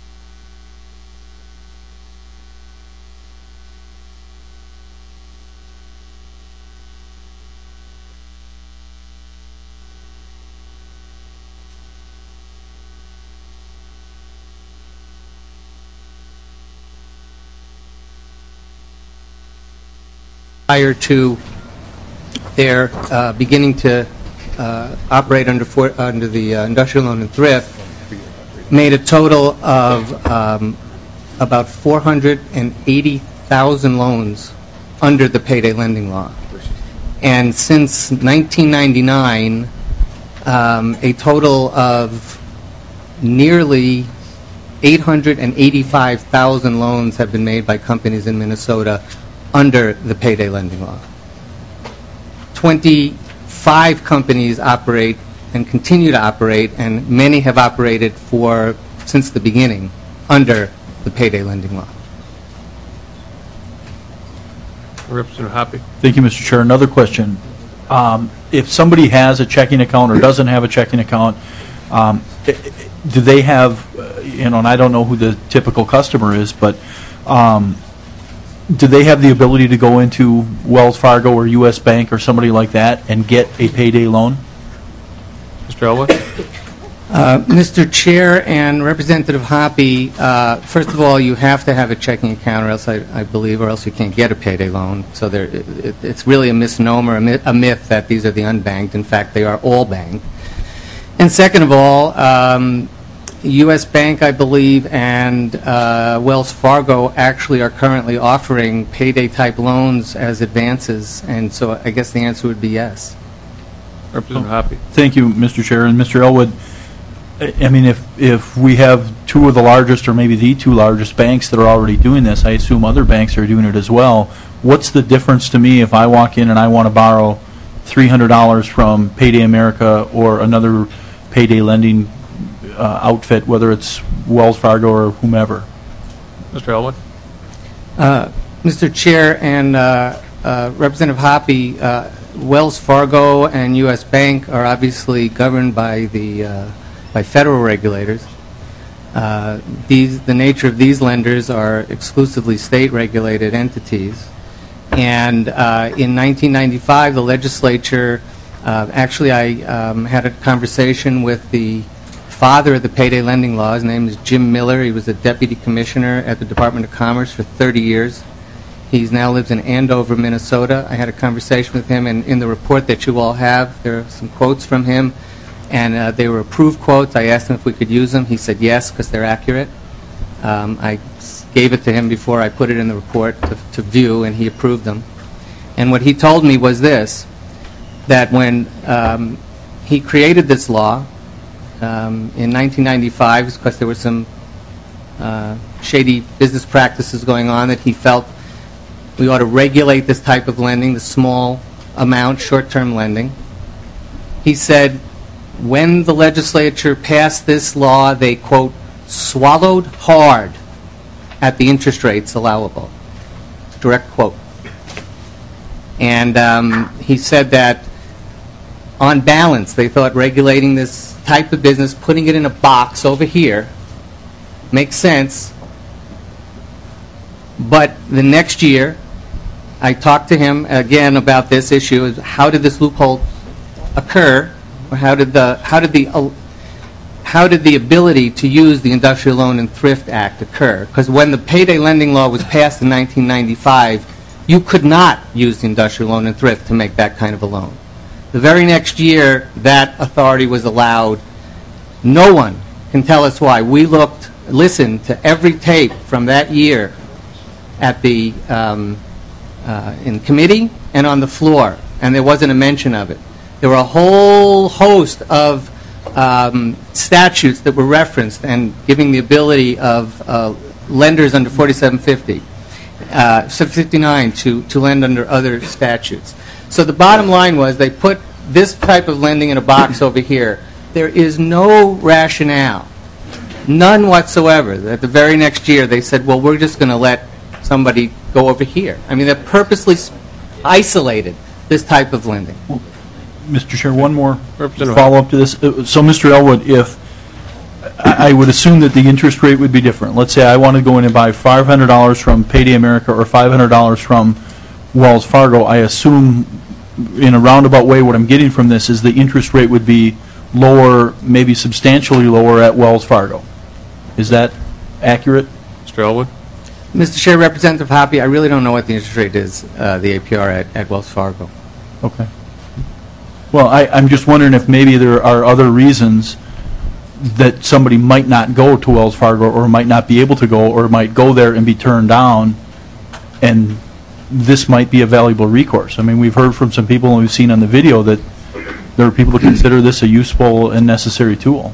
prior to their uh, beginning to uh, operate under for, under the uh, industrial loan and thrift, made a total of um, about four hundred eighty thousand loans under the payday lending law. And since nineteen ninety-nine, um, a total of nearly eight hundred eighty-five thousand loans have been made by companies in Minnesota under the payday lending law. twenty-five companies operate and continue to operate, and many have operated for since the beginning under the payday lending law. Representative Hoppe. Thank you, Mister Chair. Another question. Um, if somebody has a checking account or doesn't have a checking account, um, do they have, uh, you know, and I don't know who the typical customer is, but um, do they have the ability to go into Wells Fargo or U S Bank or somebody like that and get a payday loan? Mister Elwood? Uh, Mister Chair and Representative Hoppe, uh, first of all, you have to have a checking account, or else I, I believe, or else you can't get a payday loan. So there, it, it's really a misnomer, a myth, a myth that these are the unbanked. In fact, they are all banked. And second of all, um, U S Bank, I believe, and uh, Wells Fargo actually are currently offering payday-type loans as advances, and so I guess the answer would be yes. Representative Hoppe. Thank you, Mister Chair. And Mister Elwood, I mean, if, if we have two of the largest or maybe the two largest banks that are already doing this, I assume other banks are doing it as well. What's the difference to me if I walk in and I want to borrow three hundred dollars from Payday America or another payday lending uh, outfit, whether it's Wells Fargo or whomever? Mister Elwood? Uh, Mister Chair and uh, uh, Representative Hoppe, uh, Wells Fargo and U S Bank are obviously governed by the uh, by federal regulators. Uh, these, the nature of these lenders are exclusively state-regulated entities. And uh, in nineteen ninety-five, the legislature, uh, actually I um, had a conversation with the father of the payday lending law. His name is Jim Miller. He was a deputy commissioner at the Department of Commerce for thirty years. He now lives in Andover, Minnesota. I had a conversation with him, and in the report that you all have, there are some quotes from him. And uh, they were approved quotes. I asked him if we could use them. He said yes, because they're accurate. Um, I gave it to him before I put it in the report to, to view, and he approved them. And what he told me was this, that when um, he created this law um, in nineteen ninety-five, because there were some uh, shady business practices going on, that he felt we ought to regulate this type of lending, the small amount, short-term lending. He said, when the legislature passed this law, they, quote, swallowed hard at the interest rates allowable. Direct quote. And um, he said that on balance, they thought regulating this type of business, putting it in a box over here, makes sense. But the next year, I talked to him again about this issue: is how did this loophole occur, or how did the how did the uh, how did the ability to use the Industrial Loan and Thrift Act occur? Because when the payday lending law was passed in nineteen ninety-five, you could not use the Industrial Loan and Thrift to make that kind of a loan. The very next year, that authority was allowed. No one can tell us why. We looked, listened to every tape from that year at the um, uh, in committee and on the floor, and there wasn't a mention of it. There were a whole host of um, statutes that were referenced and giving the ability of uh, lenders under forty-seven fifty, uh, fifty-nine to, to lend under other statutes. So the bottom line was they put this type of lending in a box over here. There is no rationale, none whatsoever, that the very next year they said, well, we're just going to let somebody go over here. I mean, they purposely isolated this type of lending. Mister Chair, one more follow-up to this. Uh, So, Mister Elwood, if I I would assume that the interest rate would be different. Let's say I want to go in and buy five hundred dollars from Payday America or five hundred dollars from Wells Fargo. I assume, in a roundabout way, what I'm getting from this is the interest rate would be lower, maybe substantially lower at Wells Fargo. Is that accurate? Mister Elwood? Mister Chair, Representative Hoppe, I really don't know what the interest rate is, uh, the A P R at, at Wells Fargo. Okay. Well, I, I'm just wondering if maybe there are other reasons that somebody might not go to Wells Fargo or might not be able to go or might go there and be turned down, and this might be a valuable recourse. I mean, we've heard from some people and we've seen on the video that there are people who consider this a useful and necessary tool.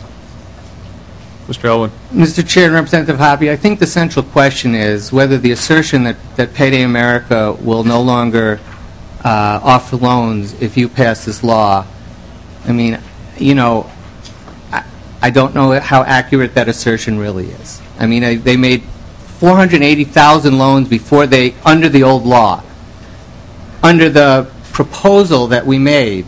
Mister Elwood? Mister Chair and Representative Hoppe, I think the central question is whether the assertion that, that Payday America will no longer uh, offer loans if you pass this law, I mean, you know, I, I don't know how accurate that assertion really is. I mean, I, they made four hundred eighty thousand loans before they, under the old law. Under the proposal that we made,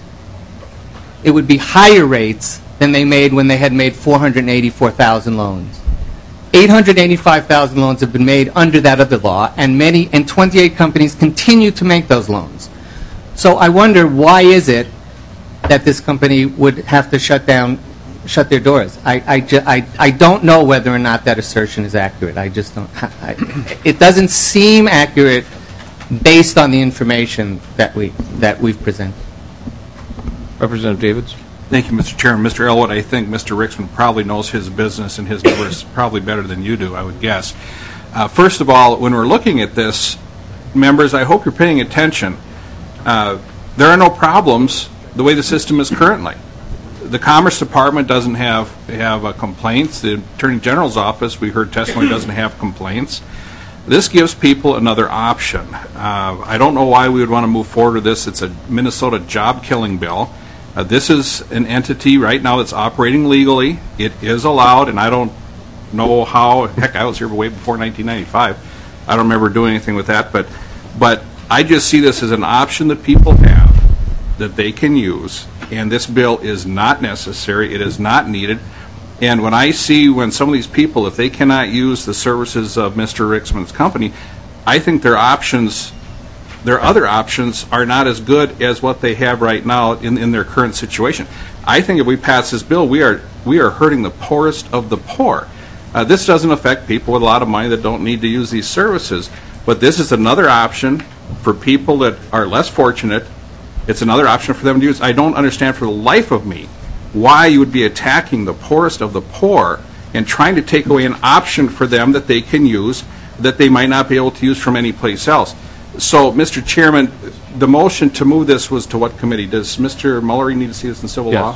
it would be higher rates than they made when they had made four hundred eighty-four thousand loans. eight hundred eighty-five thousand loans have been made under that other law, and many, and twenty-eight companies continue to make those loans. So I wonder, why is it that this company would have to shut down, shut their doors? I, I, ju I, I don't know whether or not that assertion is accurate. I just don't. I, it doesn't seem accurate based on the information that we that we've presented. Representative Davids? Thank you, Mister Chairman. Mister Elwood, I think Mister Rixman probably knows his business and his numbers probably better than you do, I would guess. Uh, first of all, when we're looking at this, members, I hope you're paying attention. Uh, there are no problems the way the system is currently. The Commerce Department doesn't have have uh, complaints. The Attorney General's office, we heard testimony, doesn't have complaints. This gives people another option. Uh, I don't know why we would want to move forward with this. It's a Minnesota job-killing bill. Uh, this is an entity right now that's operating legally. It is allowed, and I don't know how. Heck, I was here way before nineteen ninety-five. I don't remember doing anything with that, but but I just see this as an option that people have that they can use, and this bill is not necessary. It is not needed. And when I see when some of these people, if they cannot use the services of Mister Rixman's company, I think their options, their other options, are not as good as what they have right now in, in their current situation. I think if we pass this bill, we are we are hurting the poorest of the poor. Uh, this doesn't affect people with a lot of money that don't need to use these services, but this is another option for people that are less fortunate. It's another option for them to use. I don't understand for the life of me why you would be attacking the poorest of the poor and trying to take away an option for them that they can use that they might not be able to use from any place else. So, Mister Chairman, the motion to move this was to what committee? Does Mister Mullery need to see this in civil yes. law?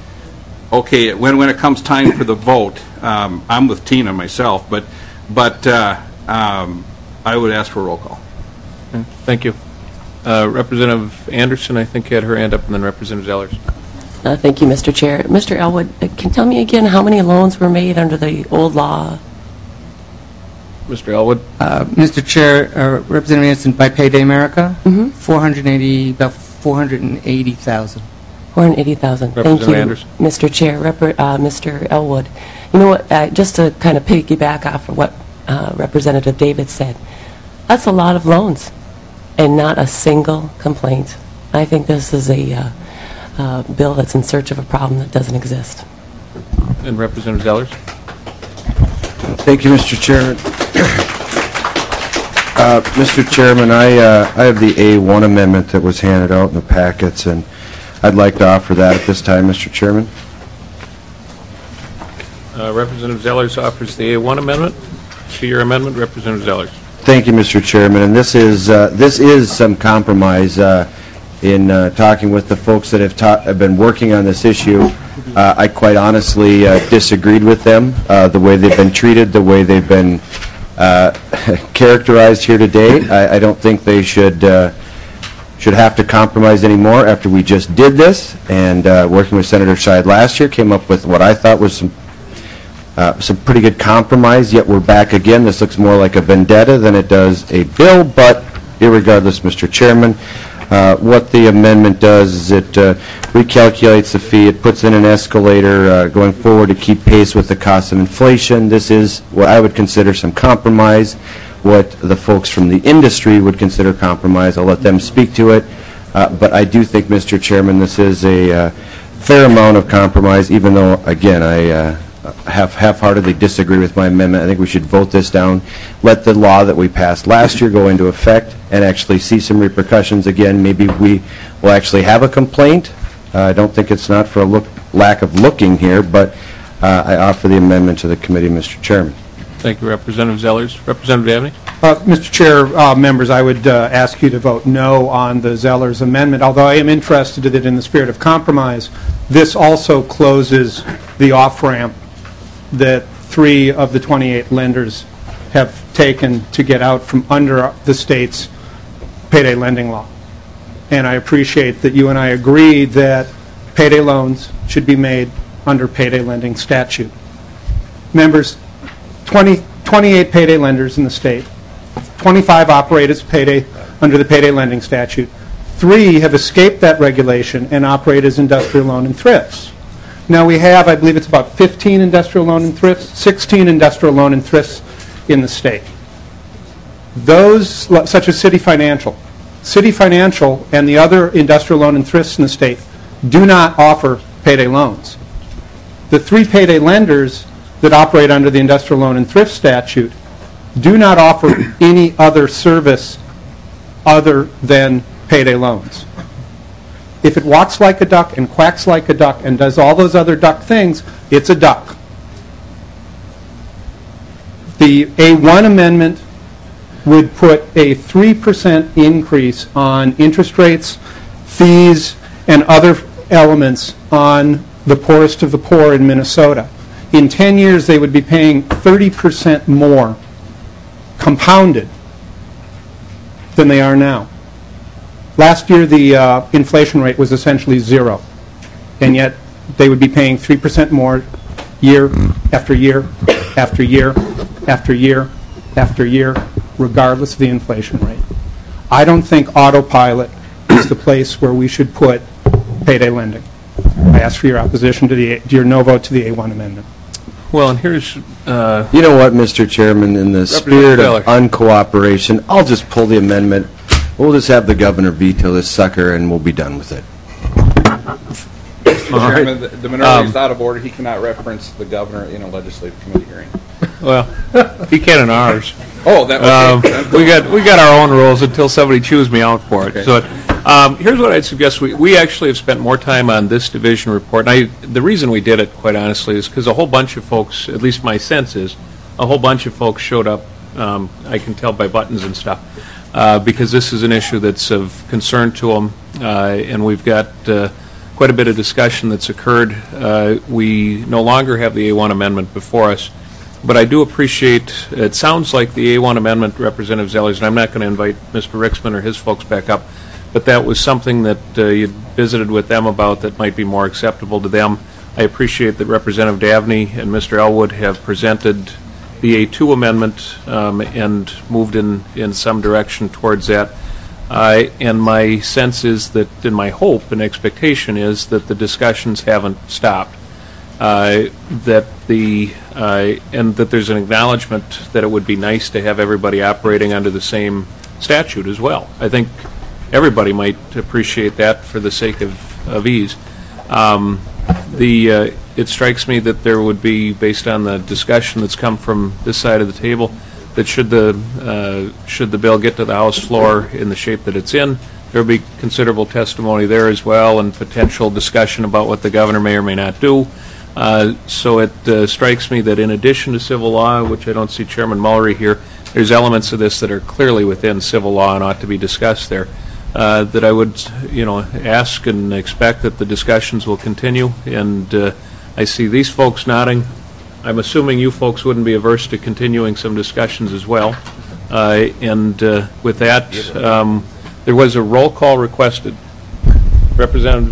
Okay, when when it comes time for the vote, um, I'm with Tina myself, but but uh, um, I would ask for a roll call. Okay, thank you. Uh, Representative Anderson, I think, had her hand up, and then Representative Zellers. Uh, thank you, Mister Chair. Mister Elwood, uh, can you tell me again how many loans were made under the old law? Mister Elwood. Uh, Mister Chair, uh, Representative Anderson, by Payday America, Mm-hmm. four hundred eighty, about four hundred eighty thousand. four hundred eighty thousand. Thank Representative you, Anderson. Mister Chair. Rep- uh, Mister Elwood. You know what, uh, just to kind of piggyback off of what uh, Representative David said, that's a lot of loans and not a single complaint. I think this is a uh, uh, bill that's in search of a problem that doesn't exist. And Representative Zellers. Thank you, Mister Chairman. Uh, Mister Chairman, I, uh, I have the A one amendment that was handed out in the packets, and I'd like to offer that at this time, Mister Chairman. Uh, Representative Zellers offers the A one amendment. To your amendment, Representative Zellers. Thank you, Mister Chairman. And this is uh, this is some compromise. Uh, in uh, talking with the folks that have, ta- have been working on this issue, uh, I quite honestly uh, disagreed with them, uh, the way they've been treated, the way they've been uh, characterized here today. I, I don't think they should uh, should have to compromise anymore after we just did this. And uh, working with Senator Scheid last year, came up with what I thought was some Uh, some pretty good compromise, yet we're back again. This looks more like a vendetta than it does a bill, but irregardless, Mister Chairman, uh, what the amendment does is it uh, recalculates the fee, it puts in an escalator uh, going forward to keep pace with the cost of inflation. This is what I would consider some compromise, what the folks from the industry would consider compromise. I'll let them speak to it, uh, but I do think, Mister Chairman, this is a uh, fair amount of compromise, even though, again, I uh, half, half-heartedly disagree with my amendment. I think we should vote this down, let the law that we passed last year go into effect, and actually see some repercussions again. Maybe we will actually have a complaint. Uh, I don't think it's not for a look, lack of looking here, but uh, I offer the amendment to the committee, Mister Chairman. Thank you, Representative Zellers. Representative Dabney? Uh, Mister Chair, uh, members, I would uh, ask you to vote no on the Zellers amendment, although I am interested that in the spirit of compromise, this also closes the off-ramp that three of the twenty-eight lenders have taken to get out from under the state's payday lending law. And I appreciate that you and I agree that payday loans should be made under payday lending statute. Members, twenty, twenty-eight payday lenders in the state, twenty-five operate as payday under the payday lending statute. Three have escaped that regulation and operate as industrial loan and thrifts. Now we have, I believe it's about fifteen industrial loan and thrifts, sixteen industrial loan and thrifts in the state. Those, such as City Financial, City Financial and the other industrial loan and thrifts in the state do not offer payday loans. The three payday lenders that operate under the industrial loan and thrift statute do not offer any other service other than payday loans. If it walks like a duck and quacks like a duck and does all those other duck things, it's a duck. The A one amendment would put a three percent increase on interest rates, fees, and other elements on the poorest of the poor in Minnesota. In ten years, they would be paying thirty percent more compounded than they are now. Last year, the uh, inflation rate was essentially zero, and yet they would be paying three percent more year after year after year after year after year, regardless of the inflation rate. I don't think autopilot is the place where we should put payday lending. I ask for your opposition to the to your no vote to the A one amendment. Well, and here's... Uh, you know what, Mister Chairman, in the spirit of uncooperation, I'll just pull the amendment. We'll just have the governor veto this sucker, and we'll be done with it. Mister Chairman, the, the minority is um, out of order. He cannot reference the governor in a legislative committee hearing. Well, he can in ours. Oh, that okay. um, we got we got our own rules until somebody chews me out for it. Okay. So, um, here's what I'd suggest: we we actually have spent more time on this division report. And I, the reason we did it, quite honestly, is because a whole bunch of folks, at least my sense is, a whole bunch of folks showed up. Um, I can tell by buttons and stuff. Uh, because this is an issue that's of concern to them, uh, and we've got uh, quite a bit of discussion that's occurred. Uh, we no longer have the A one amendment before us, but I do appreciate, it sounds like the A one amendment, Representative Zellers, and I'm not going to invite Mister Rixman or his folks back up, but that was something that uh, you visited with them about that might be more acceptable to them. I appreciate that Representative Dabney and Mister Elwood have presented the A two amendment um, and moved in, in some direction towards that. Uh, and my sense is that, and my hope and expectation is that the discussions haven't stopped. Uh, that the uh, and that there's an acknowledgement that it would be nice to have everybody operating under the same statute as well. I think everybody might appreciate that for the sake of, of ease. Um, the uh, it strikes me that there would be, based on the discussion that's come from this side of the table, that should the uh, should the bill get to the House floor in the shape that it's in, there will be considerable testimony there as well, and potential discussion about what the governor may or may not do. Uh, so it uh, strikes me that in addition to civil law, which I don't see Chairman Mullery here, there's elements of this that are clearly within civil law and ought to be discussed there. Uh, that I would, you know, ask and expect that the discussions will continue. And uh, I see these folks nodding. I'm assuming you folks wouldn't be averse to continuing some discussions as well. Uh, and uh, with that, um, there was a roll call requested. Representative.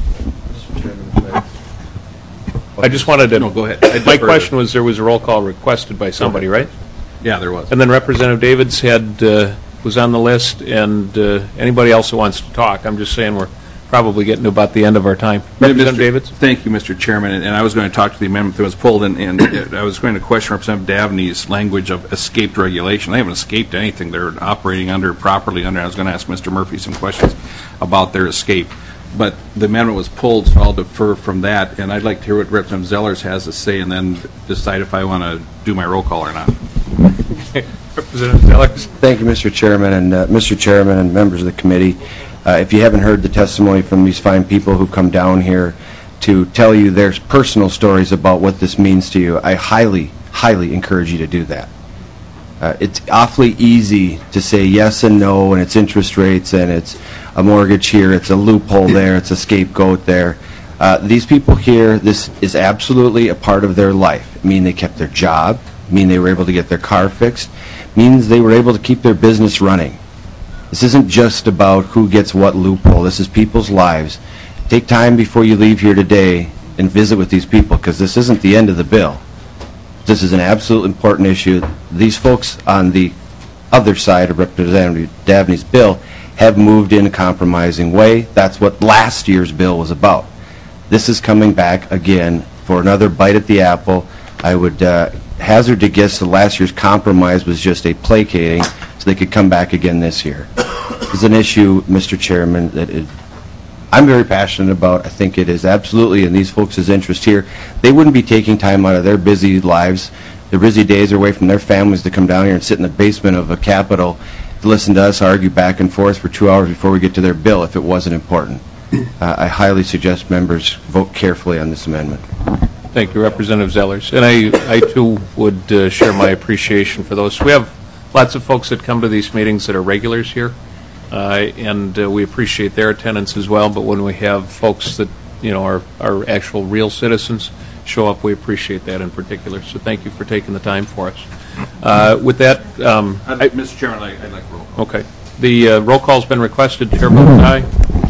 I just wanted to. No, go ahead. My question was, there was a roll call requested by somebody, right? Yeah, there was. And then Representative Davids had uh, was on the list, and uh, anybody else who wants to talk. I'm just saying we're probably getting to about the end of our time. Representative Davids. Thank you, Mister Chairman. And, and I was going to talk to the amendment that was pulled, and, and I was going to question Representative Dabney's language of escaped regulation. They haven't escaped anything. They're operating under properly under. I was going to ask Mister Murphy some questions about their escape. But the amendment was pulled, so I'll defer from that. And I'd like to hear what Representative Zellers has to say, and then decide if I want to do my roll call or not. Representative Zellers. Thank you, Mister Chairman, and uh, Mister Chairman and members of the committee. Uh, if you haven't heard the testimony from these fine people who come down here to tell you their personal stories about what this means to you, I highly, highly encourage you to do that. Uh, it's awfully easy to say yes and no, and it's interest rates, and it's a mortgage here, it's a loophole there, it's a scapegoat there. Uh, these people here, this is absolutely a part of their life. I mean, they kept their job, mean they were able to get their car fixed, means they were able to keep their business running. This isn't just about who gets what loophole. This is people's lives. Take time before you leave here today and visit with these people, because this isn't the end of the bill. This is an absolutely important issue. These folks on the other side of Representative Dabney's bill have moved in a compromising way. That's what last year's bill was about. This is coming back again for another bite at the apple. I would uh, hazard to guess that last year's compromise was just a placating so they could come back again this year. It's an issue, Mister Chairman, that it, I'm very passionate about. I think it is absolutely in these folks' interest here. They wouldn't be taking time out of their busy lives, their busy days away from their families to come down here and sit in the basement of a Capitol to listen to us argue back and forth for two hours before we get to their bill if it wasn't important. Uh, I highly suggest members vote carefully on this amendment. Thank you, Representative Zellers. And I, I too, would uh, share my appreciation for those. We have lots of folks that come to these meetings that are regulars here, uh, and uh, we appreciate their attendance as well. But when we have folks that, you know, are, are actual real citizens show up, we appreciate that in particular. So thank you for taking the time for us. Uh, with that, um, I, Mister Chairman, I'd, I'd like roll call. Okay. The uh, roll call's been requested. Chair votes aye.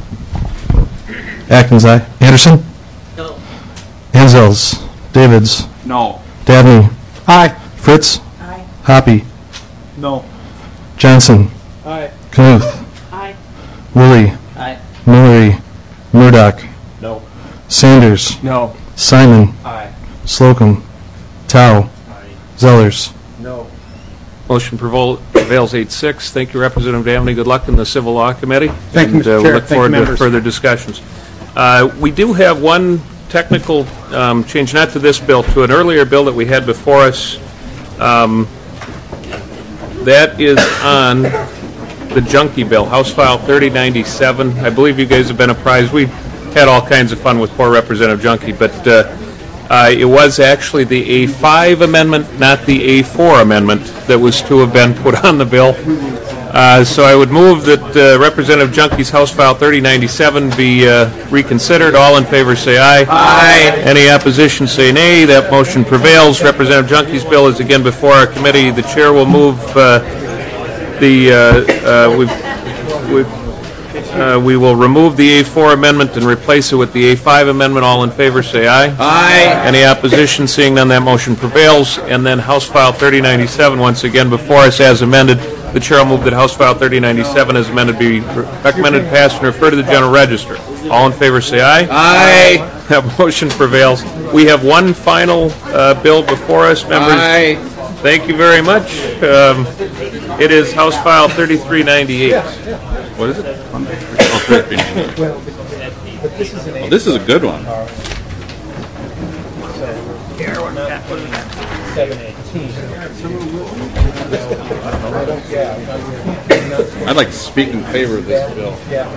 Atkins, aye. Anderson? No. Anzels? Davids? No. Dabney? Aye. Fritz? Aye. Hoppy? No. Johnson? Aye. Knuth? Aye. Willie? Aye. Mullery? Murdoch? No. Sanders? No. Simon? Aye. Slocum? Tao? Aye. Zellers? No. Motion prevails eight six. Thank you, Representative Dabney. Good luck in the Civil Law Committee. Thank you, and, Mister uh, Chair. We look Thank you, forward to members. further discussions. Uh, we do have one technical um, change, not to this bill, to an earlier bill that we had before us. Um, that is on the junkie bill, House File thirty ninety-seven. I believe you guys have been apprised. We've had all kinds of fun with poor Representative Junkie, but uh, uh, it was actually the A five amendment, not the A four amendment, that was to have been put on the bill. Uh, so I would move that uh, Representative Junkie's House File thirty ninety-seven be uh, reconsidered. All in favor say aye. Aye. Any opposition say nay. That motion prevails. Representative Junkie's bill is again before our committee. The chair will move uh, the, uh, uh, we've, we've Uh, We will remove the A four amendment and replace it with the A five amendment. All in favor, say aye. Aye. Any opposition? Seeing none, that motion prevails. And then House File thirty ninety-seven, once again before us as amended. The chair will move that House File thirty ninety-seven as amended be recommended passed and referred to the General Register. All in favor, say aye. Aye. That motion prevails. We have one final uh, bill before us, members. Aye. Thank you very much. Um, It is House File thirty-three ninety-eight. What is it? Oh, thirty-three ninety-eight. Oh, this is a good one. I'd like to speak in favor of this bill.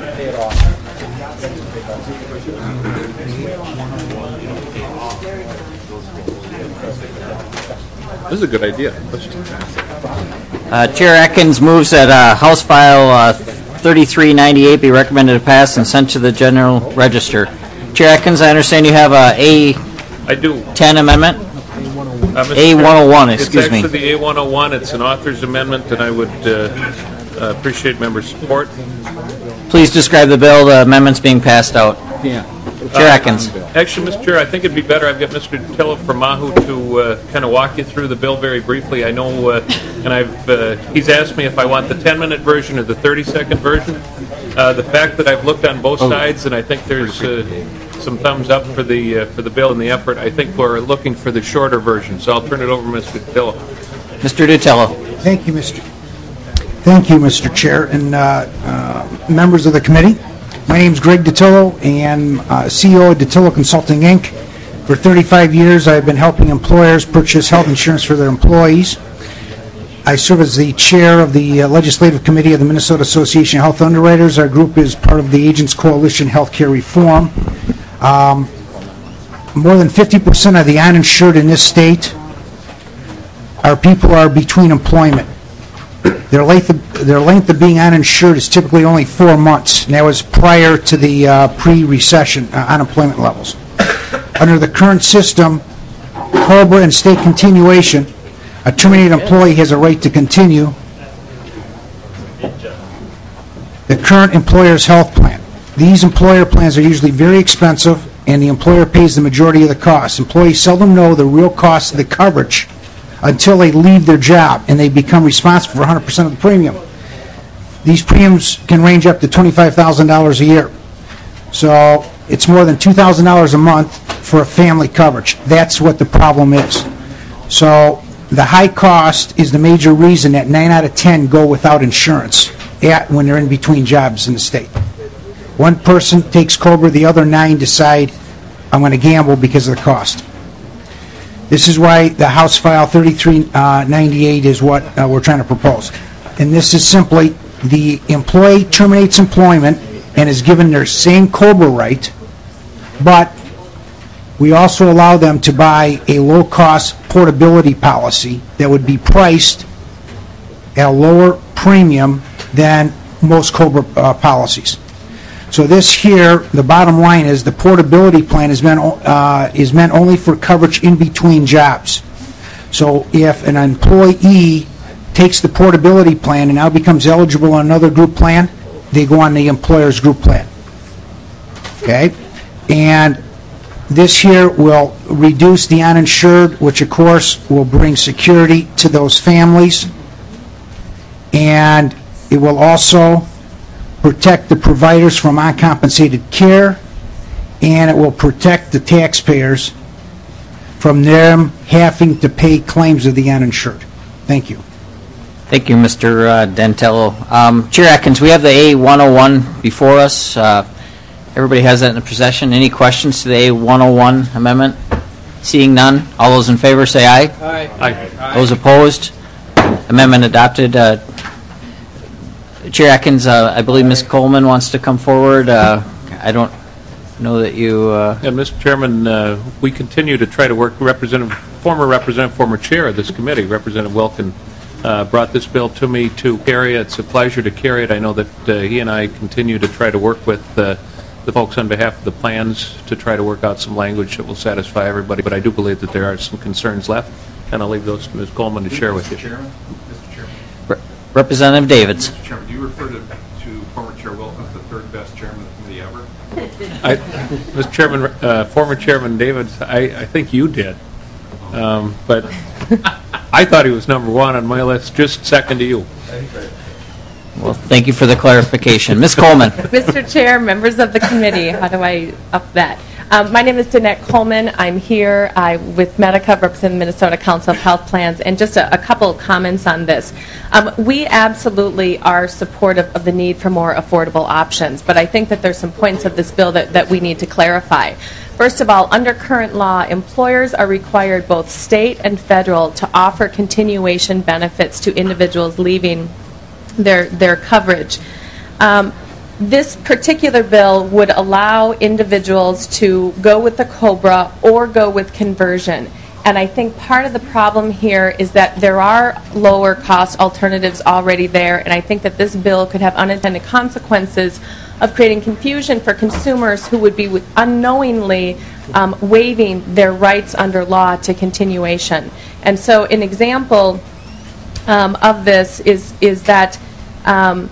This is a good idea. Let's just pass it. Uh, Chair Atkins moves that uh, House File uh, thirty-three ninety-eight be recommended to pass and sent to the General Register. Chair Atkins, I understand you have a A I do. ten amendment? Uh, Mister A one oh one, Chairman, excuse me. It's actually the A one oh one. It's an author's amendment, and I would uh, uh, appreciate member support. Please describe the bill. The amendment's being passed out. Yeah. Chair Atkins. Actually, Mister Chair, I think it'd be better. I've got Mister Tilla from Mahu to uh, kind of walk you through the bill very briefly. I know, uh, and I've uh, he's asked me if I want the ten-minute version or the thirty-second version. Uh, the fact that I've looked on both sides, and I think there's uh, some thumbs up for the uh, for the bill and the effort. I think we're looking for the shorter version. So I'll turn it over to Mister Tilla. Mister DiTillo. Thank you, Mister Thank you, Mister Chair, and uh, uh, members of the committee. My name is Greg DiTillo, and uh, C E O of DiTillo Consulting, Incorporated. For thirty-five years, I've been helping employers purchase health insurance for their employees. I serve as the chair of the uh, Legislative Committee of the Minnesota Association of Health Underwriters. Our group is part of the Agents Coalition Healthcare Reform. Um, more than fifty percent of the uninsured in this state are people who are between employment. Their length, of, their length of being uninsured is typically only four months, and that was prior to the uh, pre-recession uh, unemployment levels. Under the current system, COBRA and state continuation, a terminated employee has a right to continue the current employer's health plan. These employer plans are usually very expensive, and the employer pays the majority of the costs. Employees seldom know the real cost of the coverage until they leave their job and they become responsible for one hundred percent of the premium. These premiums can range up to twenty-five thousand dollars a year. So it's more than two thousand dollars a month for a family coverage. That's what the problem is. So the high cost is the major reason that nine out of ten go without insurance at, when they're in between jobs in the state. One person takes COBRA, the other nine decide, I'm going to gamble because of the cost. This is why the House File thirty-three ninety-eight is what uh, we're trying to propose. And this is simply the employee terminates employment and is given their same COBRA right, but we also allow them to buy a low-cost portability policy that would be priced at a lower premium than most COBRA uh, policies. So this here, the bottom line is the portability plan is meant, uh, is meant only for coverage in between jobs. So if an employee takes the portability plan and now becomes eligible on another group plan, they go on the employer's group plan. Okay? And this here will reduce the uninsured, which of course will bring security to those families. And it will also protect the providers from uncompensated care, and it will protect the taxpayers from them having to pay claims of the uninsured. Thank you. Thank you, Mister Uh, Dentello. Um, Chair Atkins, we have the A one oh one before us. Uh, everybody has that in possession. Any questions to the A one oh one amendment? Seeing none, all those in favor say aye. Aye. Aye. Those opposed? Amendment adopted. Uh, Chair Atkins, uh, I believe Miz Coleman wants to come forward. Uh, I don't know that you... Uh, and Mister Chairman, uh, we continue to try to work. Representative, former representative, former chair of this committee, Representative Wilkin, uh, brought this bill to me to carry it. It's a pleasure to carry it. I know that uh, he and I continue to try to work with uh, the folks on behalf of the plans to try to work out some language that will satisfy everybody, but I do believe that there are some concerns left, and I'll leave those to Miz Coleman to share with you. Chairman? Mister Chairman. Representative Davids. Mister Chairman, do you refer to, to former Chair Wilkins as the third best chairman of the committee ever? I, Mister Chairman, uh, former Chairman Davids, I, I think you did. Um, but I thought he was number one on my list, just second to you. Well, thank you for the clarification. Miz Coleman. Mister Chair, members of the committee, how do I up that? Um, my name is Danette Coleman. I'm here I, with Medica, representing the Minnesota Council of Health Plans, and just a, a couple of comments on this. Um, we absolutely are supportive of the need for more affordable options, but I think that there's some points of this bill that, that we need to clarify. First of all, under current law, employers are required, both state and federal, to offer continuation benefits to individuals leaving their, their coverage. Um, This particular bill would allow individuals to go with the COBRA or go with conversion. And I think part of the problem here is that there are lower cost alternatives already there, and I think that this bill could have unintended consequences of creating confusion for consumers who would be unknowingly um, waiving their rights under law to continuation. And so an example um, of this is, is that um,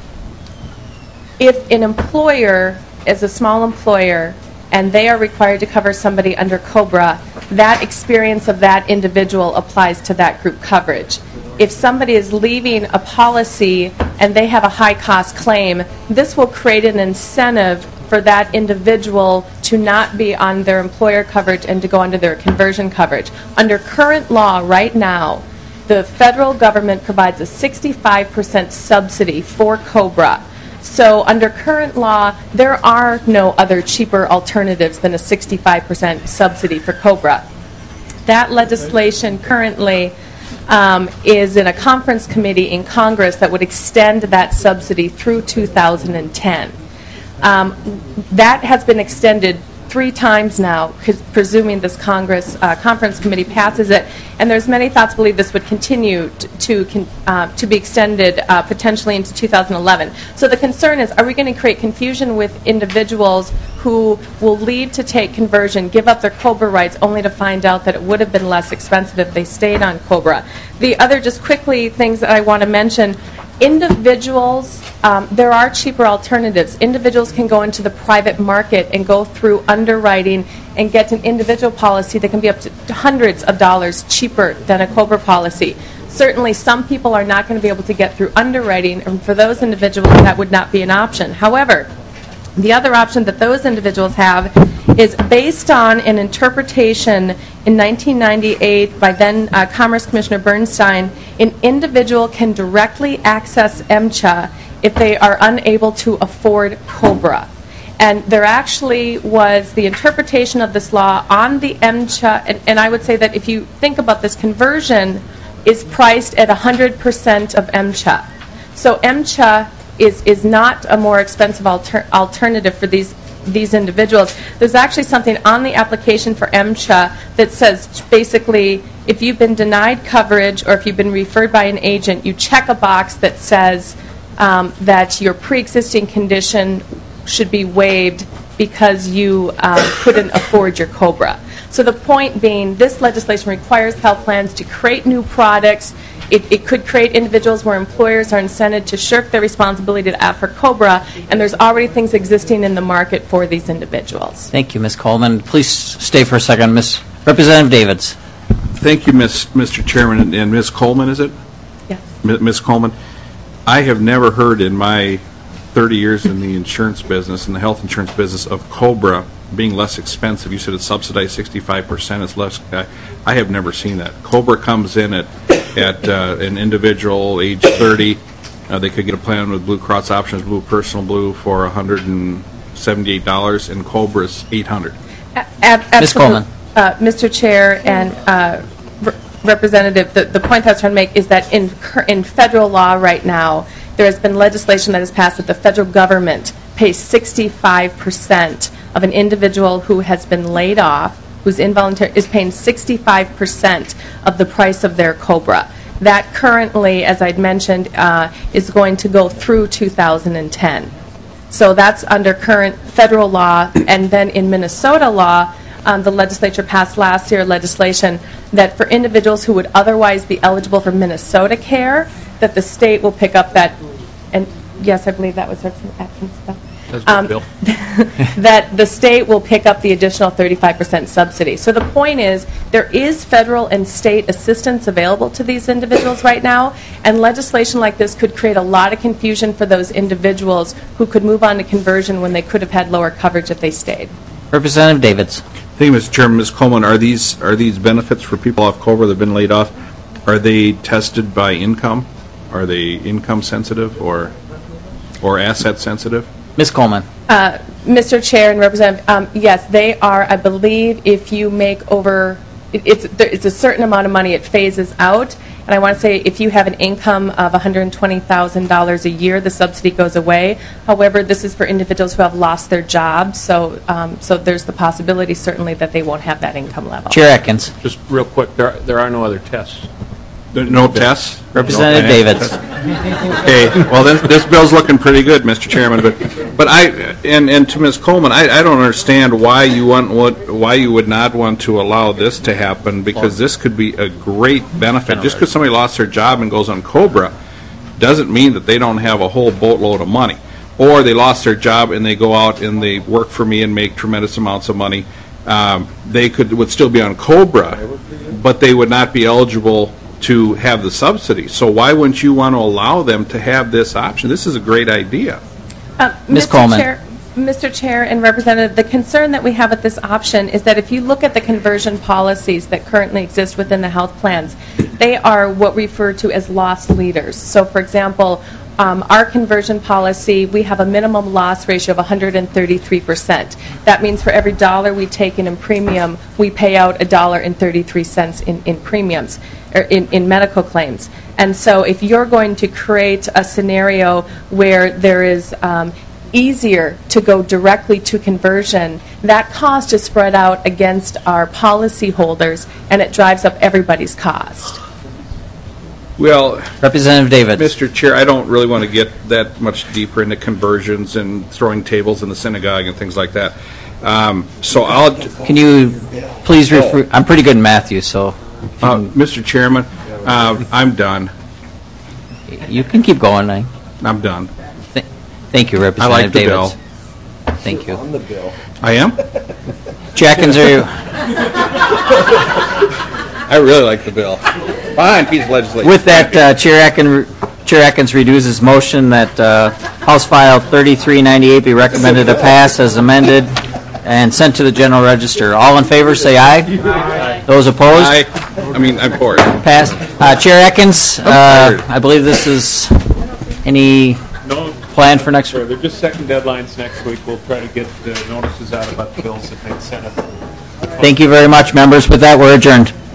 if an employer is a small employer and they are required to cover somebody under COBRA, that experience of that individual applies to that group coverage. If somebody is leaving a policy and they have a high-cost claim, this will create an incentive for that individual to not be on their employer coverage and to go under their conversion coverage. Under current law right now, the federal government provides a sixty-five percent subsidy for COBRA. So under current law, there are no other cheaper alternatives than a sixty-five percent subsidy for COBRA. That legislation currently um, is in a conference committee in Congress that would extend that subsidy through two thousand ten. Um, that has been extended three times now, presuming this Congress uh, conference committee passes it, and there's many thoughts believe this would continue to to, uh, to be extended uh, potentially into two thousand eleven. So the concern is, are we going to create confusion with individuals who will leave to take conversion, give up their COBRA rights, only to find out that it would have been less expensive if they stayed on COBRA? The other, just quickly, things that I want to mention, individuals, um, there are cheaper alternatives. Individuals can go into the private market and go through underwriting and get an individual policy that can be up to hundreds of dollars cheaper than a COBRA policy. Certainly some people are not going to be able to get through underwriting, and for those individuals that would not be an option. However, the other option that those individuals have is based on an interpretation in nineteen ninety-eight by then uh, Commerce Commissioner Bernstein. An individual can directly access M C H A if they are unable to afford COBRA. And there actually was the interpretation of this law on the M C H A, and, and I would say that if you think about this, conversion is priced at one hundred percent of M C H A. So M C H A is, is not a more expensive alter, alternative for these these individuals. There's actually something on the application for M C H A that says basically if you've been denied coverage or if you've been referred by an agent, you check a box that says um, that your pre-existing condition should be waived because you um, couldn't afford your COBRA. So the point being, this legislation requires health plans to create new products. It, it could create individuals where employers are incented to shirk their responsibility to offer COBRA, and there's already things existing in the market for these individuals. Thank you, Miz Coleman. Please stay for a second. Miz Representative Davids. Thank you, Miz Mister Chairman, and, and Miz Coleman, is it? Yes. Miz Coleman, I have never heard in my thirty years in the insurance business, in the health insurance business, of COBRA being less expensive. You said it's subsidized sixty-five percent. It's less. Uh, I have never seen that. COBRA comes in at at uh, an individual age thirty. Uh, they could get a plan with Blue Cross Options Blue, Personal Blue for one hundred seventy-eight dollars, and COBRA's eight hundred dollars. Miz Coleman. Uh, Mister Chair and uh, Re- Representative, the, the point I was trying to make is that in in federal law right now, there has been legislation that has passed that the federal government pays sixty-five percent of an individual who has been laid off, who's involuntary, is paying sixty-five percent of the price of their COBRA. That currently, as I'd mentioned, uh, is going to go through two thousand ten. So that's under current federal law. And then in Minnesota law, um, the legislature passed last year legislation that for individuals who would otherwise be eligible for Minnesota Care, that the state will pick up that, and yes, I believe that was Representative Atkins' bill. That's good, Bill. That the state will pick up the additional thirty-five percent subsidy. So the point is, there is federal and state assistance available to these individuals right now, and legislation like this could create a lot of confusion for those individuals who could move on to conversion when they could have had lower coverage if they stayed. Representative Davids. Thank you, Mister Chairman. Miz Coleman, are these are these benefits for people off COBRA that have been laid off, are they tested by income? Are they income sensitive or or asset sensitive? Miz Coleman. Uh, Mister Chair and Representative, um, yes, they are. I believe if you make over, it, it's there, it's a certain amount of money. It phases out, and I want to say if you have an income of one hundred twenty thousand dollars a year, the subsidy goes away. However, this is for individuals who have lost their jobs, so um, so there's the possibility certainly that they won't have that income level. Chair Atkins. Just real quick, there are, there are no other tests. No tests? Representative No Davids. Okay, well, this, this bill's looking pretty good, Mister Chairman, but, but I, and, and to Miz Coleman, I, I don't understand why you want, what, why you would not want to allow this to happen, because this could be a great benefit. Just because somebody lost their job and goes on COBRA doesn't mean that they don't have a whole boatload of money. Or they lost their job and they go out and they work for me and make tremendous amounts of money. Um, they could, would still be on COBRA, but they would not be eligible to have the subsidy. So why wouldn't you want to allow them to have this option? This is a great idea. Uh, Miz Mister Coleman. Chair, Mister Chair and Representative, the concern that we have with this option is that if you look at the conversion policies that currently exist within the health plans, they are what we refer to as loss leaders. So, for example, Um, our conversion policy, we have a minimum loss ratio of one hundred thirty-three percent. That means for every dollar we take in in premium, we pay out a dollar and thirty-three cents in, in premiums, or in, in medical claims. And so if you're going to create a scenario where there is um, easier to go directly to conversion, that cost is spread out against our policy holders, and it drives up everybody's cost. Well, Representative Davids. Mister Chair, I don't really want to get that much deeper into conversions and throwing tables in the synagogue and things like that. Um, so I'll. Can you please refer? I'm pretty good in Matthew, so. Uh, Mister Chairman, uh, I'm done. You can keep going. I, I'm done. Th- thank you, I Representative like the Davids. bill. Thank you. On the bill. I am? Chair Atkins, are you? I really like the bill. Fine piece of legislation. With that, uh, Chair Atkins, Chair Atkins reduces his motion that uh, House File thirty-three ninety-eight be recommended to pass as amended and sent to the General Register. All in favor, say aye. Aye. Those opposed? Aye. I mean, I'm for it. Passed. Uh, Chair Atkins, uh, I believe this is any No plan for next week? They're just second deadlines next week. We'll try to get uh, notices out about the bills that they sent us. Thank you very much, members. With that, we're adjourned.